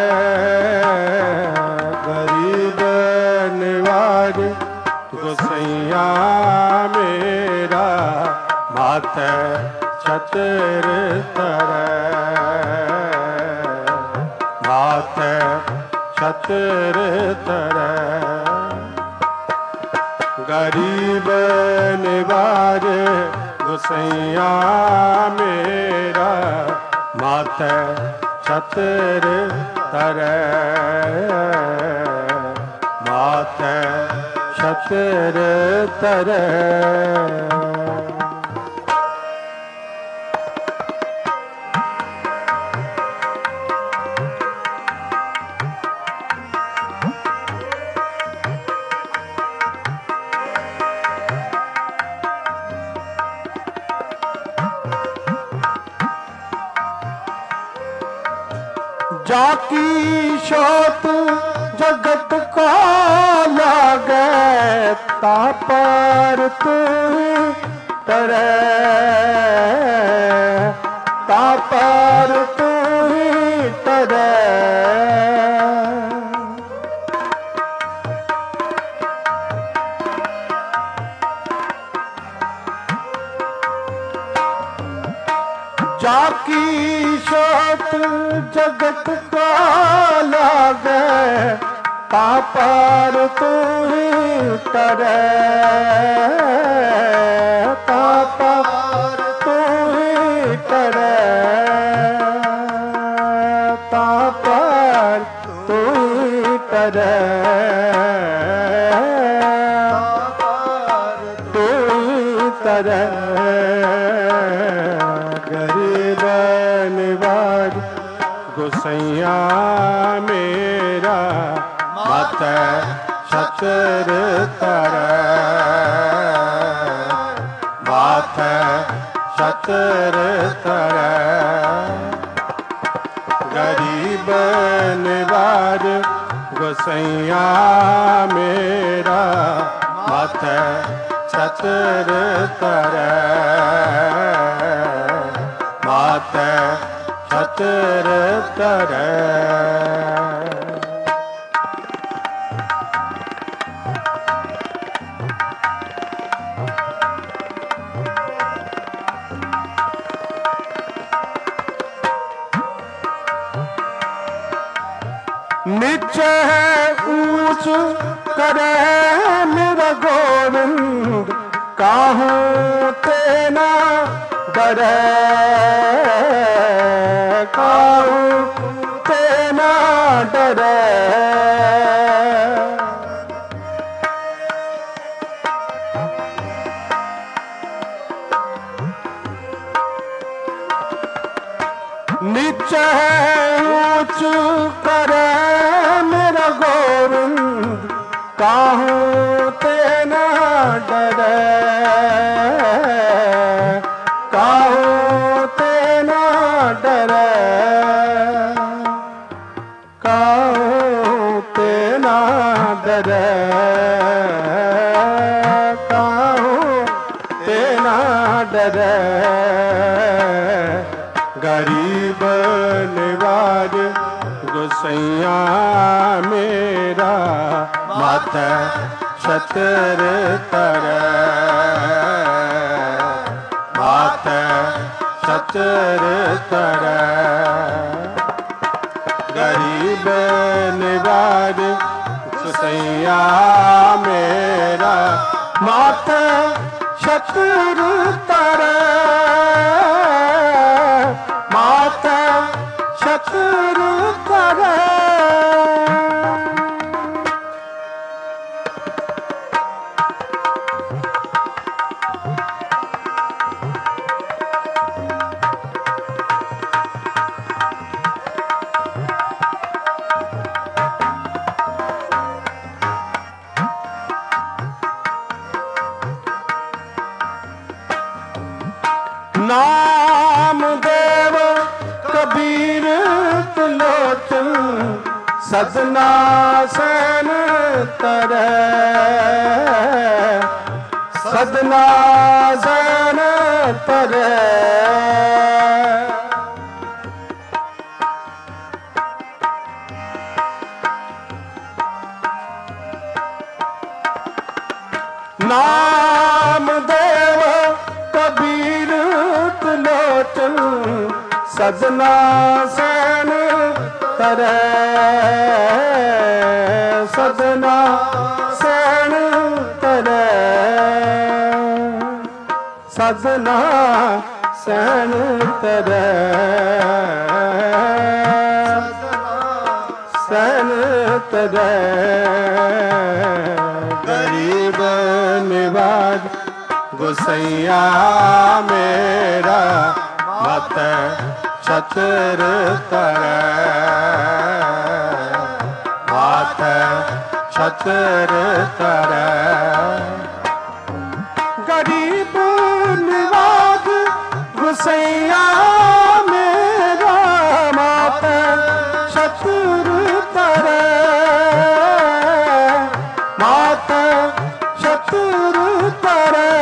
गरीब निवाज गुसैया मेरा, माथे छत्र तरे, माथे छत्र तरे। गरीब निवाज गुसैया मेरा, माथे छत्र तरे, माथे छत्र तरे। जाकी शोत जगत को लागे, ता पर तू तरे, ता पर तू तरे। जाकी शोत जगत को लागे, ता पर तू ही तरे, ता पर तू ही तरे, ता पर तू ही तरे, तू ही तरे। गरीब निवाज गुसैया मेरा, माथे छत्र तरे, माथे छत्र तरे। गरीब निवाज गुसैया मेरा, माथे छत्र तरे, माथे छत्र तरे। नीचे है ऊंच करे मेरा गोविंद, काहूं तेना डरे, काहूं तेना डरे। नीचे ऊंच करे मेरा गोविंद, काहूं तेना डरे, काहूं तेना डरे, काहूं तेना ते ना डरे गरीब निवाज गोसैया मेरा माथे छतर तरे माथे छतर तरे गरीब निवाज गोसैया मेरा माथे छतर तरे माथे छतर तरे नामदेव कबीर त्रिलोचन सदना सैन तरे सदना सैन तरे नामदेव कबीर त्रिलोचन सदना सैन तरे सदना सैन तरे सदना सैन तरे सैन तरे गरीब निवाज गोसैया मेरा माथे छतर तरे माथे छतर तरे गरीब निवाज गोसैया मेरा माथे छतर तरे माथे छतर तरे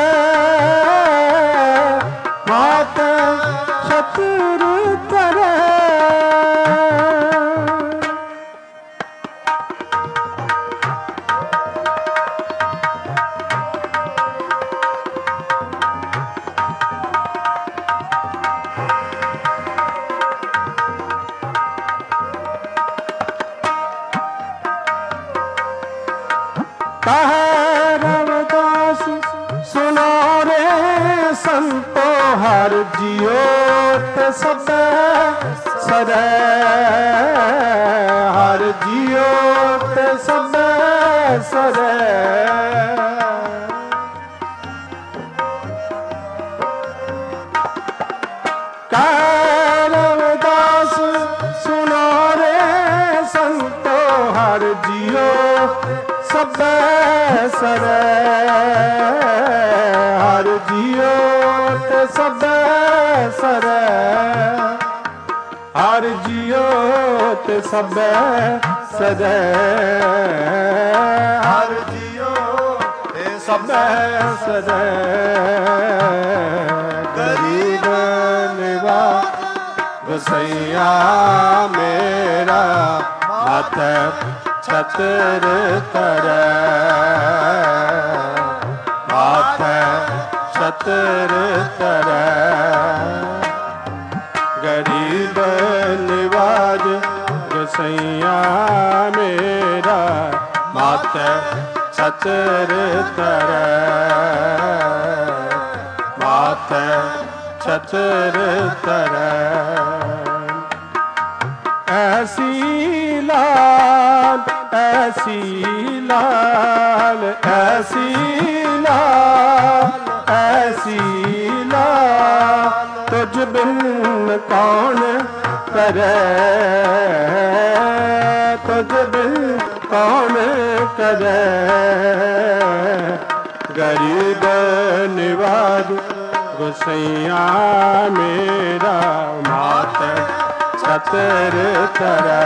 माथे छतर तरे रविदास सुनो रे संतो हर जियो ते सब सरे हर जियो ते सब सरे रविदास सुनो रे संतो हर जियो सब सरे हर जियो ते सब सरे हर जियो ते सब सरे हर जियो ते सब सरे गरीब निवाज गोसैया मेरा माथे छतर तरे माथे छतर तरे गरीब निवाज गोसैया मेरा माथे छतर तरे माथे छतर तरे ऐसी लाल ऐसी लाल ऐसी लाल ऐसी लाल तुझ बिन कौन करे तुझ बिन कौन करे गरीब निवाज गोसैया मेरा माथे छतर तरे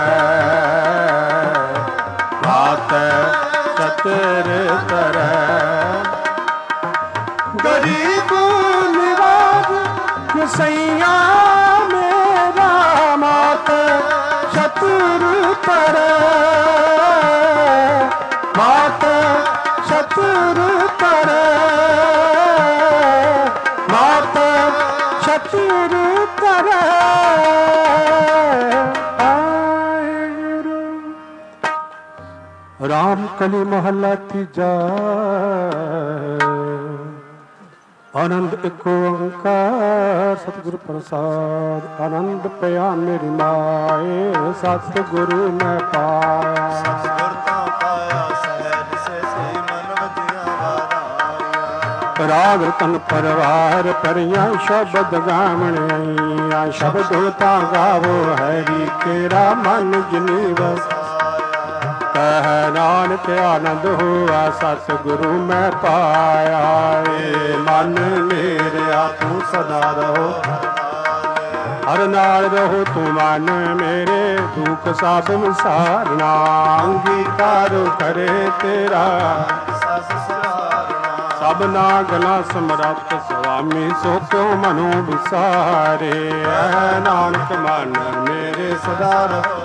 माथे छतर तरे गरीब निवाज सैया मेरा मात शत्रु पर मात शत्रु पर मात शत्रु पर राम कली महला तीजा आनंद एक ओंकार सतगुरु प्रसाद आनंद पया मेरी माए सतगुरु मैं पाया सतगुरता पाया सहज से से मन वजिया वाराया राग तन परवार परिया शब्द गावणिया शब्द होता गावो हरि केरा मन जिनी वस कह नानक आनंद हुआ सतगुरु मैं पाया ए मन मेरे तू सदा रहो हर नाल रहो तू मन मेरे दुख सब विसारना अंगीकार करे तेरा सबना गला समरथ स्वामी सो क्यों मनो विसारे नानक मन मेरे सदा रहो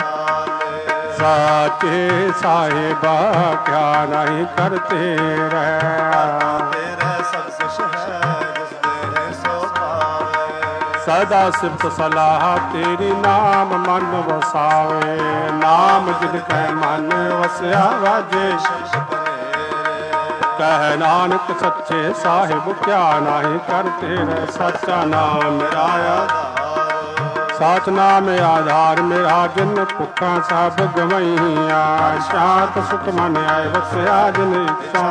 साचे साहिबा क्या नहीं करते सदा सिफत सलाह तेरी नाम मन वसावे नाम जिनके मन वसया वाजे कह नानक सच्चे साहिब क्या नहीं करते रहे सच्चा नाम मेरा साच नाम आधार मेरा जिन भुखा सब गवैया शांत सुख मन आए वसया जिन इच्छा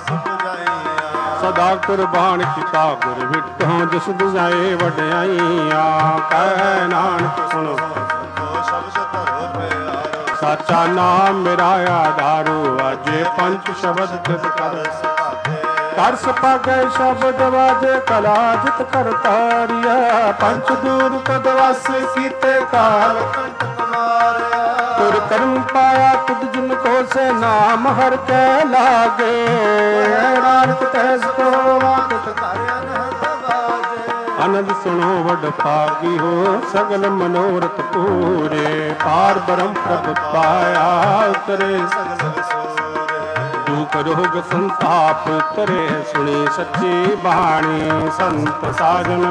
सदा कुर्बान किता गुर विटों जिस बुझाए वड्याइया कह नानक सुनो साचा नाम मेरा आधारो अजे पंच शब्द तित कर कर सपागे शब्द वाजे कला जित कर तारिया पंच दूर पद वास कीते काल तुर कर्म पाया तुद जिनको से नाम हर के लागे नानक तैस को आनंद सुनो वड पागी हो सगल मनोरथ पूरे पार ब्रह्म प्रभ पाया उतरे दुख रोग संताप तरे सुनी सच्ची बाणी संत साजन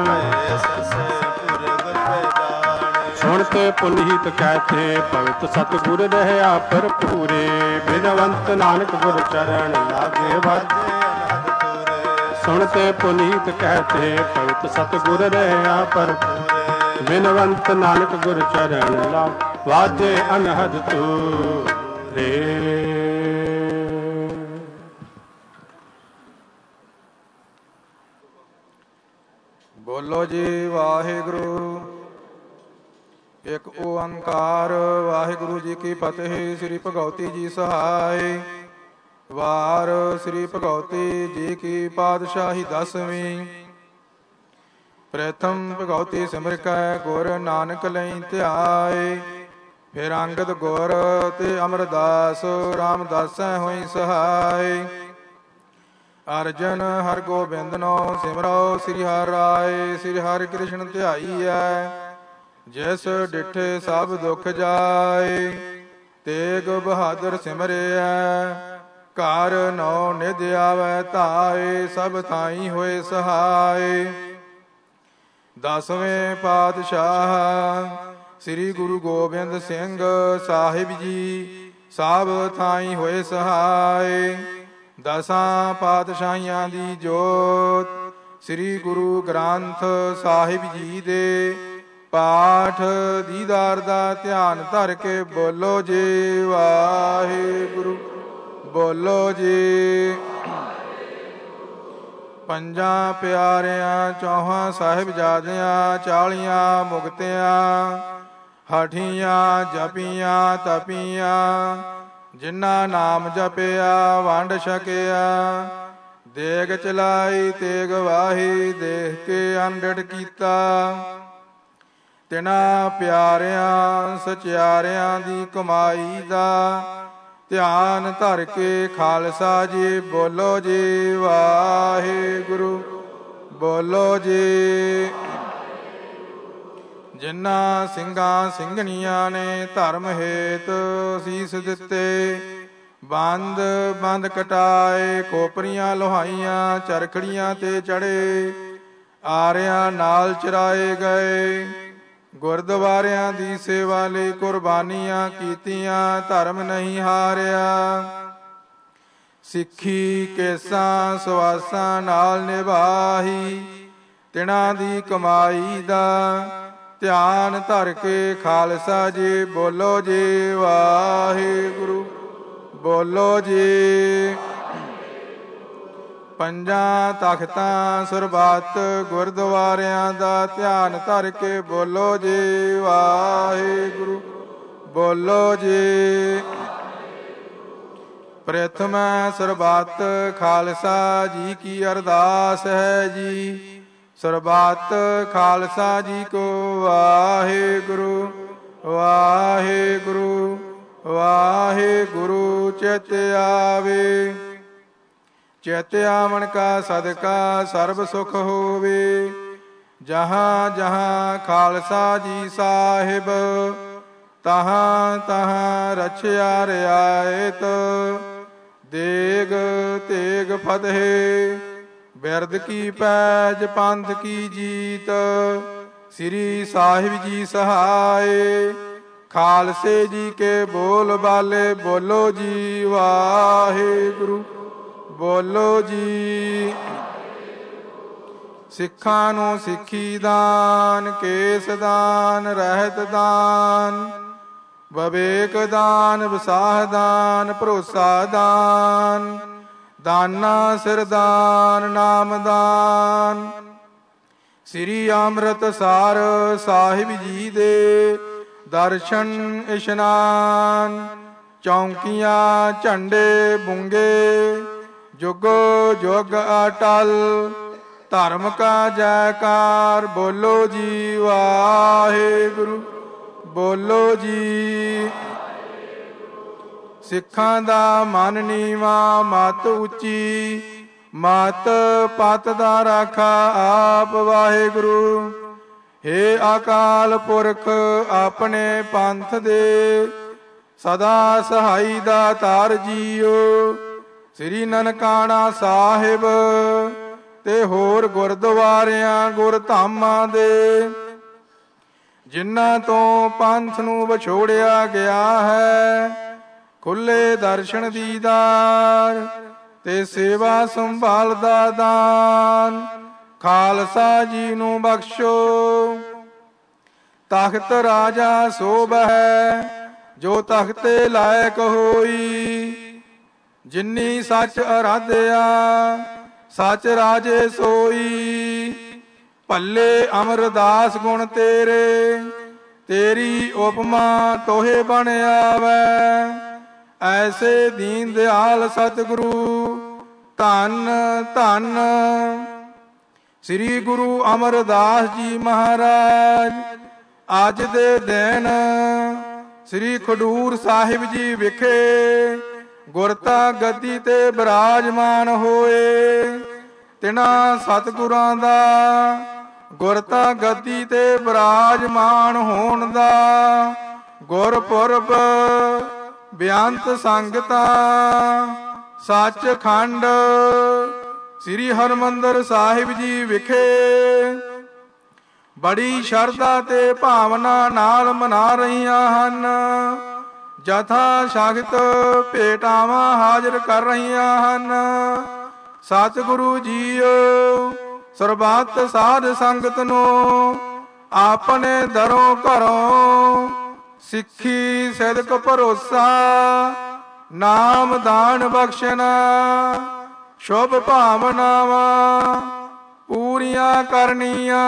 सुनते पुनीत कहते पवित्र सतगुर रहया पर पूरे बिनवंत नानक गुर चरण लागे बाजे सुनते पुनीत कहते पवित्र सतगुर रहया पर बिनवंत नानक गुर चरण लागे वाजे अनहद तू रे बोलो जी वाहिगुरु एक ओंकार वाहिगुरु जी की फतेह। श्री भगवती जी सहाय। वार श्री भगवती जी की पातशाही दसवीं। प्रथम भगवती सिमर कै गुर नानक लई ध्याए। फिर अंगद गुर ते अमरदास रामदासै होई सहाय। अर्जन हर गोबिंद नो सिमरो श्री हर राय। श्री हरि कृष्ण ध्याईਐ जिस डिठे सब दुख जाए। तेग बहादुर सिमरिਐ घर नौ निध आवै धाए। सब थाई होए सहाय। दसवें पातशाह श्री गुरु गोबिंद सिंह साहिब जी सब थाई होए सहाय। दसां पातशाहियां दी जोत श्री गुरु ग्रंथ साहिब जी दे पाठ दीदार दा ध्यान धर के बोलो जी वाहिगुरु। बोलो जी पंजां प्यारियां चौहां साहिबजादियां चालियां मुक्तियां हठियां जपियां तपियां जिन्ना नाम जपिया वंड छकिया। देग चलाई तेग वाही देख के अंडड़ कीता। तिना प्यारियां सचियारियां दी कमाई दा ਧਿਆਨ ਧਰ ਕੇ ਖਾਲਸਾ ਜੀ ਬੋਲੋ ਜੀ ਵਾਹਿਗੁਰੂ ਬੋਲੋ ਜੀ। ਜਿਨ੍ਹਾਂ ਸਿੰਘਾਂ ਸਿੰਘਣੀਆਂ ਨੇ ਧਰਮ ਹੇਤ ਸੀਸ ਦਿੱਤੇ, ਬੰਦ ਬੰਦ ਕਟਾਏ, ਖੋਪਰੀਆਂ ਲੋਹਾਈਆਂ ਚਰਖੜੀਆਂ ਤੇ ਚੜੇ, ਆਰਿਆਂ ਨਾਲ ਚਰਾਏ ਗਏ, ਗੁਰਦੁਆਰਿਆਂ ਦੀ ਸੇਵਾ ਲਈ ਕੁਰਬਾਨੀਆਂ ਕੀਤੀਆਂ, ਧਰਮ ਨਹੀਂ ਹਾਰਿਆ। ਸਿੱਖੀ ਕੇਸਾਂ ਸਵਾਸਾਂ ਨਾਲ ਨਿਭਾਹੀ, ਤਿਨਾਂ ਦੀ ਕਮਾਈ ਦਾ ਧਿਆਨ ਧਰ ਕੇ ਖਾਲਸਾ ਜੀ ਬੋਲੋ ਜੀ ਵਾਹਿਗੁਰੂ ਬੋਲੋ ਜੀ। ਪੰਜਾਂ ਤਖਤਾਂ ਸੁਰਬੱਤ ਗੁਰਦੁਆਰਿਆਂ ਦਾ ਧਿਆਨ ਧਰ ਕੇ ਬੋਲੋ ਜੀ ਵਾਹਿਗੁਰੂ ਬੋਲੋ ਜੀ। ਪ੍ਰਥਮ ਸੁਰਬੱਤ ਖਾਲਸਾ ਜੀ ਕੀ ਅਰਦਾਸ ਹੈ ਜੀ, ਸੁਰਬੱਤ ਖਾਲਸਾ ਜੀ ਕੋ ਵਾਹਿਗੁਰੂ ਵਾਹਿਗੁਰੂ ਵਾਹਿਗੁਰੂ। ਚਿਤ ਆਵੇ ਚਿਤ ਆਵਣ ਕਾ ਸਦਕਾ ਸਰਬ ਸੁਖ ਹੋਵੇ, ਜਹਾਂ ਜਹਾਂ ਖਾਲਸਾ ਜੀ ਸਾਹਿਬ, ਤਹਾਂ ਤਹਾਂ ਰਛਿਆ ਰਿਆਇਤ। ਦੇਗ ਤੇਗ ਫਤਿਹ ਬਿਰਦ ਕੀ ਪੈਜ ਪੰਥ ਕੀ ਜੀਤ, ਸ੍ਰੀ ਸਾਹਿਬ ਜੀ ਸਹਾਏ, ਖਾਲਸੇ ਜੀ ਕੇ ਬੋਲ ਬਾਲੇ ਬੋਲੋ ਜੀ ਵਾਹਿਗੁਰੂ ਬੋਲੋ ਜੀ। ਸਿੱਖਾਂ ਨੂੰ ਸਿੱਖੀ ਦਾਨ, ਕੇਸ ਦਾਨ, ਰਹਿਤ ਦਾਨ, ਵਿਵੇਕ ਦਾਨ, ਵਿਸਾਹ ਦਾਨ, ਭਰੋਸਾ ਦਾਨ, ਦਾਨਾ ਸਿਰ ਦਾਨ, ਨਾਮ ਦਾਨ। ਸ੍ਰੀ ਅੰਮ੍ਰਿਤਸਰ ਸਾਹਿਬ ਜੀ ਦੇ ਦਰਸ਼ਨ ਇਸ਼ਨਾਨ, ਚੌਂਕੀਆਂ ਝੰਡੇ ਬੁੰਗੇ, ਜੁਗ ਜੁਗ ਅਟਲ, ਧਰਮ ਕਾ ਜੈਕਾਰ ਬੋਲੋ ਜੀ ਵਾਹਿਗੁਰੂ ਬੋਲੋ ਜੀ। ਸਿੱਖਾਂ ਦਾ ਮਨ ਨੀਵਾਂ ਮਤ ਉੱਚੀ, ਮਤ ਪਤ ਦਾ ਰਾਖਾ ਆਪ ਵਾਹਿਗੁਰੂ। ਹੇ ਅਕਾਲ ਪੁਰਖ ਆਪਣੇ ਪੰਥ ਦੇ ਸਦਾ ਸਹਾਈ ਦਾ ਤਾਰ ਜੀਓ। ਸ੍ਰੀ ਨਨਕਾਣਾ ਸਾਹਿਬ ਤੇ ਹੋਰ ਗੁਰਦੁਆਰਿਆਂ ਗੁਰਧਾਮਾਂ ਦੇ, ਜਿਨ੍ਹਾਂ ਤੋਂ ਪੰਥ ਨੂੰ ਵਿਛੋੜਿਆ ਗਿਆ ਹੈ, ਖੁੱਲੇ ਦਰਸ਼ਨ ਦੀਦਾਰ ਤੇ ਸੇਵਾ ਸੰਭਾਲ ਦਾ ਦਾਨ ਖਾਲਸਾ ਜੀ ਨੂੰ ਬਖਸ਼ੋ। ਤਖਤ ਰਾਜਾ ਸੋਭ ਹੈ ਜੋ ਤਖਤੇ ਲਾਇਕ ਹੋਈ, ਜਿਨੀ ਸੱਚ ਅਰਾਧਿਆ ਸੱਚ ਰਾਜੇ ਸੋਈ। ਭੱਲੇ ਅਮਰਦਾਸ ਗੁਣ ਤੇਰੇ, ਤੇਰੀ ਉਪਮਾ ਤੋਹੇ ਬਣ ਆਵੈ। ਐਸੇ ਦੀਨ ਦਿਆਲ ਸਤਿਗੁਰੂ ਧੰਨ ਧੰਨ ਸ੍ਰੀ ਗੁਰੂ ਅਮਰਦਾਸ ਜੀ ਮਹਾਰਾਜ। ਅੱਜ ਦੇ ਦਿਨ ਸ੍ਰੀ ਖਡੂਰ ਸਾਹਿਬ ਜੀ ਵਿਖੇ ਗੁਰਤਾ ਗੱਦੀ ਤੇ ਬਿਰਾਜਮਾਨ ਹੋਏ। ਤਿਨਾਂ ਸਤਿਗੁਰਾਂ ਦਾ ਗੁਰਤਾ ਗੱਦੀ ਤੇ ਬਿਰਾਜਮਾਨ ਹੋਣ ਦਾ ਗੁਰਪੁਰਬ ਬੇਅੰਤ ਸੰਗਤਾਂ ਸੱਚਖੰਡ ਸ੍ਰੀ ਹਰਿਮੰਦਰ ਸਾਹਿਬ ਜੀ ਵਿਖੇ ਬੜੀ ਸ਼ਰਧਾ ਤੇ ਭਾਵਨਾ ਨਾਲ ਮਨਾ ਰਹੀਆਂ ਹਨ। ਜਥਾ ਸ਼ਖਤ ਭੇਟਾਵਾਂ ਹਾਜ਼ਰ ਕਰ ਰਹੀਆਂ ਹਨ। ਸਤਿਗੁਰੂ ਜੀਓ ਸਰਬੱਤ ਸਾਧ ਸੰਗਤ ਨੂੰ ਆਪਣੇ ਦਰੋਂ ਘਰੋਂ ਸਿੱਖੀ ਸਿਦਕ ਭਰੋਸਾ ਨਾਮ ਦਾਨ ਬਖਸ਼ਣਾ, ਸ਼ੁਭ ਭਾਵਨਾਵਾਂ ਪੂਰੀਆਂ ਕਰਨੀਆਂ।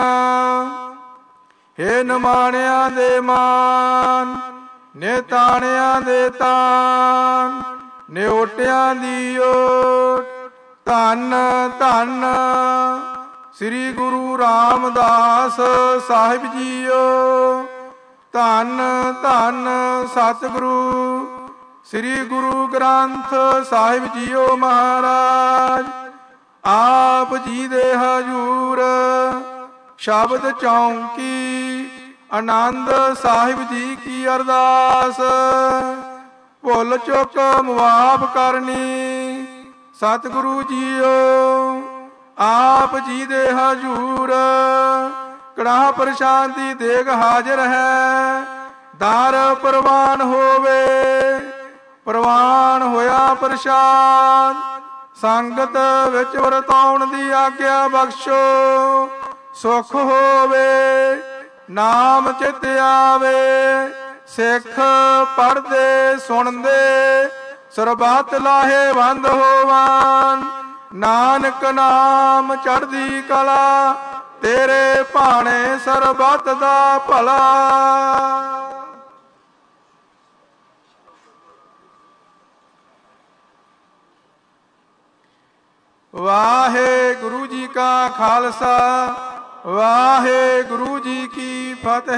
ਹੇ ਨਿਮਾਣਿਆਂ ਦੇ ਮਾਨ, ਨਿਤਾਣਿਆਂ ਦੇ ਤਾਨ, ਨਿਓਟਿਆਂ ਦੀ ਓਟ। ਧੰਨ ਧੰਨ ਸ੍ਰੀ ਗੁਰੂ ਰਾਮਦਾਸ ਸਾਹਿਬ ਜੀਓ। ਧੰਨ ਧੰਨ ਸਤਿਗੁਰੂ ਸ੍ਰੀ ਗੁਰੂ ਗ੍ਰੰਥ ਸਾਹਿਬ ਜੀਓ ਮਹਾਰਾਜ ਆਪ ਜੀ ਦੇ ਹਜੂਰ ਸ਼ਬਦ ਚੌਂਕੀ ਆਨੰਦ ਸਾਹਿਬ ਜੀ ਕੀ ਅਰਦਾਸ। ਭੁੱਲ ਚੁੱਕ ਮੁਆਫ ਕਰਨੀ ਸਤਿਗੁਰੂ ਜੀਓ ਆਪ ਜੀ ਦੇ ਹਜੂਰ ਕੜਾਹ ਪ੍ਰਸ਼ਾਦ ਦੀ ਦੇਗ ਹਾਜ਼ਰ ਹੈ। ਦਰ ਪ੍ਰਵਾਨ ਹੋਵੇ ਪ੍ਰਵਾਨ ਹੋਇਆ ਪ੍ਰਸ਼ਾਦ ਸੰਗਤ ਵਿੱਚ ਵਰਤਾਉਣ ਦੀ ਆਗਿਆ ਬਖਸ਼ੋ। ਸੁਖ ਹੋਵੇ ਨਾਮ ਚਿਤ ਆਵੇ ਸਿੱਖ ਪੜ੍ਹਦੇ ਸੁਣਦੇ ਸਰਬੱਤ ਲਾਹੇਵੰਦ ਹੋਵਨ। ਨਾਨਕ ਨਾਮ ਚੜ੍ਹਦੀ ਕਲਾ ਤੇਰੇ ਭਾਣੇ ਸਰਬੱਤ ਦਾ ਭਲਾ। ਵਾਹਿਗੁਰੂ ਜੀ ਕਾ ਖਾਲਸਾ ਵਾਹਿਗੁਰੂ ਜੀ ਕੀ ਫਤਿਹ।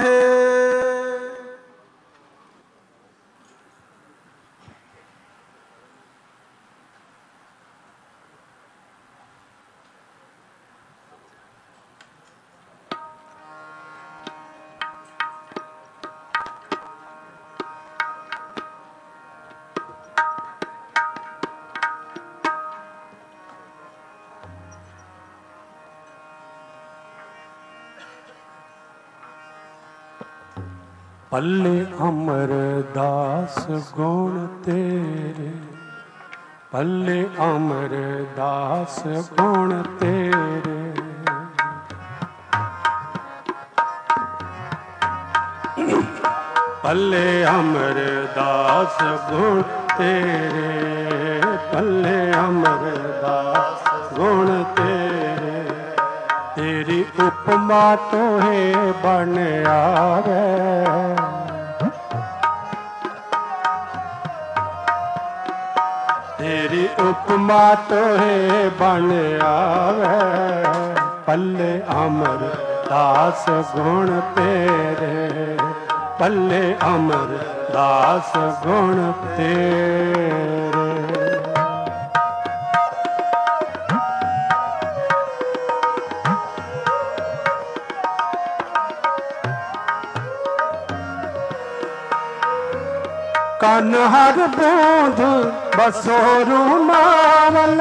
ਪੱਲੇ ਅਮਰਦਾਸ ਗੁਣ ਤੇਰੇ ਪੱਲੇ ਅਮਰਦਾਸ ਗੁਣ ਤੇਰੇ। ਪੱਲੇ ਅਮਰਦਾਸ ਗੁਣ ਤੇਰੇ ਪੱਲੇ ਅਮਰਦਾਸ ਗੁਣ ਤੇਰੇ। ਤੇਰੀ ਉਪਮਾ ਤੋਹੇ ਬਣ ਆਵੇ ਤੇਰੀ ਉਪਮਾ ਤੋਹੇ ਬਣ ਆਵੇ। ਪੱਲੇ ਅਮਰਦਾਸ ਗੁਣ ਤੇਰੇ ਪੱਲੇ ਅਮਰਦਾਸ ਗੁਣ ਤੇਰੇ। ਕਨ ਹਰ ਬੂੰਦ ਬਸੋ ਰੁਮਾਵਲ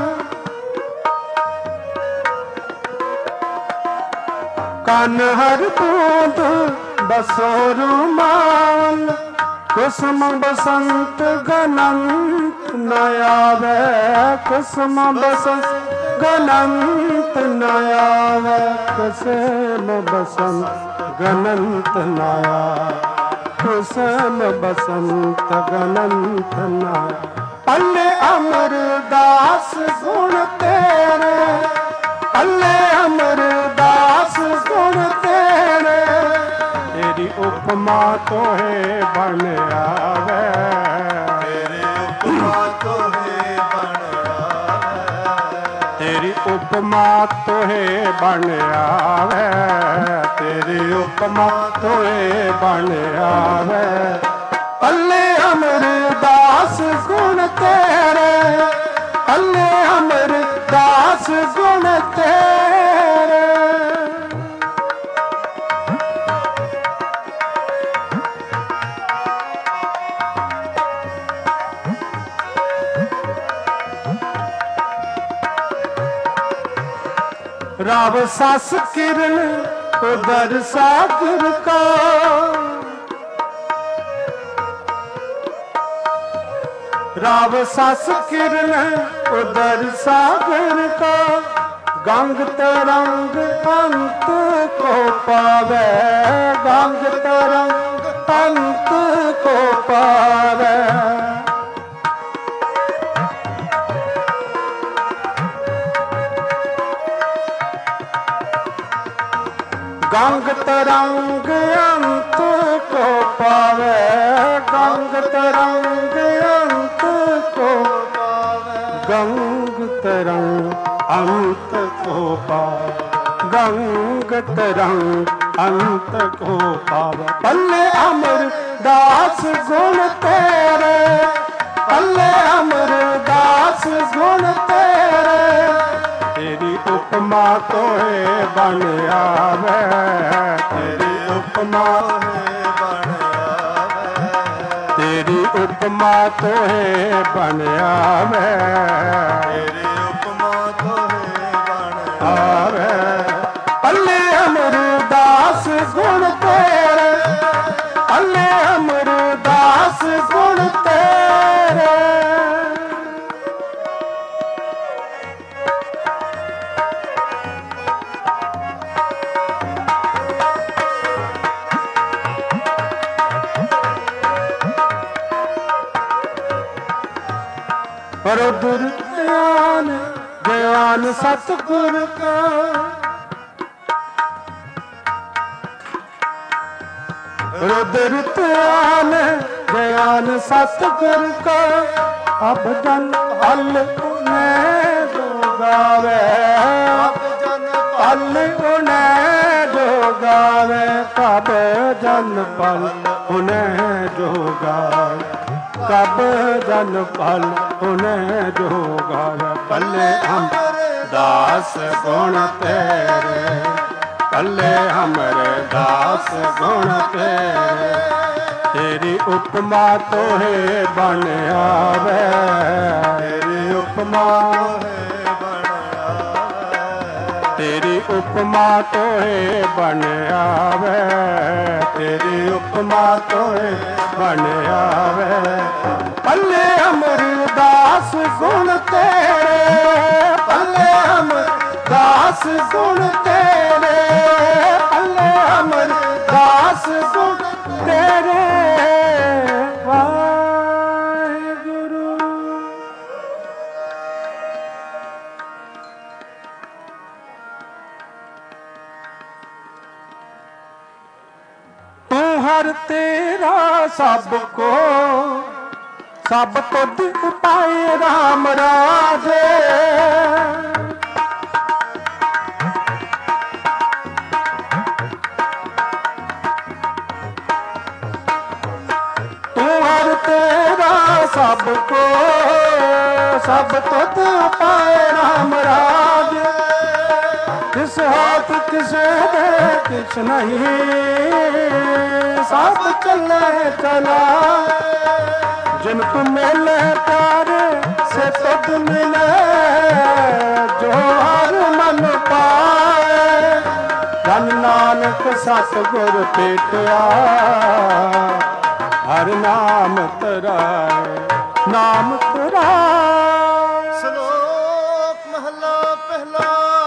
ਕਨ ਹਰ ਬੂੰਦ ਬਸੋ ਰੁਮਾਵਲ। ਕੁਸਮ ਬਸੰਤ ਗਨੰਤ ਨ ਆਵੇ ਕੁਸਮ ਬਸੰਤ ਗਨੰਤ ਨ ਆਵੇ ਕੁਸਮ ਬਸੰਤ ਗਨੰਤ ਨ ਆਵੇ ਕੁਸਮ ਬਸੰਤ ਗਨੰਤ ਨਾ। ਪੱਲੇ ਅਮਰਦਾਸ ਗੁਣ ਤੇਰੇ ਪੱਲੇ ਅਮਰਦਾਸ ਗੁਣ ਤੇਰੇ। ਤੇਰੀ ਉਪਮਾ ਤੋਹੇ ਬਣ ਆਵੇ ਤੇਰੀ ਉਪਮਾ ਤੋਹੇ ਬਣ ਆਵੇ ਤੇਰੀ ਉਪਮਾ ਤੋਹੇ ਬਣ ਆਵੇ ਤੇਰੀ ਉਪਮਾ ਤੋਹੇ ਬਣ ਆਵੇ। ਪੱਲੇ ਅਮਰਦਾਸ ਗੁਣ ਤੇਰੇ ਪੱਲੇ ਅਮਰਦਾਸ ਗੁਣ ਤੇਰੇ। राव सास किरण उदर सागर का राव सास किरण उदर सागर का गंग तरंग अंत को पावे गंग तरंग अंत को पावे। गंग तरंग अंत को पावे गंग तरंग अंत को पावे गंग तरंग अंत को पावे गंग तरंग अंत को पावे। पल्ले अमरदास गुण तेरे ਪੱਲੇ ਅਮਰਦਾਸ ਗੁਣ ਤੇਰੇ, ਤੇਰੀ ਉਪਮਾ ਤੋਏ ਬਣ ਆਵੇ, ਤੇਰੀ ਉਪਮਾ ਤੇਰੀ ਉਪਮਾ ਤੋਏ ਬਣ ਆਵੇ, ਤੇਰੀ ਉਪਮਾ ਤੋਏ ਬਣ ਆਵੇ। ਪੱਲੇ ਅਮਰਦਾਸ ਗੁਣ ਤੇਰੇ, ਪੱਲੇ ਅਮਰਦਾਸ ਗੁਣ ਤੇਰੇ। रुद्र ज्ञान ज्ञान सतगुर का, रुद्र ज्ञान ज्ञान सतगुर का, अब जन पल उन्हें जो गावे, अब जन पल उन्हें जो गावे, कब जन पल उन्हें जो गावे, कब जन पल उन्हें जो गावे। पल्ले हमरे दास गुण तेरे, पल्ले हमरे दास गुण तेरे, तेरी उपमा तोहे बन आवे, तेरी उपमा बन आवे, तेरी उपमा तोहे बन आवे, तेरी उपमा तोहे बन आवे। पल्ले अमरदास गुण तेरे, पल्ले अमरदास गुण तेरे, पल्ले अमरदास गुण तेरे। वाहिगुरु। तू हर तेरा सबको सब तुद पाए राम राजे, तू हर तेरा सबको सब तुद पाए राम राजे। किस हाथ किसे दे किस नहीं, साथ चले चला, जिनको मिले प्यारे से तुद मिले, जो हर मन पाए। धन नानक सतगुर पेटिया, हर नाम तराए, नाम तराए। श्लोक महला पहला।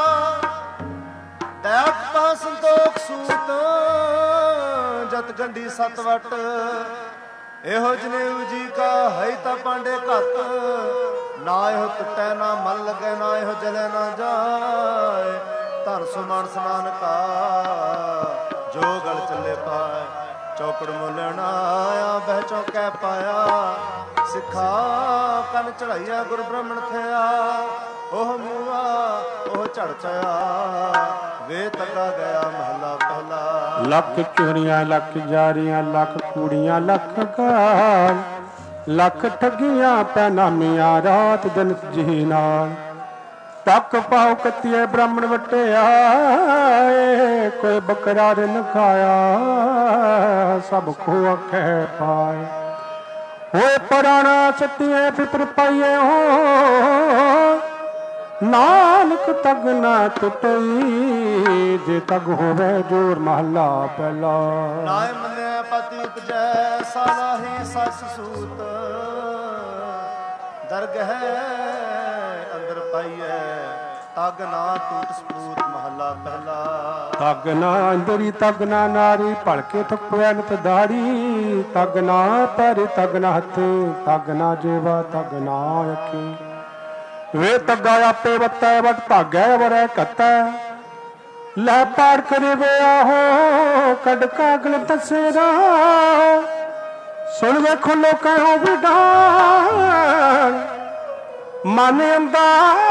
दयापा संतोख सूत, जत गंढी सत वट, ਇਹੋ ਜਨੇਊ ਜੀ ਕਾ ਹੈ ਤਾਂ ਪਾਂਡੇ ਘੱਤ, ਨਾ ਇਹੋ ਟੁੱਟੈ ਨਾ ਮਨ ਲਗੈ, ਨਾ ਇਹੋ ਜਲੇ ਨਾ ਜਾਏ। ਧਨ ਸੁਮਨ ਸਨਾਨ ਕਾ ਜੋ ਗਲ ਚੱਲੇ ਪਾਏ, ਚੌਕੜ ਮੁੱਲਣ ਆਇਆ ਬਹਿ ਚੌਕੈ ਪਾਇਆ। ਸਿੱਖਾ ਕੰਨ ਚੜਾਈਆ ਗੁਰ ਬ੍ਰਾਹਮਣ ਥਿਆ, ਉਹ ਮੂਆ ਉਹ ਝੜ ਚਇਆ, ਵੇ ਤੱਕਾ ਗਿਆ ਮਹਲਾ ਪਹਿਲਾ। ਲੱਖ ਚੋਰੀਆਂ ਲੱਖ ਜਾਰੀਆਂ ਲੱਖ ਕੂੜੀਆਂ ਲੱਖ ਗਾਲ, ਲੱਖ ਠੱਗੀਆਂ ਪੈਨਾਮੀਆਂ ਰਾਤ ਦਿਨ ਜੀ ਨਾਲ। ਤੱਕ ਪਾਉ ਕੱਤੀਏ ਬ੍ਰਾਹਮਣ ਵਟਿਆ, ਕੋਈ ਬੱਕਰਾ ਰਿਨ ਖਾਇਆ, ਸਭ ਖੋ ਆਖੇ ਪਾਏ। ਹੋਏ ਪੁਰਾਣਾ ਸੱਤੀਏ ਫਿਤਰ ਪਾਈਏ ਹੋ, ਨਾਨਕ ਤਗ ਨਾ ਟੁੱਟਈ, ਜੇ ਤਗ ਹੋਵੇ ਜੋਰ ਮਹਲਾ ਪਹਿਲਾ। ਨਾਇ ਮੰਨਿਆ ਪਤੀ ਉਪਜੈ, ਸਾਲਾਹੀ ਸੱਸ ਸੂਤ, ਦਰਗਹ ਅੰਦਰ ਪਾਈਐ, ਤਗ ਨਾ ਟੂਟ ਸਪੂਤ ਮਹਲਾ ਪਹਿਲਾ। ਤਗ ਨਾ ਅੰਦਰੀ ਤਗ ਨਾ ਨਾਰੀ, ਭਲਕੇ ਤੱਕਿਆ ਨਿਤ ਦਾੜੀ, ਤਗ ਨਾ ਪੈਰੀ ਤਗ ਨਾ ਹੱਥੇ, ਤਗ ਨਾ ਜੇਵਾ ਤਗ ਨਾ ਅੱਖੀ। ਵੇ ਤੱਗਾ ਆਪੇ ਵੱਤੈ ਵਟ ਭਾਗੈ ਵਰੈ ਘਤੈ, ਲੈ ਪਾੜ ਕਰੇ ਵੇ ਆਹੋ ਕੱਢ ਕਾਗਲ ਦਸੇਰਾ। ਸੁਣ ਵੇਖੋ ਲੋਕਾਂ ਉਹ ਵਿਡਾਣ, ਮਨ ਅੰਦਾ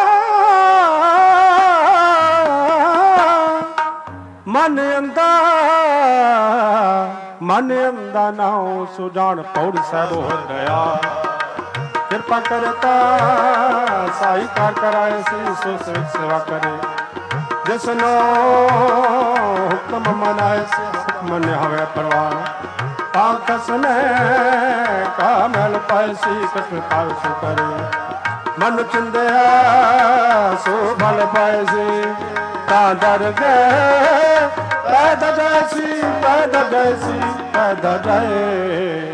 ਮਨ ਅੰਦਾ ਮਨ ਅੰਦਾ ਨਾਉ ਸੁਜਾਨ ਪੌੜੀ ਸਾਹਿਬ ਹੋ ਦਇਆ। ਕਿਰਪਾ ਕਰਤਾ ਸਾਈ ਕਾਰ ਕਰਾਏ ਸੀ ਸੋ ਸੇਵਾ ਕਰੇ ਜਿਸਨੋ ਹੁਕਮ ਮਨਾਏ ਸੀ ਹੁਕਮ ਨਿਹਾਵੇ ਪਰਵਾਨ ਆਖਸ ਨੇ ਕਾਮਲ ਪਾਏ ਸੀ ਕਟ ਕਾਲ ਸੋ ਕਰੇ ਮਨ ਚਿੰਦਿਆ ਸੋ ਬਲ ਪਾਏ ਸੀ ਤਾਂ ਦਰ ਗਏ ਪੈਦਾ ਜਾਏ ਸੀ ਪੈਦਾ ਜਾਏ ਸੀ ਪੈਦਾ ਜਾਏ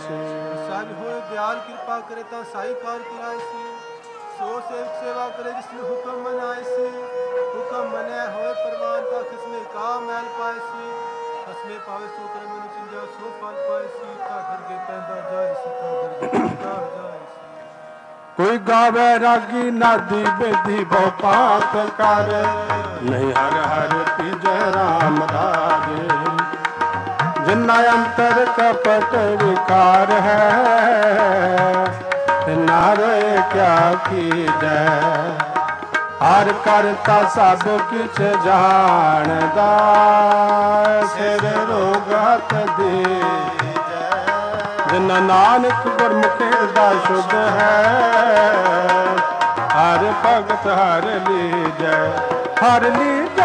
ਕਿਰਪਾ ਕਰੇ ਤਾਂ ਸਾਈ ਕਾਰ ਕਰਾਏ ਸੀ ਸੋ ਸੇਵਕ ਸੇਵਾ ਕਰੇ ਜਿਸ ਨੇ ਹੁਕਮ ਮਨਾਏ ਸੀ ਹੁਕਮ ਮੰਨਿਆ ਹੋਏ ਪ੍ਰਵਾਨ ਤਾਂ ਕਿਸਮੇ ਕਾ ਮੈਲ ਪਾਏ ਸੀ ਕਸਮੇ ਪਾਵੇ ਸੋ ਕਰ ਮਨ ਚਿੰਜਾ ਸੋ ਫਲ ਪਾਏ ਸੀ ਤਾਂ ਦਰਗੇ ਪੈਂਦਾ ਜਾਏ ਸੀ ਤਾਂ ਦਰਗੇ ਪੈਂਦਾ ਜਾਏ ਸੀ ਕੋਈ ਗਾਵੇ ਰਾਗੀ ਨਾਦੀ ਬੇਦੀ ਬਹੁ ਪਾਤ ਕਰ ਨਹੀਂ ਹਰ ਹਰ ਪੀਜੈ ਰਾਮ ਰਾਜੇ ਜਿਨਾ ਅੰਤਰ ਕਪਟ ਵਿਕਾਰ ਹੈ ਨਾਰੇ ਕਿਆ ਕੀਜੈ ਹਰ ਕਰਤਾ ਸਭ ਕਿਛ ਜਾਣਦਾ ਸਿਰ ਰੋਗਤ ਦੀਜੈ ਜਿਨਾ ਨਾਨਕ ਗੁਰਮੁਖ ਹਿਰਦਾ ਸ਼ੁੱਧ ਹੈ ਹਰ ਭਗਤ ਹਰ ਲੀਜੈ ਹਰ ਲੀਜੈ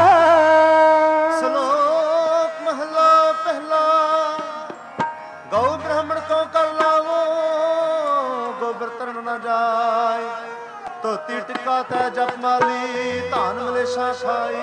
ਧੋਤੀ ਟਿਕਾ ਤੈ ਜਪ ਮਾਲੀ ਧਨ ਮਲੇਸ਼ਾ ਖਾਈ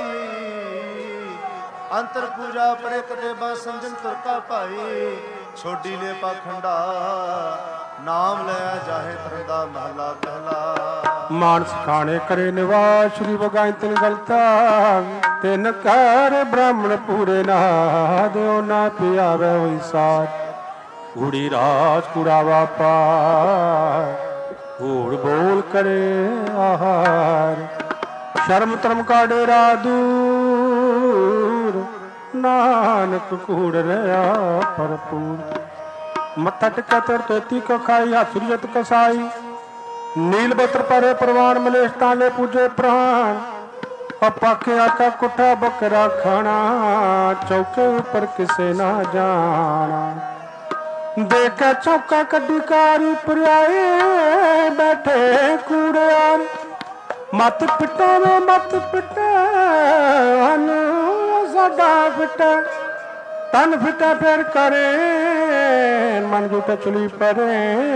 ਅੰਤਰ ਪੂਜਾ ਪਰੇ ਕਦੇ ਬਾ ਸੰਜਨ ਤੁਰ ਕਾ ਭਾਈ ਛੋਡੀ ਲੈ ਪਾਖੰਡਾ ਨਾਮ ਲਿਆ ਜਾਹੇ ਧਰਮ ਦਾ ਮਹਲਾ ਪਹਿਲਾ ਮਾਨਸ ਖਾਣੇ ਕਰੇ ਨਿਵਾਸ ਸ਼੍ਰੀ ਬਗਾਇ ਤਿਨ ਗਲਤਾ ਤਿਨ ਕਰ ਬ੍ਰਾਹਮਣ ਪੂਰੇ ਨਾ ਦਿਓ ਨਾ ਪਿਆਵੇ ਹੋਈ ਸਾਥ ਕੂੜੀ ਰਾਜ ਕੂੜਾ ਵਾਪਾਰ ਕੂੜ ਬੋਲ ਕਰੇ ਆਹਾਰ ਸ਼ਰਮ ਧਰਮ ਕਾ ਡੇਰਾ ਦੂਰ ਨਾਨਕ ਕੂੜ ਰਿਆ ਭਰਪੂਰ ਮੱਥਾ ਟਿਕਾ ਤਰ ਤੋਤੀ ਕੋ ਖਾਈ ਹਸੁਰੀਅਤ ਕਸਾਈ ਨੀਲ ਬਤਰ ਪਰੇ ਪ੍ਰਵਾਨ ਮਲੇਸ਼ ਤਾਲੇ ਪੂਜੇ ਪ੍ਰਾਨ ਅਪਾਖੇ ਆਕਾ ਕੁੱਠਾ ਬੱਕਰਾ ਖਾਣਾ ਚੌਕੇ ਉੱਪਰ ਕਿਸੇ ਨਾ ਜਾਣਾ ਦੇਖਾ ਚੌਕਾ ਕੱਢੀ ਕਾਰੀ ਪਰਿਆਏ ਬੈਠੇ ਕੂੜਿਆਰ ਮਤ ਪਿਟਾਵੇ ਮਤ ਪਿਟਾ ਹਨ ਸਾਡਾ ਫਿਟਾ ਤਨ ਫਿਟਾ ਫਿਰ ਕਰੇ ਮਨ ਜੁਟੇ ਚੁਲੀ ਪਰੇ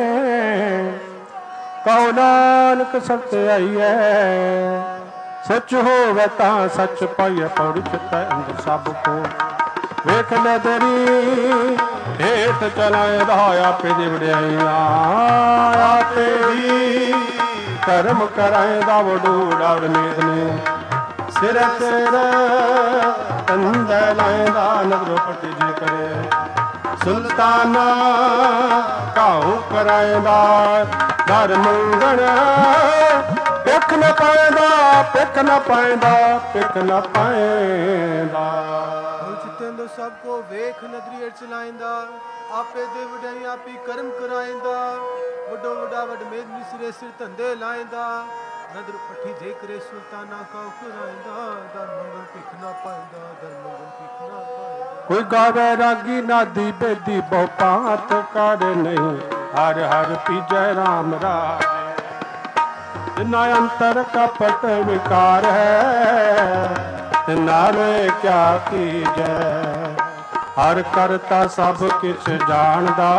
ਕਹੋ ਨਾਨਕ ਸਤ ਆਈਐ ਸੱਚ ਹੋਵੇ ਤਾਂ ਸੱਚ ਪਾਈਐ ਪੌੜੀ ਚਿੱਤੈ ਅੰਦਰ ਸਭ ਕੋ ਵੇਖ ਲੈ ਤੇਰੀ ਹੇਠ ਚਲਾਏ ਦਾ ਆਪੇ ਦੀ ਵਡਿਆਈਆਂ ਆਪੇ ਦੀ ਕਰਮ ਕਰਾਏ ਦਾ ਵਡੂੜਾ ਨੀਤ ਨੇ ਸਿਰ ਤੇਰਾ ਅੰਦਾ ਲਾਇਦਾ ਨਗਰੋ ਪੱਟੀ ਜੀ ਕਰੇ ਸੁਲਤਾਨਾ ਕਾਹੂ ਕਰਾਏ ਦਾ ਦਰ ਮੰਗਣ ਪਿੱਖ ਨਾ ਪਾਏਦਾ ਪਿੱਖ ਨਾ ਪਾਏਦਾ ਪਿੱਖ ਨਾ ਪਾਏਦਾ ਸਭ ਕੋ ਵੇਖ ਨਦਰੀ ਚਲਾਇੰਦਾ ਆਪੇ ਦੇ ਵਡਾਈ ਆਪੀ ਕਰਮ ਕਰਾਇੰਦਾ ਵੱਡੋ ਵੱਡਾ ਵਡ ਮੇਦ ਮਿਸਰੇ ਸਿਰ ਧੰਦੇ ਲਾਇੰਦਾ ਨਦਰ ਪੱਠੀ ਜੇ ਕਰੇ ਸੁਲਤਾਨਾ ਕਾ ਕਰਾਇੰਦਾ ਦਰ ਮੰਗਲ ਭਿਖ ਨਾ ਪਾਇੰਦਾ ਦਰ ਮੰਗਲ ਭਿਖ ਨਾ ਪਾਇੰਦਾ ਕੋਈ ਗਾਵੇ ਰਾਗੀ ਨਾਦੀ ਬੇਦੀ ਬਹੁ ਪਾਤ ਕਰ ਨਹੀਂ ਹਰ ਹਰ ਪੀਜੈ ਰਾਮ ਰਾਜੇ ਜਿਨਾ ਅੰਤਰ ਕਪਟ ਵਿਕਾਰ ਹੈ ਨਾਰੇ ਕਿਆ ਕੀਜੈ ਹਰ ਕਰਤਾ ਸਭ ਕਿਛ ਜਾਣਦਾ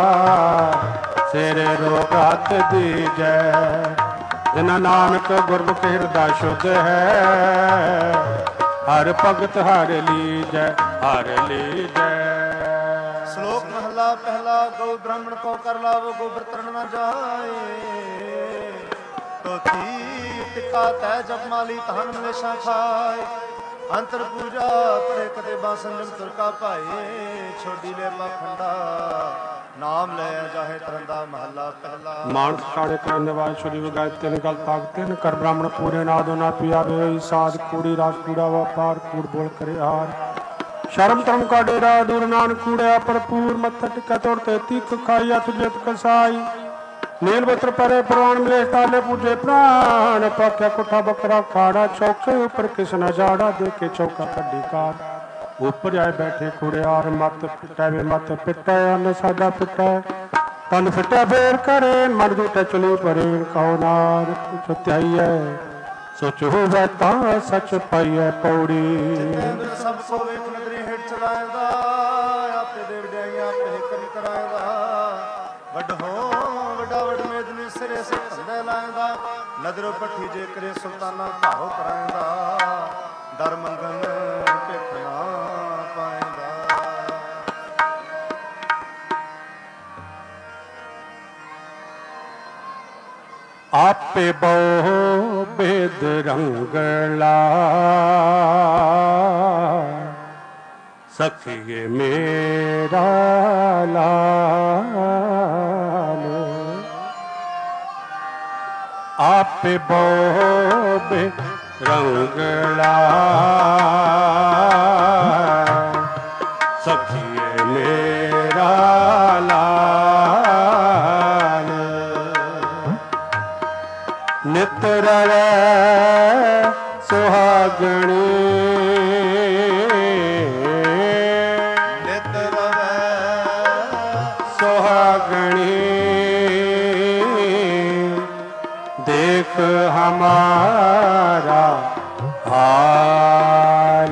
ਸਿਰੇ ਰੋਗਤ ਦੀਜੈ ਜਿਨਾ ਨਾਨਕ ਗੁਰਮੁਖ ਹਿਰਦਾ ਸ਼ੁੱਧ ਹੈ ਹਰ ਭਗਤ ਹਰ ਲੀਜੈ ਹਰ ਲੀਜੈ ਸ਼ਲੋਕ ਮਹਲਾ ਪਹਿਲਾ ਗੋ ਬ੍ਰਾਹਮਣ ਕੋ ਕਰ ਲਾਵੋ ਗੋਬਰ ਤਰਨ ਨਾ ਜਾਏ ਤੋਤੀ ਟਿਕਾ ਤੈ ਜਪ ਮਾਲੀ ਧਨ ਮਲੇਸ਼ਾ ਖਾਏ ਅੰਤਰ ਪੂਜਾ ਪਰੇ ਕਦੇ ਬਾ ਸੰਜਮ ਤੁਰ ਕਾ ਭਾਏ ਛੋਡੀ ਲੈ ਪਾਖੰਡਾ ਨਾਮ ਲੈ ਜਾਹੇ ਧਰਮ ਦਾ ਮਹਲਾ ਪਹਿਲਾ ਮਾਨਸ ਖਾੜੇ ਕਰਨ ਨਿਵਾਸ ਸ਼੍ਰੀ ਬਗਾਇ ਤਿਨ ਗਲ ਤਾਕ ਤਿਨ ਕਰ ਬ੍ਰਾਹਮਣ ਪੂਰੇ ਨਾਦੋ ਨਾ ਪਿਆਵੇ ਸਾਧ ਕੂੜੀ ਰਾਜ ਕੂੜਾ ਵਪਾਰ ਕੂੜ ਬੋਲ ਕਰੇ ਹਾਰ ਸ਼ਰਮ ਧਰਮ ਕਾ ਡੇਰਾ ਦੂਰ ਨਾਨਕ ਕੂੜਿਆ ਭਰਪੂਰ ਮੱਥਾ ਟਿਕਾ ਤੋੜ ਤੇ ਤਿੱਖ ਖਾਈ ਹੱਥ ਜਿਤ ਕਸਾਈ ਨੀਲ ਬਤਰ ਪਰੇ ਪ੍ਰਵਾਨ ਮਲੇਸ਼ ਤਾਲੇ ਪੂਜੇ ਪ੍ਰਾਣ ਪਾਖਿਆ ਕੁੱਠਾ ਬੱਕਰਾ ਖਾੜਾ ਚੌਕੇ ਉੱਪਰ ਕਿਸ ਨਾ ਜਾੜਾ ਦੇ ਕੇ ਚੌਕਾ ਕੱਢੀ ਕਾਰ ਉੱਪਰ ਆਏ ਬੈਠੇ ਕੁੜਿਆਰ ਮਤ ਪਿਟਾਵੇ ਮਤ ਪਿਟਾ ਅੰਨ ਸਾਡਾ ਪਿਟਾ तन फिटे फेर करे मन जूटे चुली परे कहो नानक छुत्याईए सोच होवे तां सच पाईए पौड़ी सबको वेख नदरी हेठ चलाएगा आपे देव देइया आपे करी कराएगा वड हो वडा वड मेदनी सिरे से कंधे लाएगा नदरो पट्टी जे करे सुल्ताना भाव कराएगा दर मंगन पेखना पाएगा आपे बहु बेद रंगला सखिए मेरा लाल आपे बहु बेद रंगला सखिए मेरा लाल नितर सुहागणी नितर सुहागणी देख हमारा हाल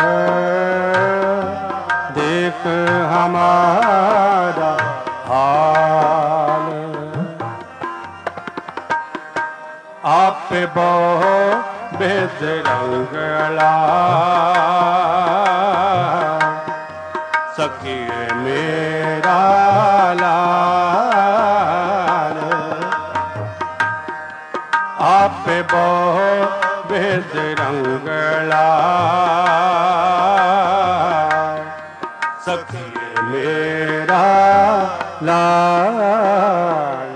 देख हमारा हाल आप बहु बेद रंगला सखिए मेरा लाल आप बहु बेद रंगला सखिए मेरा लाल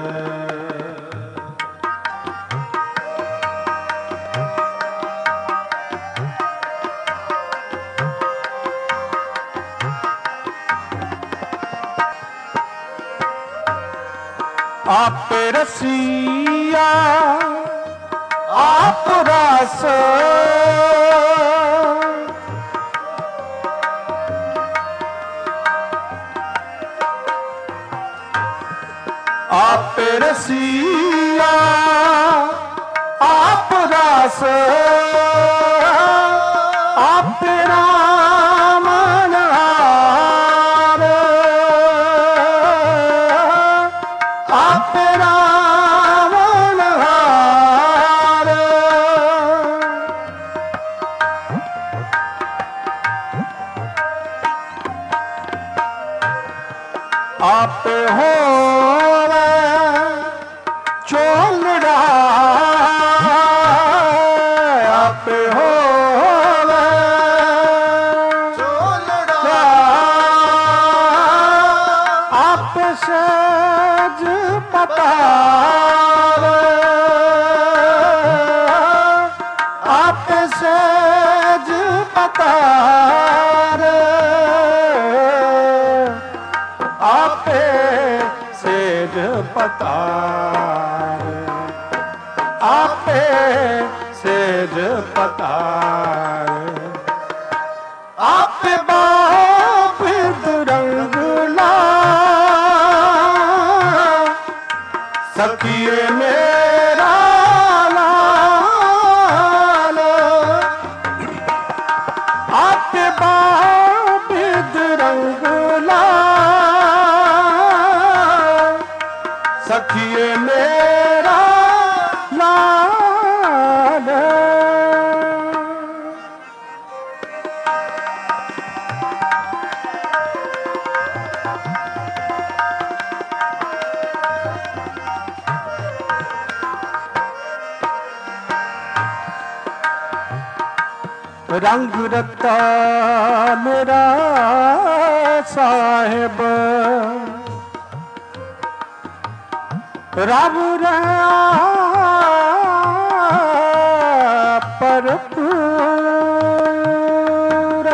आप रसिया आप रस आप रसिया आप रस आप राम नाम आप राम नहार आप हो चोलड़ा आप हो चोलड़ा आप सज पतार आप सज पतार आप सेज पतार आप सेज पतार आप बाप रंगला सखिए मेरा लाल आप बाप रंगला सखिए मेरा लाल रंग रत्ता मेरा साहेब रब रहा परपूर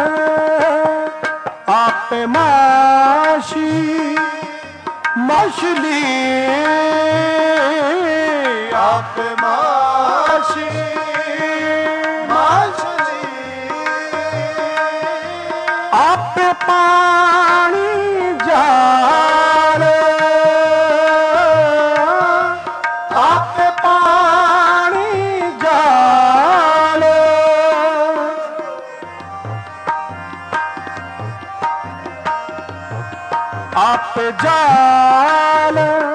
आप माशी मछली आप माशी मछली आप पानी जाल आप जाल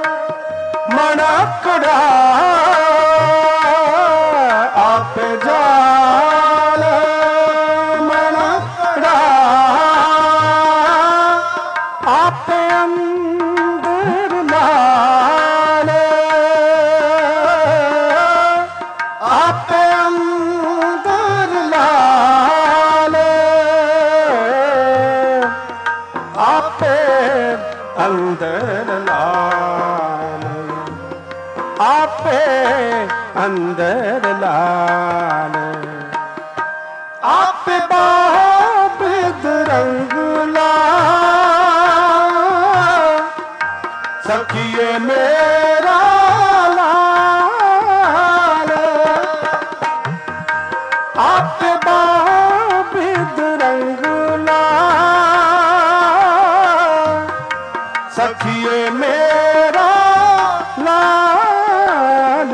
मनकड़ा आप जाल मनकड़ा आप अंदर लाल आप अंदर लाल आप अंदर लाल आप अंदर लाल आप बाबिद रंग लाल सखिए मेरा लाल आप बाबिद रंग लाल सखिए मेरा लाल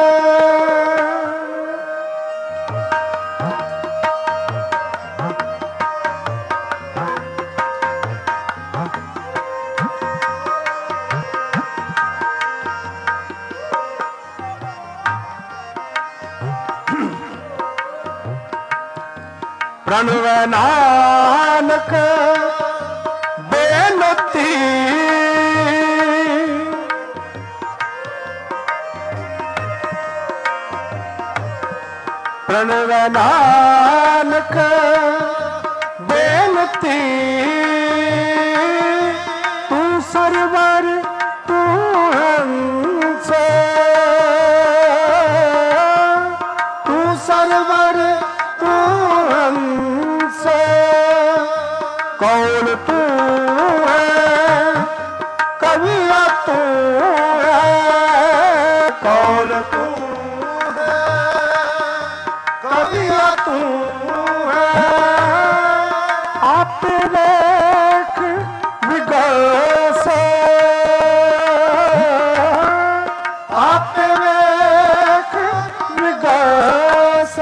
प्रणव नानक बेनती प्रणव नानक बेनती तू सरवर तू हंस तू सरवर तू हंस कौन तू है कविया तू है कौन तू है कविया तू है आप देख विगस आप देख विगस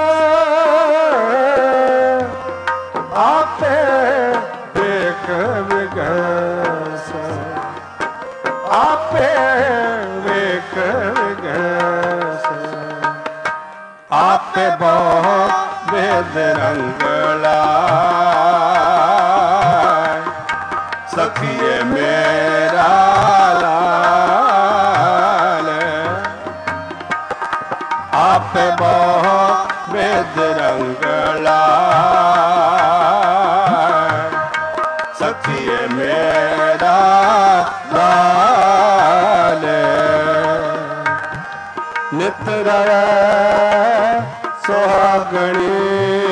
आप देख विगस आप देख विगस आप बहुत वेद रंगला सखिए मेरा लाल आप बहुत वेद रंगला सखिए मेरा लाल नित रहे सुहागणी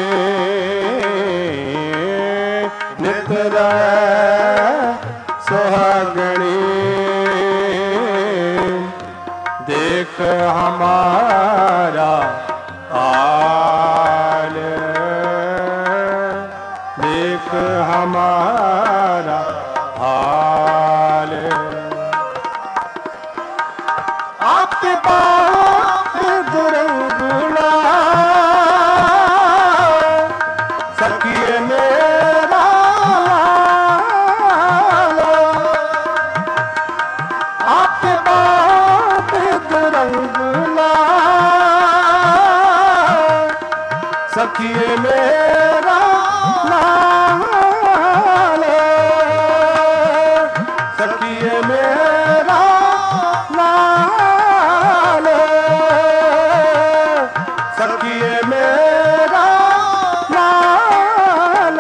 नित रहे सुहागणी देख हमारा हाल देख हमारा हाल आपके पास दुर्गुणा सखिए मेरा लाल आपके पास दुर्गुणा सखिए मेरा लाल सखिए मेरा लाल सखिए मेरा लाल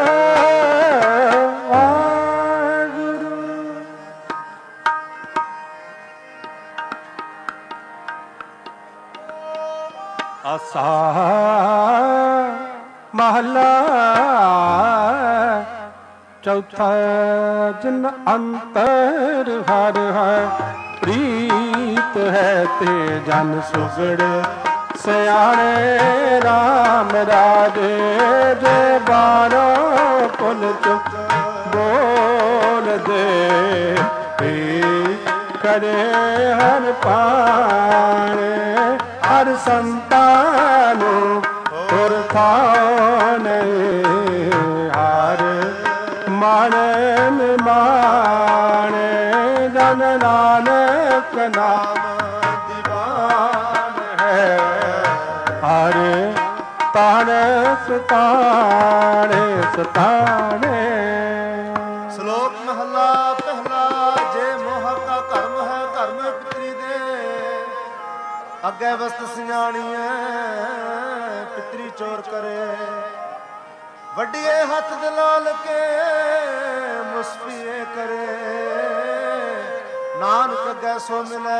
आसा महला चौथा जिन अंतर हर है प्रीत है ते जन सुगड़ सियाणे राम राजे जे बारो पुल चुप बोल दे करे हर पाने हर संतानु पुरखान हर माने माने नानक नाम दीवान है। हरे ताने सताने सताने। ਸ਼ਲੋਕ ਮਹਲਾ ਪਹਿਲਾ। ਜੇ ਮੋਹ ਕਾ ਕਰਮ ਹੈ ਕਰਮ ਪਿਤਰੀ ਦੇ, ਅੱਗੇ ਵਸਤ ਸਿਆਣੀਐ ਪਿਤਰੀ ਚੋਰ ਕਰੇ। ਵੱਡੀਏ ਹੱਥ ਦਲਾਲ ਕੇ ਮੁਸਫੀਏ ਕਰੇ, ਨਾਨਕ ਅੱਗੇ ਸੋ ਮਿਲੇ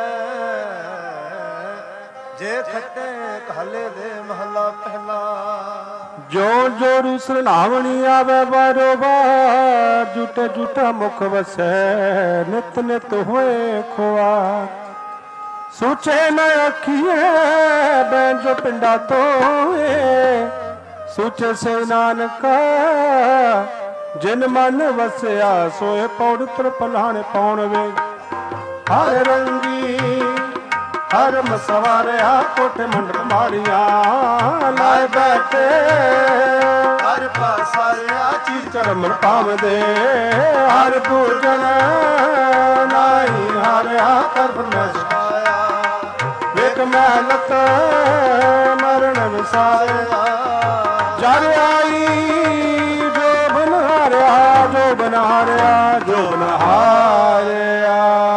ਜੇ ਖੱਟੇ ਕਹਲੇ ਦੇ। ਮਹਲਾ ਪਹਿਲਾ। ਜੋ ਜੋ ਸਰਨਾਵਣੀ ਆਵੇ ਬਾਰੋ ਬਾਰ, ਝੂਠੇ ਝੂਠਾ ਮੁਖ ਵਸੈ ਨਿਤ ਨਿਤ ਹੋਏ ਖੁਆਰ। ਸੋਚੇ ਨ ਅੱਖੀਏ ਬੈਂ ਜੋ ਪਿੰਡਾ ਤੋਏ, ਸੋਚੇ ਸੇ ਨਾਨਕਾ ਜਿਨ ਮਨ ਵਸਿਆ ਸੋਏ। ਪੌੜ ਤੁਰ ਪਲਾਣ ਪਾਉਣ ਵੇ ਹਰ ਰੰਗੀ ਹਰ ਮਸਵਾਰਿਆ ਕੋਠੇ ਮੰਡਪ ਮਾੜੀਆਂ ਲਾਏ ਬੈਠੇ। ਹਰ ਪਾਸਾਰਿਆ ਚੀਰ ਚਰਮਨ ਪਾਵਦੇ ਹਰ ਪੂਜਨ ਨਾਹੀ ਹਾਰਿਆ ਕਰ ਫਰਮਾਇਆ। ਵੇਖ ਮਹਿਲਤ ਮਰਨ ਵਿਸਾਰਿਆ, ਜਰ ਆਈ ਜੋ ਬਨਹਾਰਿਆ ਜੋ ਬਨਹਾਰਿਆ ਜੋ ਬਨਹਾਰਿਆ।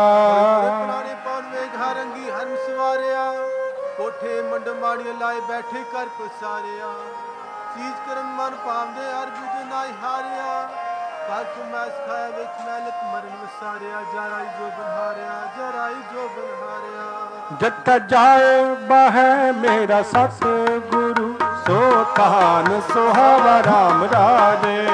ਮਾੜੀਆਂ ਲਾਏ ਬੈਠੇ ਕਰ ਪਸਾਰਿਆ, ਚੀਜ਼ ਕਰਮ ਮਨ ਪਾਉਂਦੇ ਹਰ ਬੁਝ ਨਾਈ ਹਾਰਿਆ। ਕੱਖ ਮੈਂ ਸਿਖਾਇਆ ਵਿੱਚ ਮਹਿਲਤ ਮਰਨ ਵਸਾਰਿਆ, ਜਰਾਈ ਜੋ ਬਨਹਾਰਿਆ ਜਰਾਈ ਜੋ ਬਨਹਾਰਿਆ। ਜਤ ਜਾਏ ਬਹਿ ਮੇਰਾ ਸਤ ਗੁਰੂ, ਸੋ ਤਾਨ ਸੁਹਾਵਾ ਰਾਮ ਰਾਜੇ।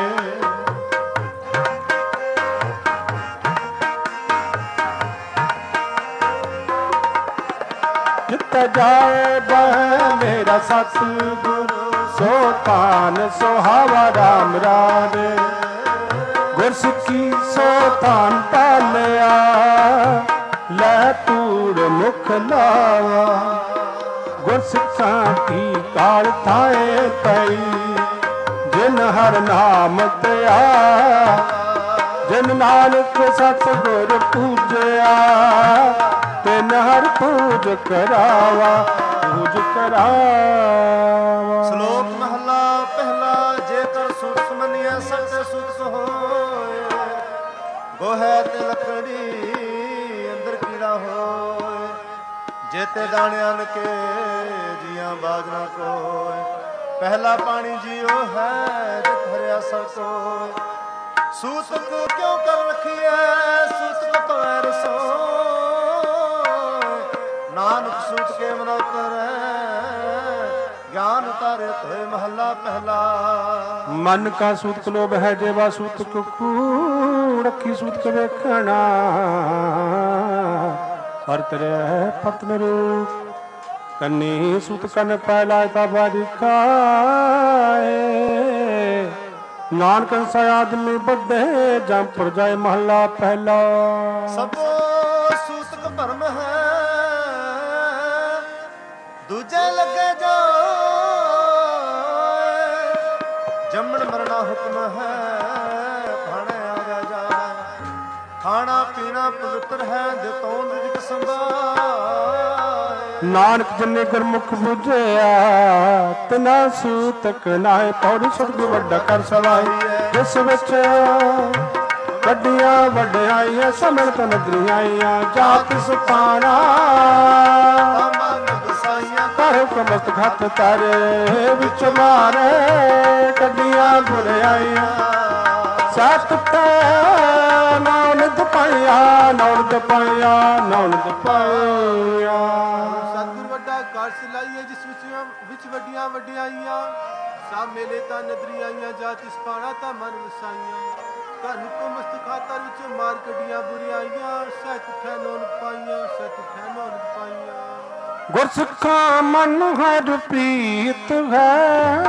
ਜਿਤ ਜਾਏ ਬਹਿ ਮੇਰਾ ਸਤ ਗੁਰੂ, ਸੋ ਤਾਨ ਸੁਹਾਵਾ ਰਾਮ ਰਾਜੇ। ਗੁਰਸਿੱਖੀ ਸੋ ਤਾਨ ਪਾਲਿਆ, ਲੈ ਤੂੜ ਮੁਖ ਲਾਵਾ। ਗੁਰਸਿੱਖਾਂ ਕੀ ਕਾਲ ਥਾਏ ਪਈ, ਜਿਨ ਹਰ ਨਾਮ ਧਿਆ। ਜਿਨ ਨਾਨਕ ਸਤ ਗੁਰ ਪੂਜਿਆ, ਤਿਨ ਹਰ ਪੂਜ ਕਰਾਵਾ ਪੂਜ ਕਰਾਵਾ। ਸ਼ਲੋਕ ਮਹਲਾ ਪਹਿਲਾ। ਜੇਕਰ ਸੁਖ ਮੰਨਿਆ ਸਤ ਸੁਖ ਹੋਏ, ਗੋਹੇ ਤੇ ਲੱਕੜੀ ਅੰਦਰ ਕੀੜਾ ਹੋਏ। ਜੇਤੇ ਦਾਣਿਆਂ ਕੇ ਜੀਆਂ ਬਾਜਣਾ ਕੋਏ, ਪਹਿਲਾ ਪਾਣੀ ਜੀਓ ਹੈ ਜਿਤ ਹਰਿਆ ਸਭ ਕੋਏ। ਸੂਤਕ ਕਿਉਂ ਕਰ ਰਖੀਐ ਸੂਤਕ ਪਵੈ ਰਸੋਏ, ਨਾਨਕ ਸੂਤ ਕੇ ਮਨ ਉਤਰੈ ਗਿਆਨ ਉਤਾਰੇ ਤੋਏ। ਮਹਲਾ ਪਹਿਲਾ। ਮਨ ਕਾ ਸੂਤਕ ਲੋਭ ਹੈ ਜੇਵਾ ਸੂਤਕ ਕੂ, ਰੱਖੀ ਸੂਤਕ ਵੇਖਣਾ ਹਰ ਤਰੇ ਪਤਨ ਰੂਪ। ਕੰਨੀ ਸੂਤ ਕੰਨ ਪਹਿਲਾ ਤਾ ਬਾਰੀ ਖਾਏ, ਨਾਨਕ ਸਾ ਆਦਮੀ ਵੱਡੇ ਜਮ ਪੁਰ ਜਾਏ। ਮਹਲਾ ਪਹਿਲਾ। ਸਭੋ ਸੂਤਕ ਭਰਮ ਹੈ ਦੂਜੇ ਲੱਗੇ ਜੋ, ਜੰਮਣ ਮਰਨਾ ਹੁਕਮ ਹੈ ਭਾਣੇ ਆ ਜਾ। ਖਾਣਾ ਪੀਣਾ ਪਵਿੱਤਰ ਹੈ ਜੇ ਤੋਂ ਰਿਜਕ ਸੰਭਾਏ। ਨਾਨਕ ਜਿਨੇ ਗੁਰਮੁਖ ਬੁਝਿਆ, ਤਿਨਾ ਸੂਤਕ ਨਾਏ। ਪੌੜੀ ਸਤਿਗੁਰ ਵੱਡਾ ਕਰ ਸਵਾਈ, ਜਿਸ ਵਿੱਚ ਵੱਡੀਆਂ ਵਡਿਆਈਆਂ ਸਮਣ ਤਾਂ ਨਦਰੀ ਆਈਆਂ। ਜਾਤ ਸੁਪਾਣਾ ਕਰ ਕਮਸਤ ਘੱਟ ਤਾਰੇ, ਵਿੱਚ ਮਾਰੇ ਕੱਢੀਆਂ ਬੁਰਿਆਈਆਂ। ਸਤ ਤੇ ਨੌਨਦ ਪਾਇਆ ਨੌਨਦ ਪਾਇਆ ਨੌਨਦ ਪਾਇਆ। ਸਤਿਗੁਰ ਵੱਡਾ ਘਰ ਸਿਲਾਈਏ, ਜਿਸ ਵਿੱਚ ਵਿੱਚ ਵੱਡੀਆਂ ਵਡਿਆਈਆਂ। ਸਭ ਮੇਲੇ ਤਾਂ ਨਦਰੀ ਆਈਆਂ, ਜਾਤ ਇਸ ਪਾਣਾ ਤਾਂ ਮਨ ਵਸਾਈਆਂ। ਘਰ ਹੁਕਮ ਮਸਤਖਾਤਰ ਵਿੱਚ ਮਾਰ ਕੱਢੀਆਂ ਬੁਰਿਆਈਆਂ। ਸਤ ਠੈ ਨੌਨਦ ਪਾਈਆਂ ਸਤ ਠੈ ਨੌਨਦ ਪਾਈਆਂ। ਗੁਰਸਿੱਖਾਂ ਮਨ ਹਰ ਪ੍ਰੀਤ ਹੈ,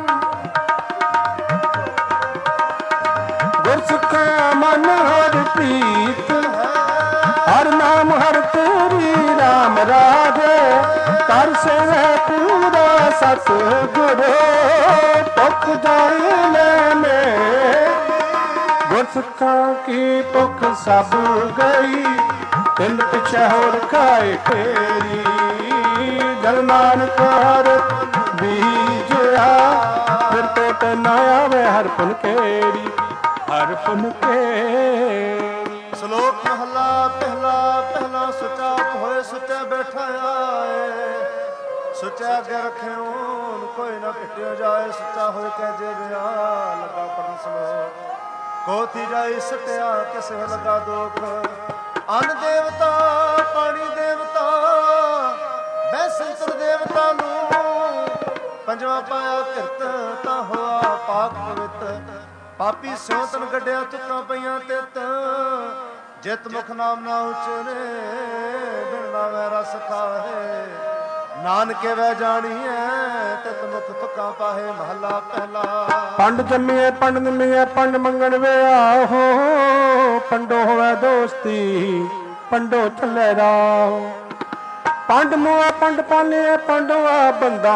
ਗੁਰਸਿੱਖਾਂ ਮਨ ਹਰ ਪ੍ਰੀਤ ਹੈ। ਹਰ ਨਾਮ ਹਰ ਤੇਰੀ ਰਾਮ ਰਾਜੇ, ਕਰ ਸੇਵੈ ਪੂਰਾ ਸਤ ਗੁਰੂ। ਤੁਕ ਜਾਈ ਲੈ ਮੇਰੀ ਗੁਰਸਿੱਖਾਂ ਕੀ ਭੁੱਖ ਸਭ ਗਈ, ਤਿੰਨ ਪਿਛੇ ਹੋਰ ਖਾਏ ਢੇਰੀ। ਜਲ ਨਾਨਕ ਹਰ ਬੀਜਿਆ, ਫਿਰ ਤੋਟ ਨਾ ਆਵੇ ਹਰ ਪੁਨ ਕੇਰੀ, ਹਰ ਪੁਨ ਕੇਰੀ। ਸ਼ਲੋਕ ਮਹਲਾ ਪਹਿਲਾ ਪਹਿਲਾ ਸੁਚਾ ਹੋਏ ਸੁਚਾ ਬੈਠਾ ਆਏ, ਸੁਚਾ ਅੱਗੇ ਰੱਖਿਓ ਕੋਈ ਨਾ ਪਿੱਟਿਓ ਜਾਏ, ਸੁਚਾ ਹੋਏ ਕਹਿ ਜੇ ਬਿਆ ਲੱਗਾ ਪੜਨ ਸ਼ਲੋਕ। ਕੋਤੀ ਜਾਈ ਸਟਿਆ ਕਿਸੇ ਲੱਗਾ ਦੁੱਖ, ਅੰਨ ਦੇਵਤਾ ਪਾਣੀ ਦੇਵਤਾ ਬੈਸੰਤਰ ਦੇਵਤਾ ਨੂੰ, ਪੰਜਵਾਂ ਪਾਇਆ ਕਿਰਤ ਤਾਂ ਹੋਆ ਪਾਕ ਪਵਿੱਤ। ਪਾਪੀ ਸਿਉ ਤਨ ਗੱਡਿਆ ਤੁਕਾਂ ਪਈਆਂ ਤਿੱਤ, ਜਿਤ ਮੁਖ ਨਾਮ ਨਾ ਉਚਰੇ ਬਿਨ ਨਾਵੇਂ ਰਸ ਖਾਏ। ਨਾਨਕੇ ਵੈ ਜਾਣੀਐ ਤਿਤ ਮੁਖ ਤੁਕਾਂ ਪਾਹੇ। ਮਹਲਾ ਪਹਿਲਾ। ਪੰਡ ਜੰਮੀਏ ਪੰਡ ਨਿਮੀਏ ਪੰਡ ਮੰਗਣ ਵੇ ਆਹੋ, ਪੰਡੋ ਹੋਵੇ ਦੋਸਤੀ ਪੰਡੋ ਚੱਲੇ ਰਾਹ। ਪੰਡ ਮੂਆ ਪੰਡ ਪਾਲੇ ਪੰਡਵਾ ਬੰਦਾ,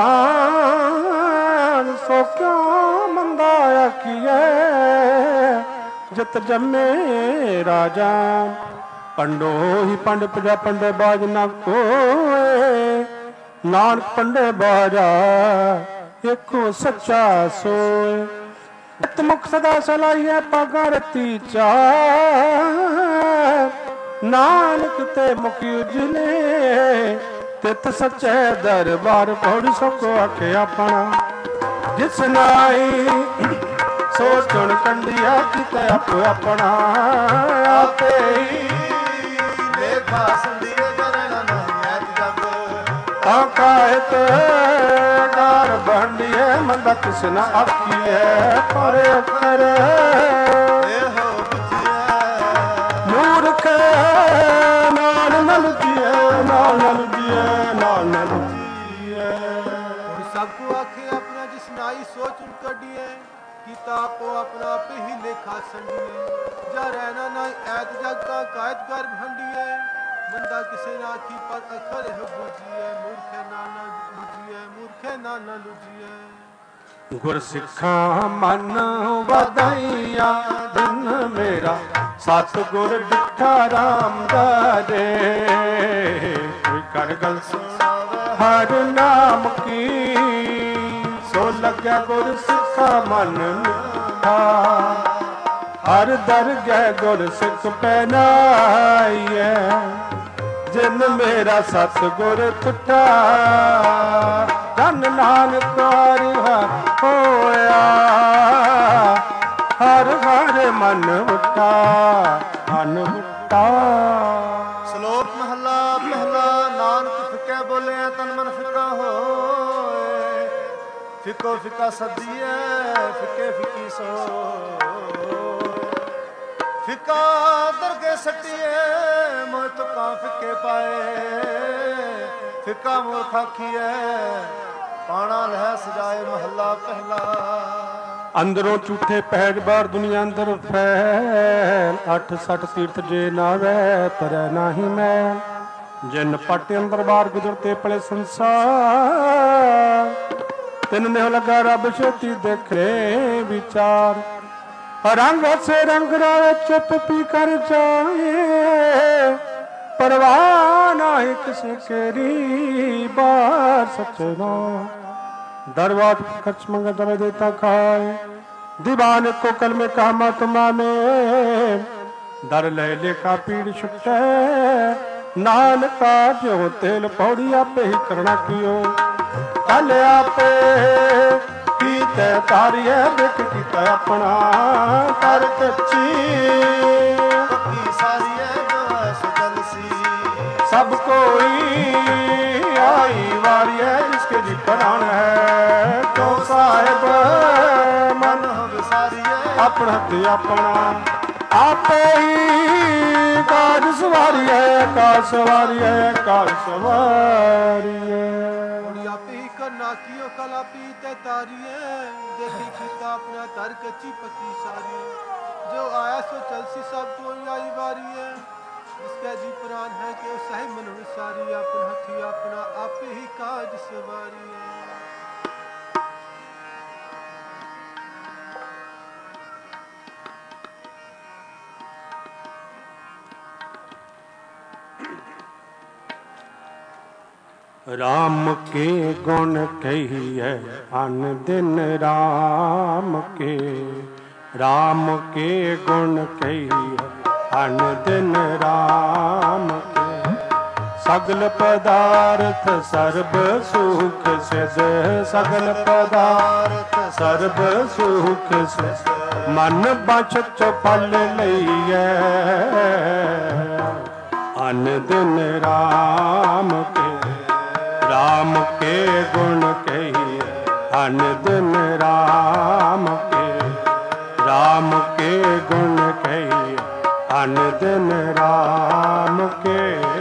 ਸੋ ਕਿਉਂ ਮੰਦਾ ਆਖੀਐ ਜਿਤ ਜੰਮੇ ਰਾਜਾ। ਪੰਡੋ ਹੀ ਪੰਡ ਪਜਾ ਪੰਡੇ ਬਾਜ ਨਾ ਕੋਏ, ਨਾਨਕ ਪੰਡੇ ਬਾਜਾ ਏਕੋ ਸੱਚਾ ਸੋਏ। ਨਿਤ ਮੁਖ ਸਦਾ ਸਲਾਈਐ ਪਾਗਾ ਰਤੀ ਚਾਰ, ਨਾਨਕ ਤੇ ਮੁਖ ਉਜਲੇ ਤਿਤ ਸੱਚੇ ਦਰਬਾਰ। ਪੌੜੀ ਸਕੋ ਆਖੇ ਆਪਣਾ ਜਿਸ ਨਾਈ, ਸੋ ਚੁਣ ਕੰਡਿਆ ਕਿਤੇ ਆਪੋ ਆਪਣਾ। ਆਪੇ ਹੀ ਲੇਖਾ ਸੰਧੀਏ ਕਰਨਾ ਨਹੀਂ ਐਤ ਜਗ, ਆਕਾਇਤ ਡਾਰ ਬੰਡੀਏ ਮੰਦਾ ਕਿਸ ਨਾ ਆਖੀਐ। ਪਰ ਅਖਰ ਇਹੋ ਬੁਝਿਐ ਮੂਰਖ ਨਾਲ ਨਲ ਜੀਐ, ਨਾਲ ਨਲ ਜੀਐ, ਨਾਲ ਨਲ ਜੀਐ। ਸਭ ਕੋ ਆਖੇ ਆਪਣਾ ਜਿਸ ਨਾਈ ਸੋਚ ਉਨ ਕੱਢੀਏ, ਕੀਤਾ ਆਪੋ ਆਪਣਾ ਆਪੇ ਹੀ ਲੇਖਾ ਸੰਡੀਏ। ਜਾ ਰਹਿਣਾ ਨਾ ਐਤ ਜਗ ਕਾ ਕਾਇਤ ਕਰ ਭੰਡੀਏ, ਬੰਦਾ ਕਿਸੇ ਨਾ ਆਖੀ ਪਰ ਅਖਰ ਇਹ ਬੁਝੀਏ। ਮੂਰਖੇ ਨਾ ਨਾ ਬੁਝੀਏ, ਮੂਰਖੇ ਨਾ ਨਾ ਲੁਝੀਏ। ਗੁਰ ਸਿੱਖਾਂ ਮਨ ਵਧਾਈਆਂ ਦਿਨ ਮੇਰਾ, ਸਤ ਗੁਰ ਡਿਠਾ ਰਾਮਦਾਰੇ। ਕੋਈ ਕਰ ਗਲ ਹਰ ਨਾਮ ਕੀ, ਸੋ ਲੱਗਿਆ ਗੁਰ ਸਿੱਖਾ ਮਨ ਮਿੱਠਾ। ਹਰ ਦਰਗਹਿ ਗੁਰ ਸਿੱਖ ਪਹਿਨਾਈਐ, ਜਿਨ ਮੇਰਾ ਸਤ ਗੁਰ ਤੁਠਾ। ਧਨ ਨਾਨਕ ਹਰਿ ਹੋਇਆ, ਹਰ ਹਰ ਮਨ ਉੱਠਾ, ਮਨ ਉੱਠਾ। ਸ਼ਲੋਕ ਮਹਲਾ ਪਹਿਲਾ। ਨਾਨਕ ਫਿੱਕੇ ਬੋਲਿਆ ਤਨ ਮਨ ਫਿੱਕਾ ਹੋਏ, ਫਿੱਕੋ ਫਿੱਕਾ ਸਦੀਐ ਫਿੱਕੇ ਫਿੱਕੀ ਸੋਏ। ਫਿੱਕਾ ਦਰਗੇ ਸੱਟੀਏ ਮੋਹ ਤੁਕਾਂ ਫਿੱਕੇ ਪਾਏ, ਫਿੱਕਾ ਮੂਰਖ ਆਖੀਐ ਪਾਣਾ ਲਹਿ ਸਜਾਏ। ਮਹੱਲਾ ਪਹਿਲਾ। ਅੰਦਰੋਂ ਝੂਠੇ ਪੈਜ ਬਾਹਰ ਦੁਨੀਆ ਅੰਦਰ ਫੈਲ, ਅੱਠ ਸੱਠ ਤੀਰਥ ਜੇ ਨਾਵੇ ਤਰੈ ਨਾਹੀ ਮੈਲ। ਜਿਨ ਪਟ ਅੰਦਰ ਬਾਹਰ ਗੁਜ਼ਰਤੇ ਪਲੇ ਸੰਸਾਰ, ਤਿਨ ਨੇ ਲਗਾ ਰੱਬ ਛੇਤੀ ਦੇਖੇ ਵਿਚਾਰ। ਰੰਗ ਸੇ ਰੰਗ ਰਾਵੇ ਚੁੱਪ ਪੀ ਕਰ ਜਾਏ, ਪਰਵਾਹ ਨਾਹੀ ਕਿਸੇ ਕੇਰੀ। ਬਾਰ ਸਚਨਾ दरबार खर्च मंग दबे देता खाए, दीवान को कल में कामा तुमाने। दर ले लेखा पीड़ छुटे, नानका जो तेल पौड़ी आपे ही करना कियो। कल आपे कीते तारिये बिक कीता अपना कर कच्ची। पक्की सारिये जो सुजल सी, सब कोई आई वारिये जिसके जी प्राण है। तो साहिब मन विसारिये अपना हथी अपना, आपे ही काज सवारिये काज सवारिये काज सवारिये। आपे ही करना कियो कलापी ते तारिये, देखी सीता अपना तर कच्ची पक्की सारिये। जो आया सो चलसी सब कोई आई वारिये, जिसका जी प्राण है कि सही मन विसारी। अपना हथी अपना आपे ही काज सवारिये। राम के गुण कहिए अन दिन राम के, राम के गुण कहिए अन दिन राम के। सगल पदार्थ सर्ब सुख सिद्ध, सगल पदार्थ सर्ब सुख सिद्ध। मन बचत फल लइए अन दिन राम के, राम के गुण कहिए अन दिन राम के, राम के गुण कहिए अन दिन राम के।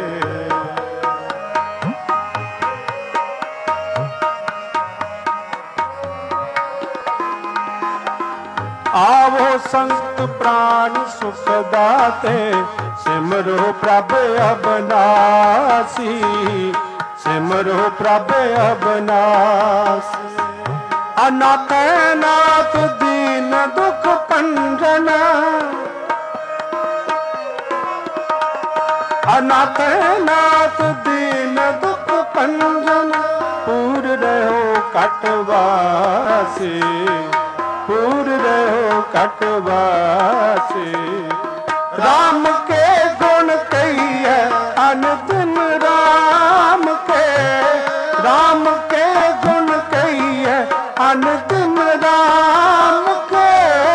आवो संत प्राण सुख दाते, सिमरो प्रभ अबनासी, सिमरो प्रभ अबनासी। अनाथ नाथ दीन दुख पंजन, अनाथ नाथ दीन दुख पंजन। पूर रहो कटवासी, पूर रहो कटवासी। राम के गुण कहिए अन दिन राम के, राम के गुण कहिए अन दिन राम के।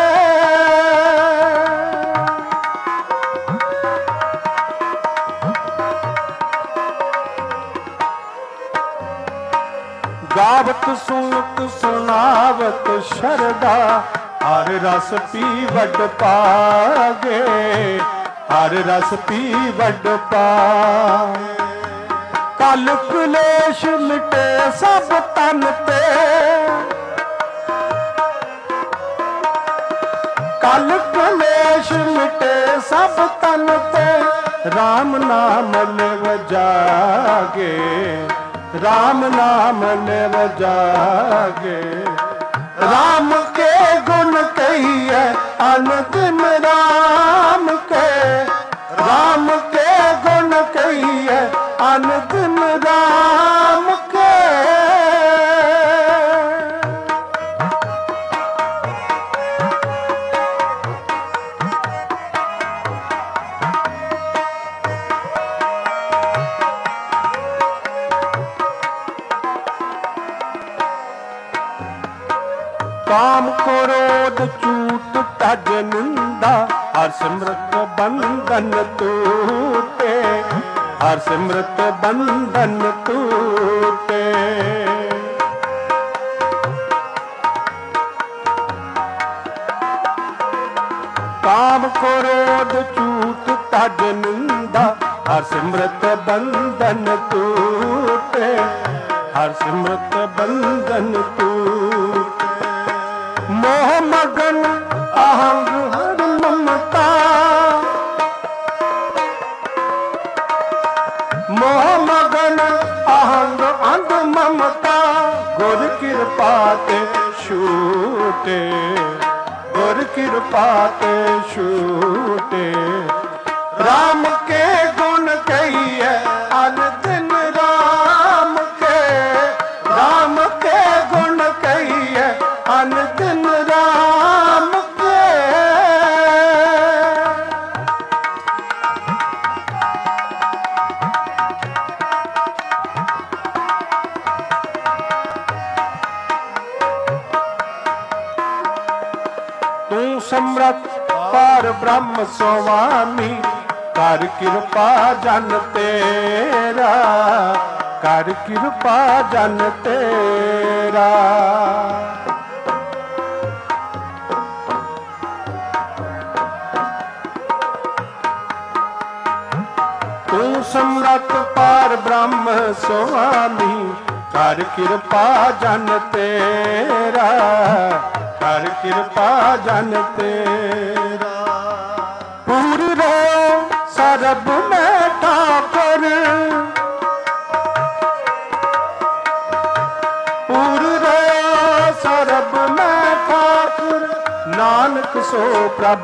गावत सुनत सुनावत शरदा, हर रस पी वड पागे, हर रस पी वड पागे। कल क्लेश मिटे सब तन ते, कल क्लेश मिटे सब तन ते। राम नाम लेव जागे, राम नाम लेव जागे। राम के गुण कहिए अन दिन राम के, राम के गुण कहिए अन दिन राम के। काम क्रोध चूट तज निंदा, हर सिमरत बंधन टूटे, हर सिमरत बंधन टूटे। काम क्रोध चूट तज निंदा, हर सिमरत बंधन टूटे, हर सिमरत बंधन टूटे। मोह मगन अहंग हर ममता, मोह मगन अहंग अंध ममता। गुर कृपा ते छूटे, गुर कृपा ते छूटे। राम के गुण कहिए अन दिन राम के, राम के गुण कहिए अन दिन राम के। तू समरथ पार ब्रह्म स्वामी, कर कृपा जन तेरा, कर कृपा जन तेरा। तू समरथ पार ब्रह्म स्वामी, कर कृपा जन तेरा, कर कृपा जन तेरा। पूर रहो सरब में ठाकुर, पूर रहो सरब में ठाकुर। नानक सो प्रभ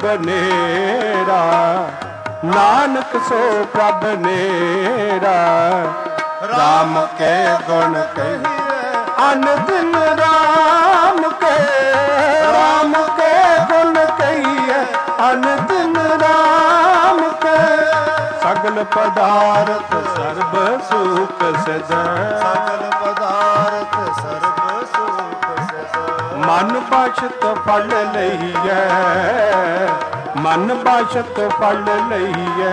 नेरा, नानक सो प्रभ नेरा। राम के गुण कहिए अन दिन राम के राम के गुण कहिए अन दिन राम के सगल पदार्थ सर्ब सुख सिध सगल पदार्थ सर्ब सुख सिध मन बचत फल लइए मन बचत फल लइए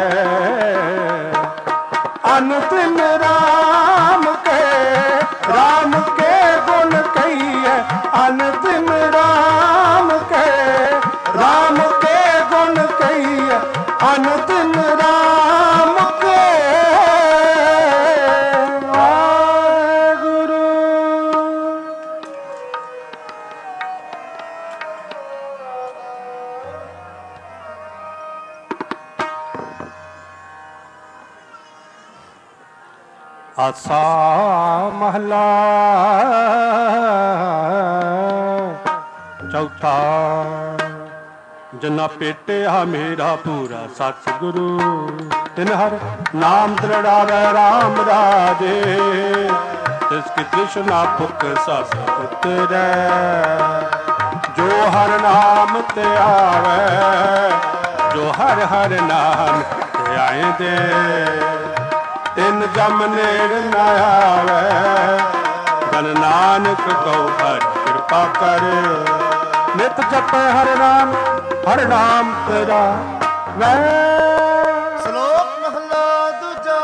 अनतिन राम के राम के गुण कहिए अनतिन राम के राम के गुण कहिए अनतिन राम के वाहेगुरु। आसा महला चौथा जना पेटिया मेरा पूरा सतगुरु तिन हर नाम दृढ़ावे राम राजे तिसकी तृष्णा भुख सब उतरै जो हर नाम ते आवे जो हर हर नाम ते आए दे तिन जम नेड़ न आवे धन नानक कौ हर कृपा कर नित जप हर नाम हर नाम तेरा वै। श्लोक महला दूजा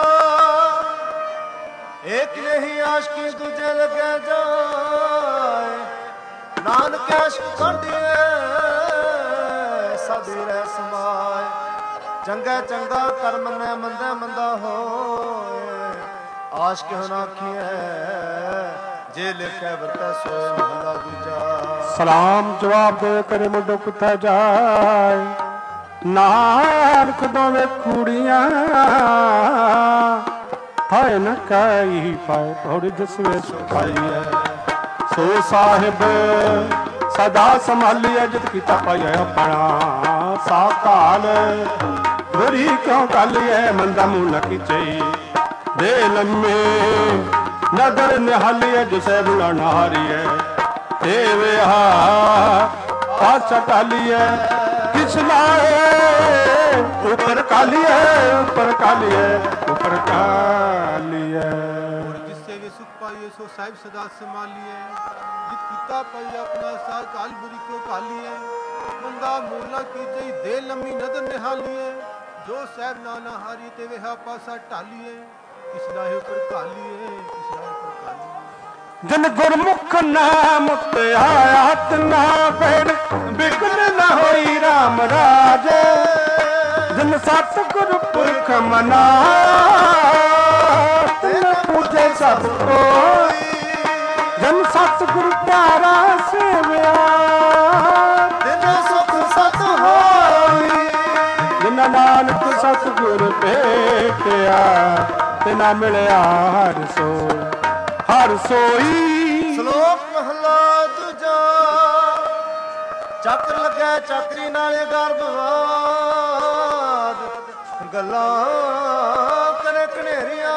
एक यही आशिकी दूजे लगे जाए नानक आशिक कांडिए साधी रह समाए चंगा चंगा कर्म ने मंदा मंदा हो आशिक होना की है जे लिखे बरता सोए महला दूजा। सलाम जवाब दे करे मुंडो कुत्ता जाए नानक दोवे कुड़ियां थाए न कई पाए थोड़ी दसवे सुखाई है सो साहिब सदा संभालिए जित कीता पाया अपना सा काल बुरी क्यों कालिए मंदा मुंह न खिंचई दे लम्मे नगर निहालिए जिसे बुला नहारिए देवे हा चटालिए किस लाए ऊपर कालिए ऊपर कालिए ऊपर कालिए जिससे वे सुख पाइए सो साहिब सदा संभालिए जित पिता पाई अपना सा काल बुरी को कालिए मंदा मूला की जई दे लम्मी नदर निहालिए जो साहिब नाना हारी ते वे हा पासा टालिए किस लाए ऊपर कालिए किस लाए ऊपर कालिए जिन गुरमुख नाम ते आया तना फेर बिगन न होई राम राजे जिन सतगुर पुरख मना तिन पूजे सब कोई जिन सतगुर प्यारा सेविया तिन सुख सत होई जिन नानक सतगुर भेटिया तिना मिलिया हर सोई हर सोई। श्लोक महला दूजा ਚੱਕਰ ਲੱਗਿਆ ਚੱਕਰੀ ਨਾਲੇ ਗਰਭਵਾਦ ਗੱਲਾਂ ਕਰੇ ਕਨੇਰੀਆਂ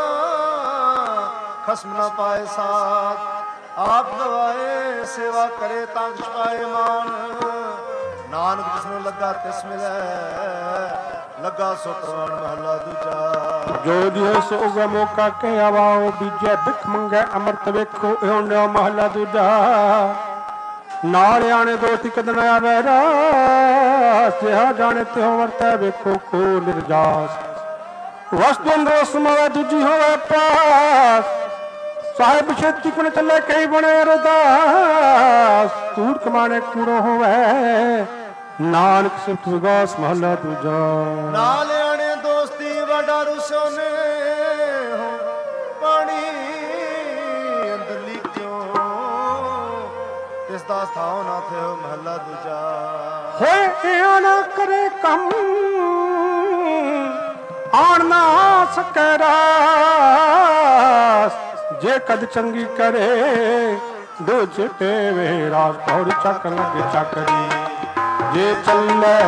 ਖਸਮ ਨਾ ਪਾਏ ਸਾਥ ਆਪ ਦਵਾਏ ਸੇਵਾ ਕਰੇ ਤਾਂ ਛਪਾਏ ਮਾਨ ਨਾਨਕ ਜਿਸ ਨੂੰ ਲੱਗਾ ਤਿਸ ਮਿਲੈ ਲੱਗਾ ਸੋ ਪ੍ਰਵਾਨ ਮਹਲਾ ਦੂਜਾ। ਜੋ ਦਿਓ ਸੋ ਉਗਾ ਮੌਕਾ ਕੇ ਆਵਾਓ ਬੀਜੇ ਬਿਖ ਮੰਗੇ ਅਮਰਤ ਵੇਖੋ ਇਉਂ ਨਿਓ ਮਹਲਾ ਦੂਜਾ। ਨਾਲ ਆਣੇ ਦੋਸਤੀ ਕਦਨ ਆਵੇ ਰਾਸ ਜਿਹਾ ਜਾਣੇ ਤਿਉ ਵਰਤੈ ਵੇਖੋ ਕੋ ਨਿਰਜਾਸ ਵਸਤੂ ਅੰਦਰੋਂ ਸਮਾਵੇ ਦੂਜੀ ਹੋਵੇ ਪਾਸ ਸਾਹਿਬ ਛੇਤੀ ਕੁਣ ਚੱਲੇ ਕਈ ਬਣੇ ਅਰਦਾਸ ਕੂੜ ਕਮਾਣੇ ਕੂੜੋ ਹੋਵੇ ਨਾਨਕ ਸਿਫਤ ਵਿਗਾਸ ਮਹਲਾ ਦੂਜਾ। ਨਾਲ ਆਣੇ ਦੋਸਤੀ ਵਡਾ ਰੁਸੋਨੇ ਹੋ ਪਾਣੀ ਅੰਦਰਲੀ ਕਿਉਂ ਤਿਸ ਦਾ ਸਥਾਉ ਨਾ ਥਿਓ ਮਹਲਾ ਦੂਜਾ। ਹੋਏ ਇਉਂ ਨਾ ਕਰੇ ਕੰਮ ਆਣ ਨਾ ਸਕੈ ਰਾਸ ਜੇ ਕਦ ਚੰਗੀ ਕਰੇ ਦੋ ਚਿੱਟੇ ਵੇ ਰਾਸ ਪੌੜੀ ਚੱਕ ਲੱਗੇ ਚੱਕਰੀ ਜੇ ਚੱਲੇ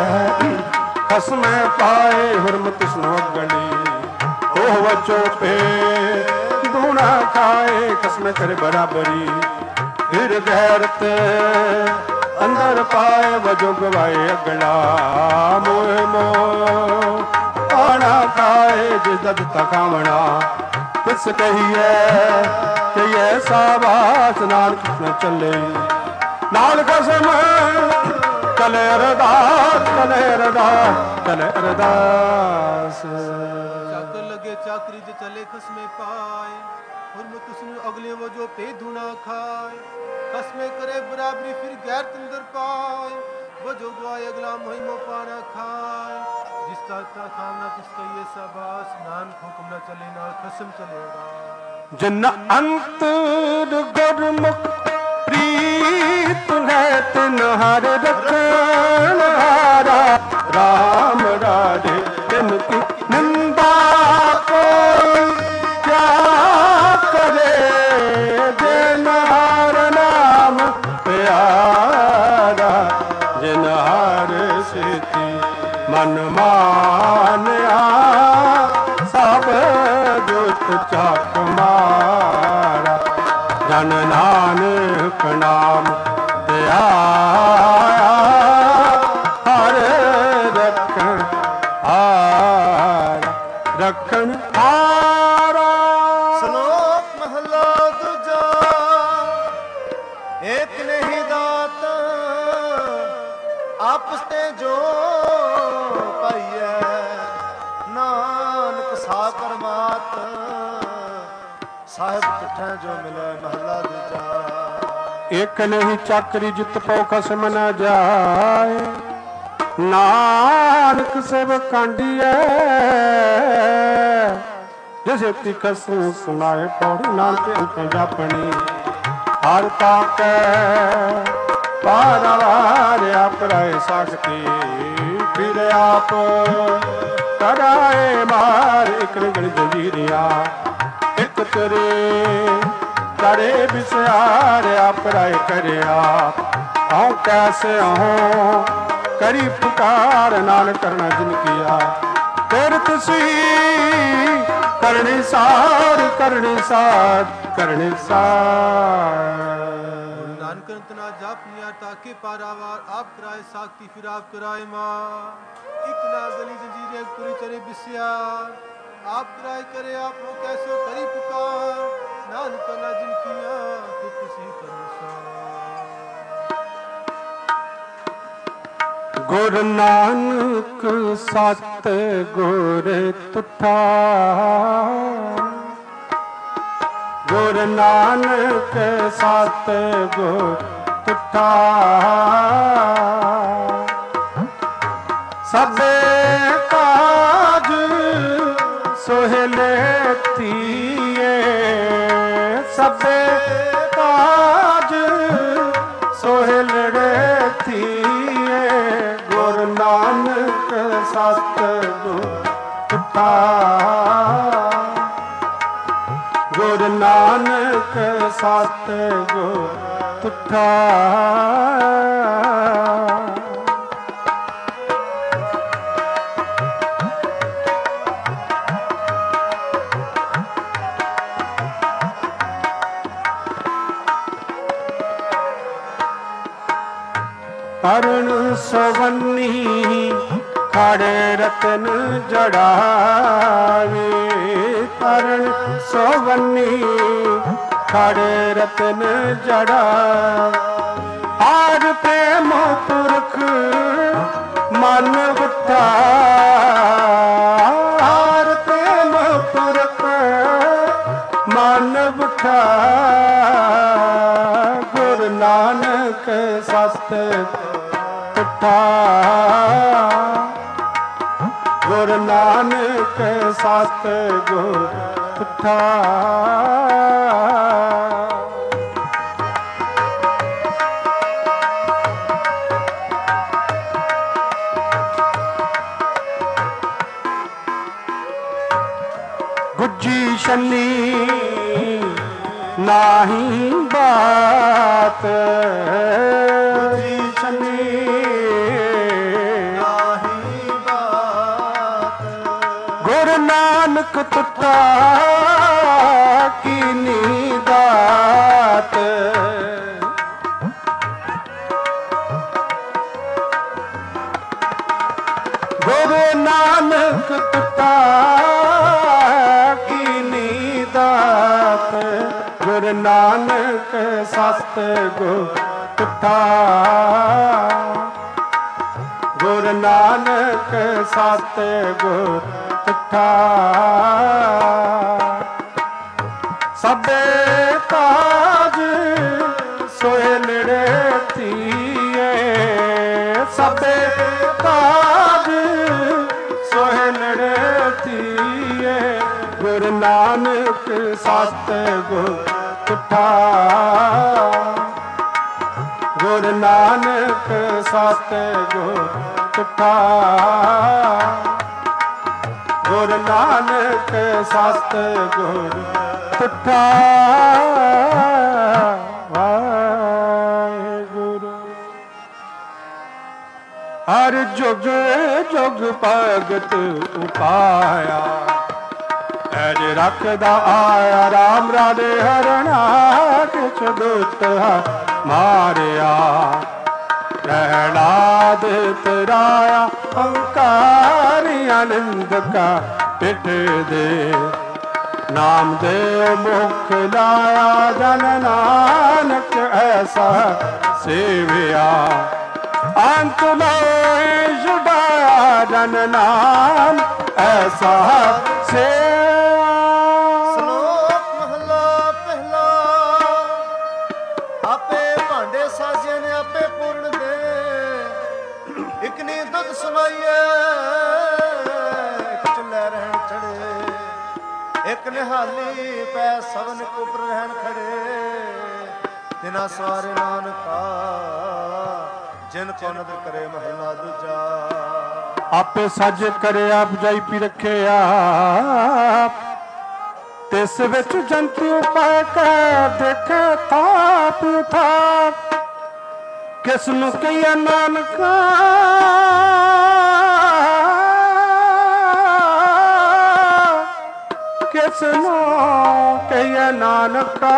ਖਸਮੈ ਪਾਏ ਹੁਰਮਤ ਸੁਨੋ ਗਲੀ ਉਹ ਵਚੋ ਪੇ धुना खाए कसम करे बराबरी फिर गैरत अंदर पाए वजो गवाए अगला मोह मोह आना खाए जिस दद तकावना किस कहिए कि ऐसा बात नानक न चले नाल कसम चले अरदास चले अरदास चले अरदास चाकर लगे चाकरी जे चले खसमे पाए हुरमत उसनु अगले वो जो पे धुना खाए खसमे करे बराबरी फिर गैर तंदर पाए वो जो गवाए अगला महिमो पाना खाए जिस ताता खाना तिसका ये साबास नानक हुक्म न चले नाल खसम चलेगा जिन अंतर गुरमुख प्रीत है तिन हर रखन हारा राम राजे तिनकी निंदा को क्या करे जिन हर नाम प्यारा जिन हर सिद्धि मन मानया सब दुष्ट चाक मारा जन नानक नाम दया हर रखन हारा रखन हारा। श्लोक महला दूजा एक नहीं दात आपस ते जो पाइए नानक साकर मात साहिब किठे जो मिले महला दूजा। एक नहीं चाकरी जित पौ खसम न जाए नानक सेव कांडिए जैसे ती कसम सुनाए पौड़ी नानक अंक जापनी हर ताके पारावार आप राय सकती फिर आप कराए मार एक रंगड़ जजीरिया एक तेरे करे बिसार आप राय करे आप आऊं कैसे आऊं करी पुकार नान करना जिन किया फिर तुसी करने सार करने सार करने सार नानक अंतना जाप निया ताके पारावार आप कराए साखती फिर आप कराए मां एक ना गली जंजीरें पूरी चरे बिस्यार आप कराए करे आप हो कैसे करी पुकार नानक ना जिन किया कि तुसी करने गुर नानक सत गुर तुठा गुर नानक सत गुर तुठा सबे काज सोहले तिए सबे काज सोहले तिए गुर नानक सत गुर तुठा गुर नानक सत गुर तुठा। तरण सवन्नी खड़े रतन जड़ावे तरण सवन्नी खड़े रतन जड़ा आर प्रेम पुरख मन उठा आर प्रेम पुरख मन उठा गुरु नानक सत तुठा गुरु नानक सत गुर तुठा। गुज्जी शनी नाही बात गुज्जी शनी नाही बात गुरु नानक तुठा की ਗੁਰੂ ਨਾਨਕ ਟੁੱਟਾ ਕੀਨੀ ਦਾਤ, ਗੁਰੂ ਨਾਨਕ ਸਤ ਗੁਰ ਟੁੱਟਾ, ਗੁਰੂ ਨਾਨਕ ਸਤ ਗੁਰ ਟੁੱਟਾ। ਸਭੇ ਕਾਜ ਸੋਏ ਨੇੜੇ ਧੀਏ, ਸਭੇ ਕਾਜ ਸੋਏ ਨੇੜੇ ਧੀਏ, ਗੁਰੂ ਨਾਨਕ ਸਤ ਗੁਰ ਟੁੱਟਾ, ਗੁਰੂ ਨਾਨਕ ਸਤ ਗੁਰ ਟੁੱਟਾ, ਗੁਰੂ ਨਾਨਕ ਸਤ ਗੁਰ ਟੁੱਟਾ। ਵਾਹਿਗੁਰੂ ਹਰ ਜੁਗ ਜੁਗ ਭਗਤ ਉਪਾਇਆ, ਐਜ ਰੱਖਦਾ ਆਇਆ ਰਾਮ ਰਾਧੇ ਹਰਣਾ, ਕਿਛ ਦੁੱਤ ਮਾਰਿਆ ਪ੍ਰਹਿਲਾਦ ਤਰਾਇਆ, ਅੰਕਾਰੀ ਆਨੰਦ ਕਾ ਪਿੱਠ ਦੇ, ਨਾਮ ਦੇ ਮੁਖ ਲਾਇਆ ਜਨ ਨਾਨਕ ਐਸਾ ਸੇਵਿਆ, ਅੰਤ ਲੋਏ ਛੁਡਾਇਆ ਜਨ ਨਾਮ ਐਸਾ ਸੇਵਿਆ। ਸ਼ਲੋਕ ਮਹਲਾ ਪਹਿਲਾ। ਆਪੇ ਭਾਂਡੇ ਸਾਜੇ ਨੇ ਆਪੇ ਪੂਰਨ ਦੇ, ਇਕ ਨੀ ਦੁੱਧ ਸਮਾਈਏ, ਇਕ ਚੁੱਲ੍ਹੇ ਰਹਿਣ ਚੜੇ, ਇਕ ਨਿਹਾਲੀ ਪੈ ਸਭਨ ਉਪਰ ਰਹਿਣ ਖੜੇ, ਤਿਨਾ ਸਵਾਰੇ ਨਾਨਕਾ ਜਿਨ ਕੋ ਨਦਰ ਕਰੇ ਮਹਲਾ ਦੂਜਾ। ਆਪੇ ਸੱਜ ਕਰੇ ਆਪ ਜਾਈ ਪੀ ਰੱਖੇ ਆਪ, ਤਿਸ ਵਿੱਚ ਜੰਤੂ ਪੈ ਕੇ ਦੇਖੇ ਥਾਪ ਥਾਪ, ਕਿਸ ਨੂੰ ਕਹੀਏ ਨਾਨਕਾ ਕਿਸ ਨੂੰ ਕਹੀਏ ਨਾਨਕਾ,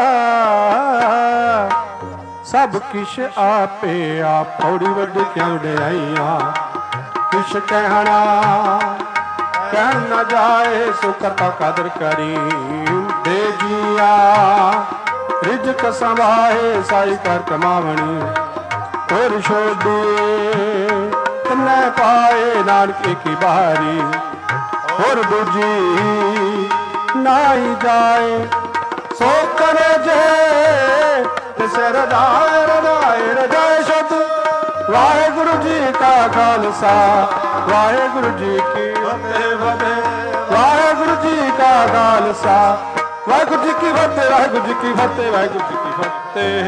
ਸਭ ਕਿਛ ਆਪੇ ਆਪ, ਥੋੜੀ ਵੱਡੀ ਕਿਉਂ ਵਡਿਆਈਆਂ ਕਿਛ ਕਹਿਣਾ ਕਹਿਣ ਨਾ ਜਾਏ, ਸੋ ਕਰਤਾ ਕਦਰ ਕਰੀ ਦੇ ਜੀਆ, ਰਿਜਕ ਸੰਭਾਏ ਸਾਈ ਕਰ ਕਮਾਵਣੀ, ਹੋਰ ਛੋਡੀ ਤਨੇ ਪਾਏ ਨਾਨਕ ਕੀ ਬਾਰੀ, ਹੋਰ ਦੂਜੀ ਨਾਈ ਜਾਏ, ਸੋ ਕਰੇ ਜੇ ਤਿਸੇ ਰਜਾਏ ਰਜਾਏ ਰਜਾਏ ਸ਼ੁੱਧ। ਵਾਹਿਗੁਰੂ ਜੀ ਕਾ ਖਾਲਸਾ ਵਾਹਿਗੁਰੂ ਜੀ ਕੀ ਫਤਿਹ ਫਤਿਹ, ਵਾਹਿਗੁਰੂ ਜੀ ਕਾ ਖਾਲਸਾ ਵਾਹਿਗੁਰੂ ਜੀ ਕੀ ਫਤਿਹ, ਵਾਹਿਗੁਰੂ ਜੀ ਕੀ ਫਤਿਹ, ਵਾਹਿਗੁਰੂ ਜੀ ਕੀ ਫਤਿਹ।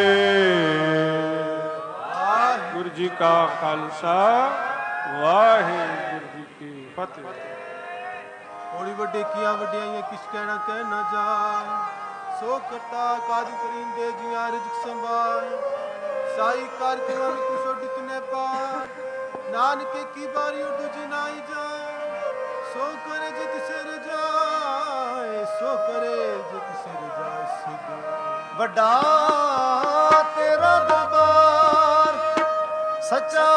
ਵਾਹਿਗੁਰੂ ਜੀ ਕਾ ਖਾਲਸਾ ਵਾਹਿਗੁਰੂ ਜੀ ਕੀ ਫਤਿਹ। ਹੋੜੀ ਵੱਡੇ ਕੀਆਂ ਵਡਿਆਈਆਂ ਕਿਛ ਕਹਿਣਾ ਕਹਿ ਨਾ ਜਾਏ, ਸੋ ਕਰਤਾ ਕਾਜ ਕਰਿੰਦੇ ਜੀਆਂ ਰਿਜਕ ਸੰਭਾਲ, ਸਾਈ ਕਾਰ ਕਮਾਂ ਤੂੰ ਛੋਡੀ ਤਨੇ ਪਾਰ, ਨਾਨਕੇ ਕੀ ਬਾਰੀ ਉਰਦੂ ਜੀ ਨਾਈ ਜਾਏ, ਸੋ ਕਰੇ ਜੇ ਤਿਸੇ ਰਜਾਏ, ਸੋ ਕਰੇ ਜੇ ਤਿਸੇ ਰਜਾਏ ਸਿੱਧ। ਵੱਡਾ ਤੇਰਾ ਦਰਬਾਰ ਸੱਚਾ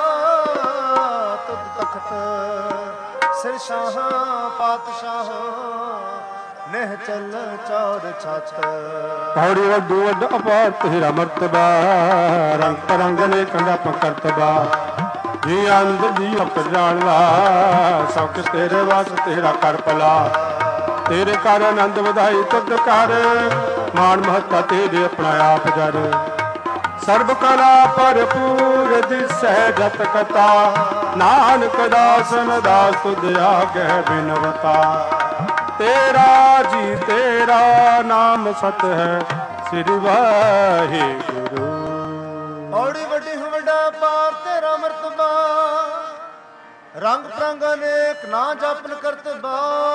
ਤੁਧ ਤਖਤ, ਸਿਰ ਸ਼ਾਹ ਪਾਤਸ਼ਾਹ ਨਹਿ ਚੱਲ ਚੌਰ ਛੱਤ। ਪੌੜੀ ਵੱਡੂ ਵੱਡ ਅਪਾਰ ਤੇਰਾ ਮਰਤਬਾ, ਰੰਗ ਪਰੰਗ ਨੇ ਕੰਡਾ ਪਕਰਤਬਾ, ਜੀ ਅੰਦ ਜੀ ਅਪ ਜਾਣਦਾ, ਸਭ ਕੁਛ ਤੇਰੇ ਵਾਸ ਤੇਰਾ ਕਰ ਭਲਾ, ਤੇਰੇ ਕਰ ਆਨੰਦ ਵਧਾਈ ਤੁਧ ਕਰ, ਮਾਣ ਮਹੱਤਾ ਤੇਰੇ ਆਪਣਾ ਆਪ ਜਰ, ਸਰਬ ਕਲਾ ਭਰਪੂਰ ਦਿਸੈ ਜਤ ਕਥਾ, ਨਾਨਕ ਦਾਸਨ ਦਾਸ ਤੁਧ ਆਗਹਿ ਬਿਨਵਤਾ, ਤੇਰਾ ਜੀ ਤੇਰਾ ਨਾਮ ਸਤ ਹੈ ਸ੍ਰੀ ਵਾਹਿਗੁਰੂ। ਔੜੀ ਵੱਡੀ ਵੱਡਾ ਪਾਰ ਤੇਰਾ ਮਰਤਬਾ, ਰੰਗ ਪ੍ਰੰਗ ਅਨੇਕ ਨਾ ਜਪਨ ਕਰਤਬਾ,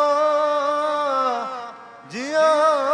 ਜੀਆਂ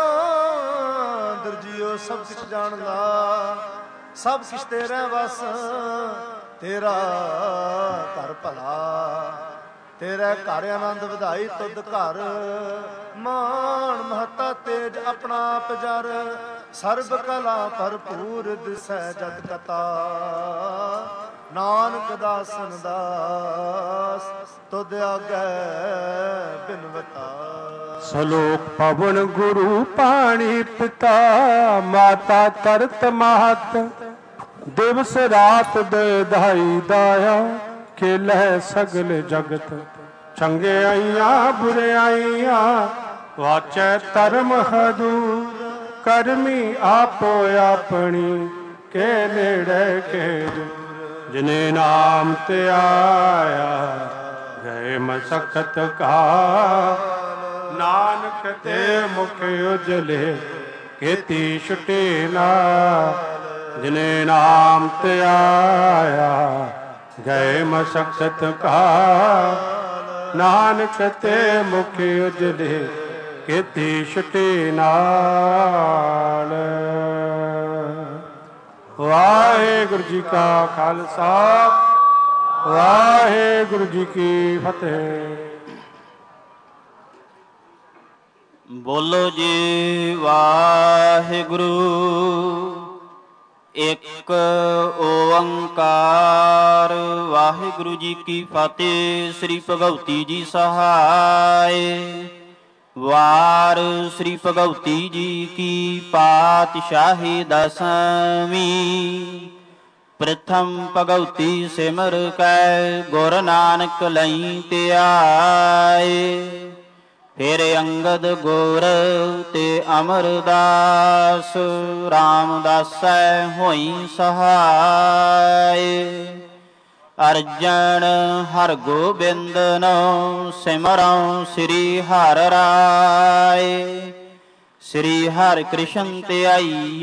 ਦਰਜੀਓ ਸਭ ਕੁਛ ਜਾਣਦਾ, ਸਭ ਕੁਛ ਤੇਰੇ ਵਸ, ਤੇਰਾ ਘਰ ਭਲਾ, ਤੇਰੇ ਘਰ ਆਨੰਦ ਵਧਾਈ ਤੁਧ ਘਰ, ਮਾਣ ਮਹੱਤਾ ਤੇਜ ਆਪਣਾ ਆਪ ਜਰ, ਸਰਬ ਕਲਾ ਭਰਪੂਰ ਦਿਸੈ ਜਤ ਕਤਾ, ਨਾਨਕ ਦਾਸਨ ਦਾਸ ਤੁਧ ਆਗੈ ਬਿਨਵਤਾ। ਸਲੋਕ ਪਵਨ ਗੁਰੂ ਪਾਣੀ ਪਿਤਾ ਮਾਤਾ ਤਰਤ ਮਹਤ ਦਿਵਸ ਰਾਤ ਦੇ ਦਾਈ ਦਾਇਆ ਖੇਲੈ ਸਗਲ ਜਗਤ ਚੰਗਿਆਈਆਂ ਬੁਰਿਆਈਆਂ ਵਾਚੈ ਧਰਮ ਹਦੂਰ ਕਰਮੀ ਆਪੋ ਆਪਣੀ ਕੇ ਨੇੜੇ ਕੇ ਜਿਨੇ ਨਾਮ ਤੇ ਆਇਆ ਗਏ ਮਸਕਤ ਕਾ ਨਾਨਕ ਤੇ ਮੁਖ ਉਜਲੇ ਕੀਤੀ ਛੁਟੇ ਨਾ ਜਿਨੇ ਨਾਮ ਤੇ ਆਇਆ ਗਏ ਮਸਕਤ ਕਾ ਨਾਨਕ ਤੇ ਮੁਖ ਉਜਲੇ ਕੀਤੀ ਛੁਟੇ ਨਾਲ। ਵਾਹਿਗੁਰੂ ਜੀ ਕਾ ਖਾਲਸਾ ਵਾਹਿਗੁਰੂ ਜੀ ਕੀ ਫਤਿਹ। ਬੋਲੋ ਜੀ ਵਾਹਿਗੁਰੂ ਇੱਕ ਓੰਕਾਰ। ਵਾਹਿਗੁਰੂ ਜੀ ਕੀ ਫਤਿਹ। ਸ੍ਰੀ ਭਗਉਤੀ ਜੀ ਸਹਾਇ। ਵਾਰ ਸ੍ਰੀ ਭਗਉਤੀ ਜੀ ਕੀ ਪਾਤਸ਼ਾਹੀ ਦਸਵੀਂ। ਪ੍ਰਥਮ ਭਗਉਤੀ ਸਿਮਰ ਕੈ ਗੁਰ ਨਾਨਕ ਲਈ ਧਿਆਏ। ਫਿਰ ਅੰਗਦ ਗੁਰ ਤੇ ਅਮਰਦਾਸ ਰਾਮਦਾਸੈ ਹੋਈ ਸਹਾਇ। ਅਰਜਨ ਹਰ ਗੋਬਿੰਦ ਨੋ ਸਿਮਰਉ ਸ੍ਰੀ ਹਰਿ ਰਾਏ। ਸ੍ਰੀ ਹਰਿ ਕ੍ਰਿਸ਼ਨ ਧਿਆਈ